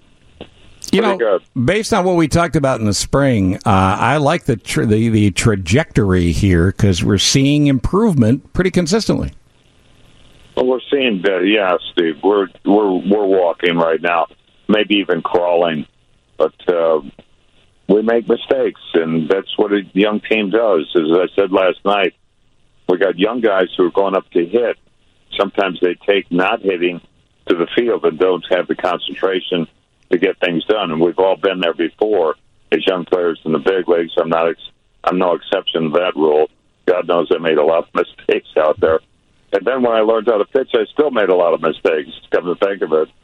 You Pretty know, good. based on what we talked about in the spring, uh, I like the, tra- the the trajectory here because we're seeing improvement pretty consistently. Well, we're seeing that. Yeah, Steve, we're we're we're walking right now, maybe even crawling, but uh, we make mistakes, and that's what a young team does. As I said last night, we got young guys who are going up to hit. Sometimes they take not hitting to the field and don't have the concentration to get things done, and we've all been there before as young players in the big leagues. I'm not. Ex- I'm no exception to that rule. God knows I made a lot of mistakes out there. And then when I learned how to pitch, I still made a lot of mistakes, come to think of it.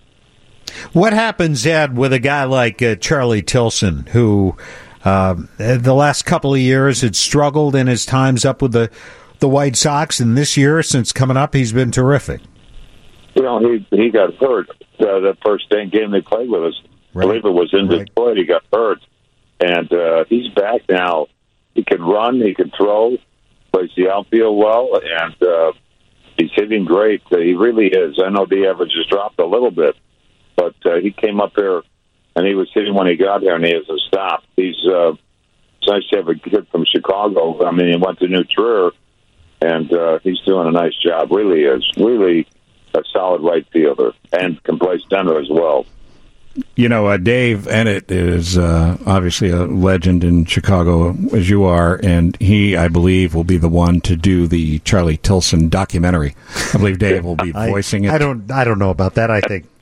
What happens, Ed, with a guy like uh, Charlie Tilson, who uh, the last couple of years had struggled in his times up with the, the White Sox, and this year, since coming up, he's been terrific? You know, he he got hurt uh, that first day game they played with us. Right. I believe it was in Right. Detroit. He got hurt, and uh, he's back now. He can run, he can throw, plays the outfield well, and uh, he's hitting great. Uh, he really is. I know the average has dropped a little bit, but uh, he came up here and he was hitting when he got here, and he hasn't stopped. He's uh, it's nice to have a kid from Chicago. I mean, he went to New Trier, and uh, he's doing a nice job. Really is. Really a solid right fielder and can play center as well. You know, uh, Dave Ennett is uh, obviously a legend in Chicago, as you are, and he, I believe, will be the one to do the Charlie Tilson documentary. I believe Dave will be I- voicing it. I don't. I don't know about that. I think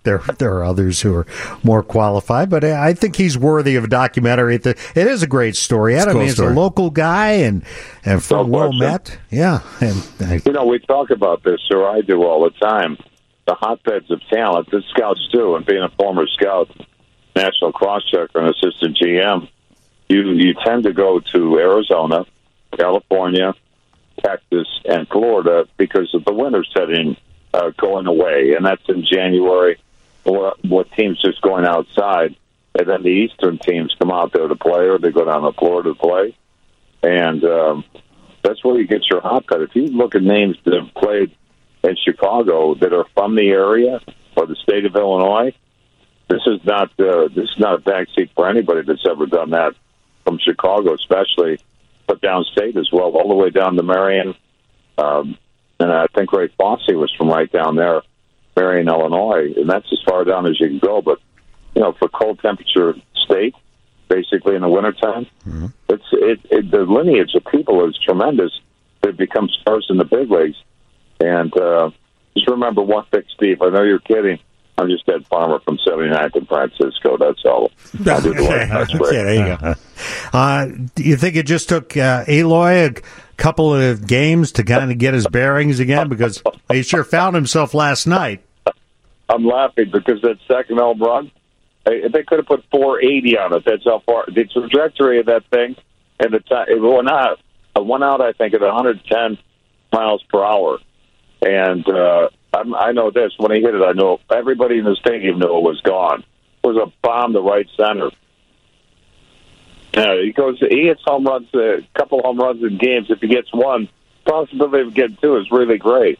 there there are others who are more qualified, but I think he's worthy of a documentary. It is a great story. It's I a mean, cool it's story. a local guy and and from No Wilmette. Yeah, and I, You know, we talk about this, or I do all the time, the hotbeds of talent that scouts do, and being a former scout, national cross-checker, and assistant G M, you, you tend to go to Arizona, California, Texas, and Florida because of the winter setting uh, going away, and that's in January, what teams just going outside, and then the Eastern teams come out there to play, or they go down to Florida to play, and um, that's where you get your hotbed. If you look at names that have played in Chicago that are from the area or the state of Illinois, this is not uh, this is not a backseat for anybody that's ever done that from Chicago, especially, but downstate as well, all the way down to Marion. Um, and I think Ray Fosse was from right down there, Marion, Illinois, and that's as far down as you can go. But you know, for cold temperature state, basically in the wintertime, mm-hmm. it's it, it the lineage of people is tremendous. They've become stars in the big leagues. And uh, just remember one thing, Steve. I know you're kidding. I'm just Ed Farmer from seventy-ninth in Francisco. That's all. I'll do the work. That's great. Yeah, there you go. Uh, do you think it just took uh, Eloy a couple of games to kind of get his bearings again? Because he sure found himself last night. I'm laughing because that second home run, they they could have put four eighty on it. That's how far the trajectory of that thing, and the time it went out. It went out, I think, at one hundred ten miles per hour. And uh, I'm, I know this. When he hit it, I know everybody in the stadium knew it was gone. It was a bomb to right center. Uh, he goes. He hits home runs, a couple home runs in games. If he gets one, possibility of getting two is really great.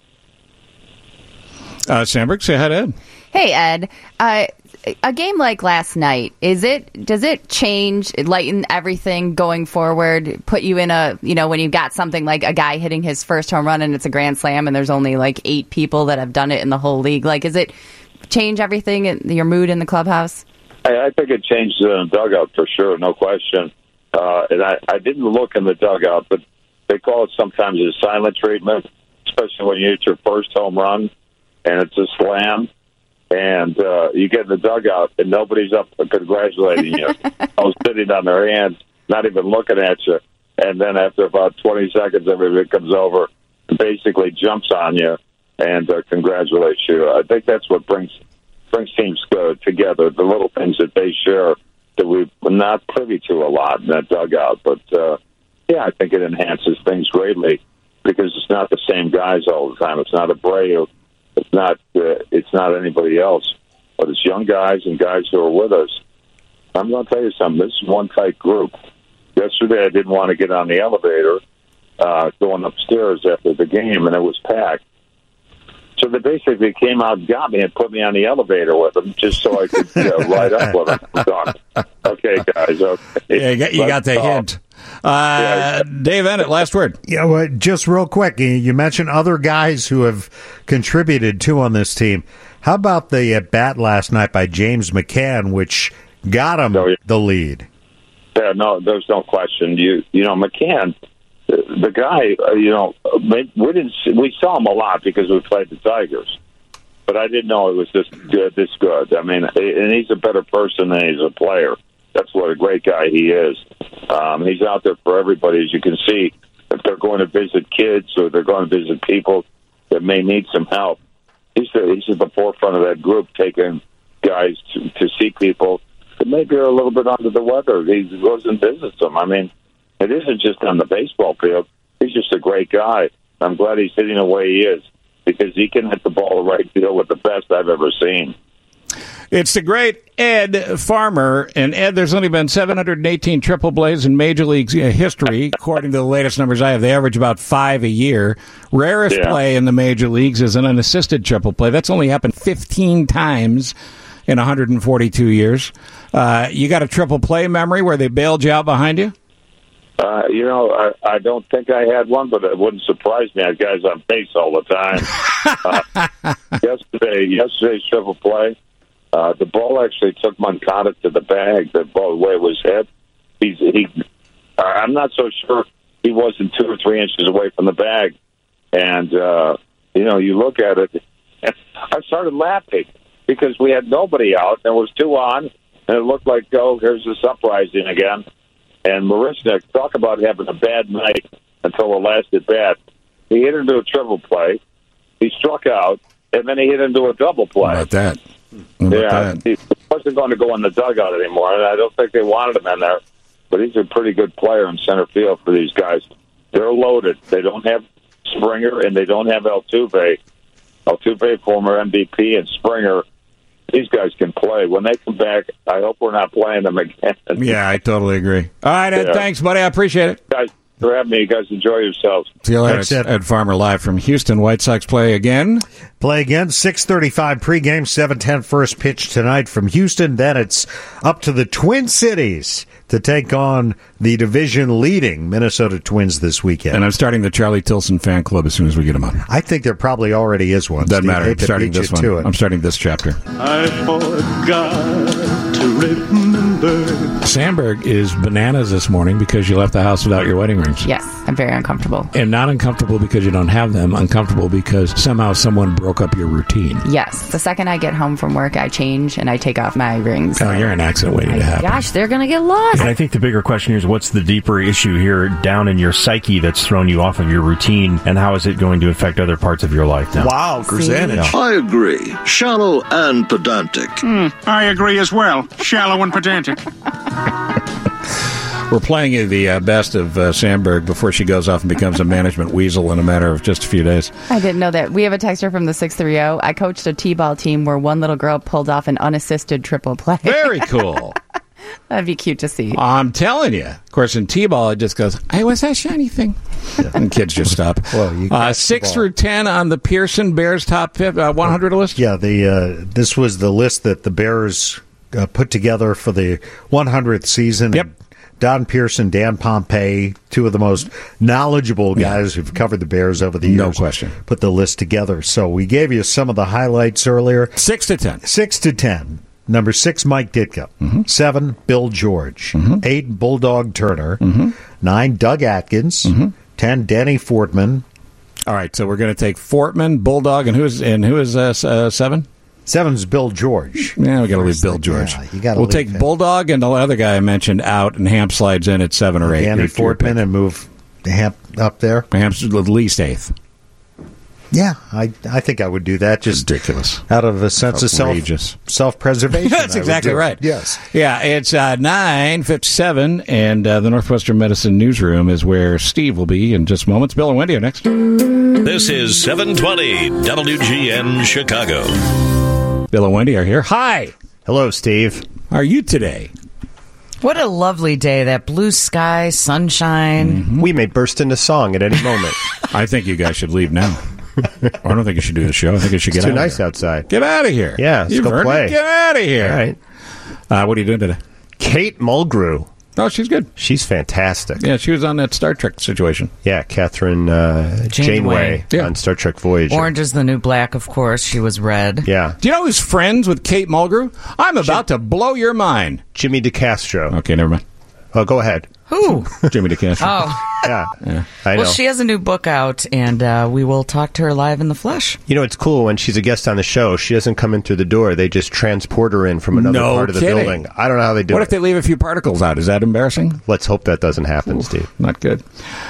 Uh, Sandberg, say hi to Ed. Hey, Ed. Uh, a game like last night, is it? Does it change, lighten everything going forward? Put you in a, you know, when you've got something like a guy hitting his first home run and it's a grand slam, and there's only like eight people that have done it in the whole league. Like, is it change everything, your mood in the clubhouse? I, I think it changed the dugout for sure, no question. Uh, and I, I didn't look in the dugout, but they call it sometimes a silent treatment, especially when you hit your first home run and it's a slam. And uh, you get in the dugout, and nobody's up congratulating you. I was sitting on their hands, not even looking at you. And then after about twenty seconds, everybody comes over and basically jumps on you and uh, congratulates you. I think that's what brings brings teams uh, together, the little things that they share that we're not privy to a lot in that dugout. But, uh, yeah, I think it enhances things greatly because it's not the same guys all the time. It's not Abreu. It's not uh, it's not anybody else, but it's young guys and guys who are with us. I'm going to tell you something. This is one tight group. Yesterday, I didn't want to get on the elevator uh, going upstairs after the game, and it was packed. So they basically came out and got me and put me on the elevator with them just so I could you know, ride up with them. I'm done. Okay, guys. Okay. Yeah, you got, you got the talk. hint. Uh, Dave Ennett, last word. Yeah, well, just real quick, you mentioned other guys who have contributed too on this team. How about the at bat last night by James McCann, which got him oh, yeah. the lead? Yeah, no, there's no question. You, you know, McCann, the, the guy, uh, you know, we didn't see, we saw him a lot because we played the Tigers, but I didn't know it was this good. This good. I mean, and he's a better person than he's a player. That's what a great guy he is. Um, he's out there for everybody, as you can see. If they're going to visit kids or they're going to visit people that may need some help, he's the, he's at the forefront of that group, taking guys to, to see people that maybe are a little bit under the weather. He goes and visits them. I mean, it isn't just on the baseball field. He's just a great guy. I'm glad he's hitting the way he is because he can hit the ball the right field with the best I've ever seen. It's the great Ed Farmer. And, Ed, there's only been seven hundred eighteen triple plays in Major League history. According to the latest numbers I have, they average about five a year. Rarest yeah. play in the Major Leagues is an unassisted triple play. That's only happened fifteen times in one hundred forty-two years. Uh, you got a triple play memory where they bailed you out behind you? Uh, you know, I, I don't think I had one, but it wouldn't surprise me. I had guys on base all the time. uh, yesterday, yesterday's triple play, uh, the ball actually took Moncada to the bag. The ball, the way it was hit, he's he. Uh, I'm not so sure he wasn't two or three inches away from the bag. And uh, you know, you look at it, and I started laughing because we had nobody out. There was two on, and it looked like, oh, here's this uprising again. And Marisnik, talk about having a bad night until the last at bat. He hit into a triple play. He struck out, and then he hit into a double play. How about that? How about Yeah, that? he wasn't going to go in the dugout anymore, and I don't think they wanted him in there. But he's a pretty good player in center field for these guys. They're loaded. They don't have Springer, and they don't have Altuve. Altuve, former M V P, and Springer. These guys can play. When they come back, I hope we're not playing them again. Yeah, I totally agree. All right, Ed, Yeah. thanks, buddy. I appreciate it. Guys, for having me. You guys enjoy yourselves. See you later. Thanks, It's Ed. Ed Farmer live from Houston. White Sox play again. Play again, six thirty-five pregame, seven ten first pitch tonight from Houston. Then it's up to the Twin Cities to take on the division-leading Minnesota Twins this weekend. And I'm starting the Charlie Tilson fan club as soon as we get him on. I think there probably already is one. Doesn't Steve. matter. Hate I'm to starting beat this you one. to it. I'm starting this chapter. I forgot to remember. Sandberg is bananas this morning because you left the house without your wedding rings. Yes, I'm very uncomfortable. And not uncomfortable because you don't have them. Uncomfortable because somehow someone broke up your routine. Yes, the second I get home from work, I change and I take off my rings. Oh, you're an accident waiting to happen. Gosh, they're going to get lost. And I think the bigger question here is what's the deeper issue here down in your psyche that's thrown you off of your routine, and how is it going to affect other parts of your life now? Wow, Grzanich. I agree. Shallow and pedantic. Hmm, I agree as well. Shallow and pedantic. We're playing you the uh, best of uh, Sandberg before she goes off and becomes a management weasel in a matter of just a few days. I didn't know that. We have a texter from the six thirty. I coached a T-ball team where one little girl pulled off an unassisted triple play. Very cool. That'd be cute to see. I'm telling you. Of course, in T-ball, it just goes, hey, what's that shiny thing? And kids just stop. Well, you uh, catch the six ball. through ten on the Pearson Bears top fifty, uh, one hundred list? Yeah, the uh, this was the list that the Bears uh, put together for the one hundredth season. Yep. Don Pearson, Dan Pompei, two of the most knowledgeable guys who've covered the Bears over the years. No question. Put the list together. So we gave you some of the highlights earlier. Six to ten. Six to ten. Number six, Mike Ditka. Mm-hmm. Seven, Bill George. Mm-hmm. Eight, Bulldog Turner. Mm-hmm. Nine, Doug Atkins. Mm-hmm. Ten, Danny Fortman. All right, so we're going to take Fortman, Bulldog, and who is and who is uh, s- uh, seven? Seven's Bill George. Yeah, we got to leave Bill George. Yeah, you gotta we'll leave take him. Bulldog and the other guy I mentioned out, and Hamp slides in at seven or eight. Danny Your- your Fortman and move Hamp up there. pick. Hamp's at least eighth. Yeah, I I think I would do that. Just ridiculous. Out of a sense Outrageous. of self self preservation. That's exactly right. Yes. Yeah, it's uh, nine fifty-seven, and uh, the Northwestern Medicine Newsroom is where Steve will be in just moments. Bill and Wendy are next. This is seven twenty W G N Chicago. Bill and Wendy are here. Hi. Hello, Steve. How are you today? What a lovely day. That blue sky, sunshine. Mm-hmm. We may burst into song at any moment. I think you guys should leave now. I don't think you should do the show. I think you should It's get too out nice of here. outside. Get out of here. Yeah, let's You've go earned play. it. Get out of here. All right. Uh, what are you doing today? Kate Mulgrew. Oh, she's good. She's fantastic. Yeah, she was on that Star Trek situation. Yeah, Catherine uh, Janeway, Janeway. on Star Trek Voyager. Orange is the new black, of course. She was red. Yeah. Do you know who's friends with Kate Mulgrew? I'm about to blow your mind. Jimmy DeCastro. Okay, never mind. Oh, go ahead. Who? Jimmy DeCastro. Oh. Yeah. Yeah. I know. Well, she has a new book out, and uh, we will talk to her live in the flesh. You know, it's cool when she's a guest on the show. She doesn't come in through the door. They just transport her in from another No part of the kidding. building. I don't know how they do What it. if they leave a few particles out? Is that embarrassing? Let's hope that doesn't happen, Steve. Not good.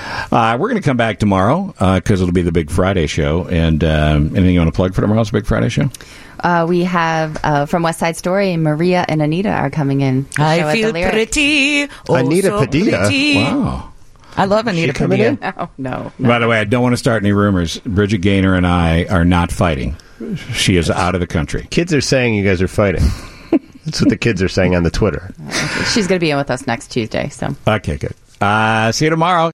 Uh, we're going to come back tomorrow because it'll be the Big Friday show. And um, anything you want to plug for tomorrow's Big Friday show? Uh, we have uh, from West Side Story, Maria and Anita are coming in. The show I at feel the Lyric. pretty. Oh, Anita so Padilla. pretty. Wow. I love Anita coming Padilla. in? No, no. By the way, I don't want to start any rumors. Bridget Gaynor and I are not fighting. She is out of the country. Kids are saying you guys are fighting. That's what the kids are saying on the Twitter. She's going to be in with us next Tuesday. So. Okay, good. Uh, see you tomorrow.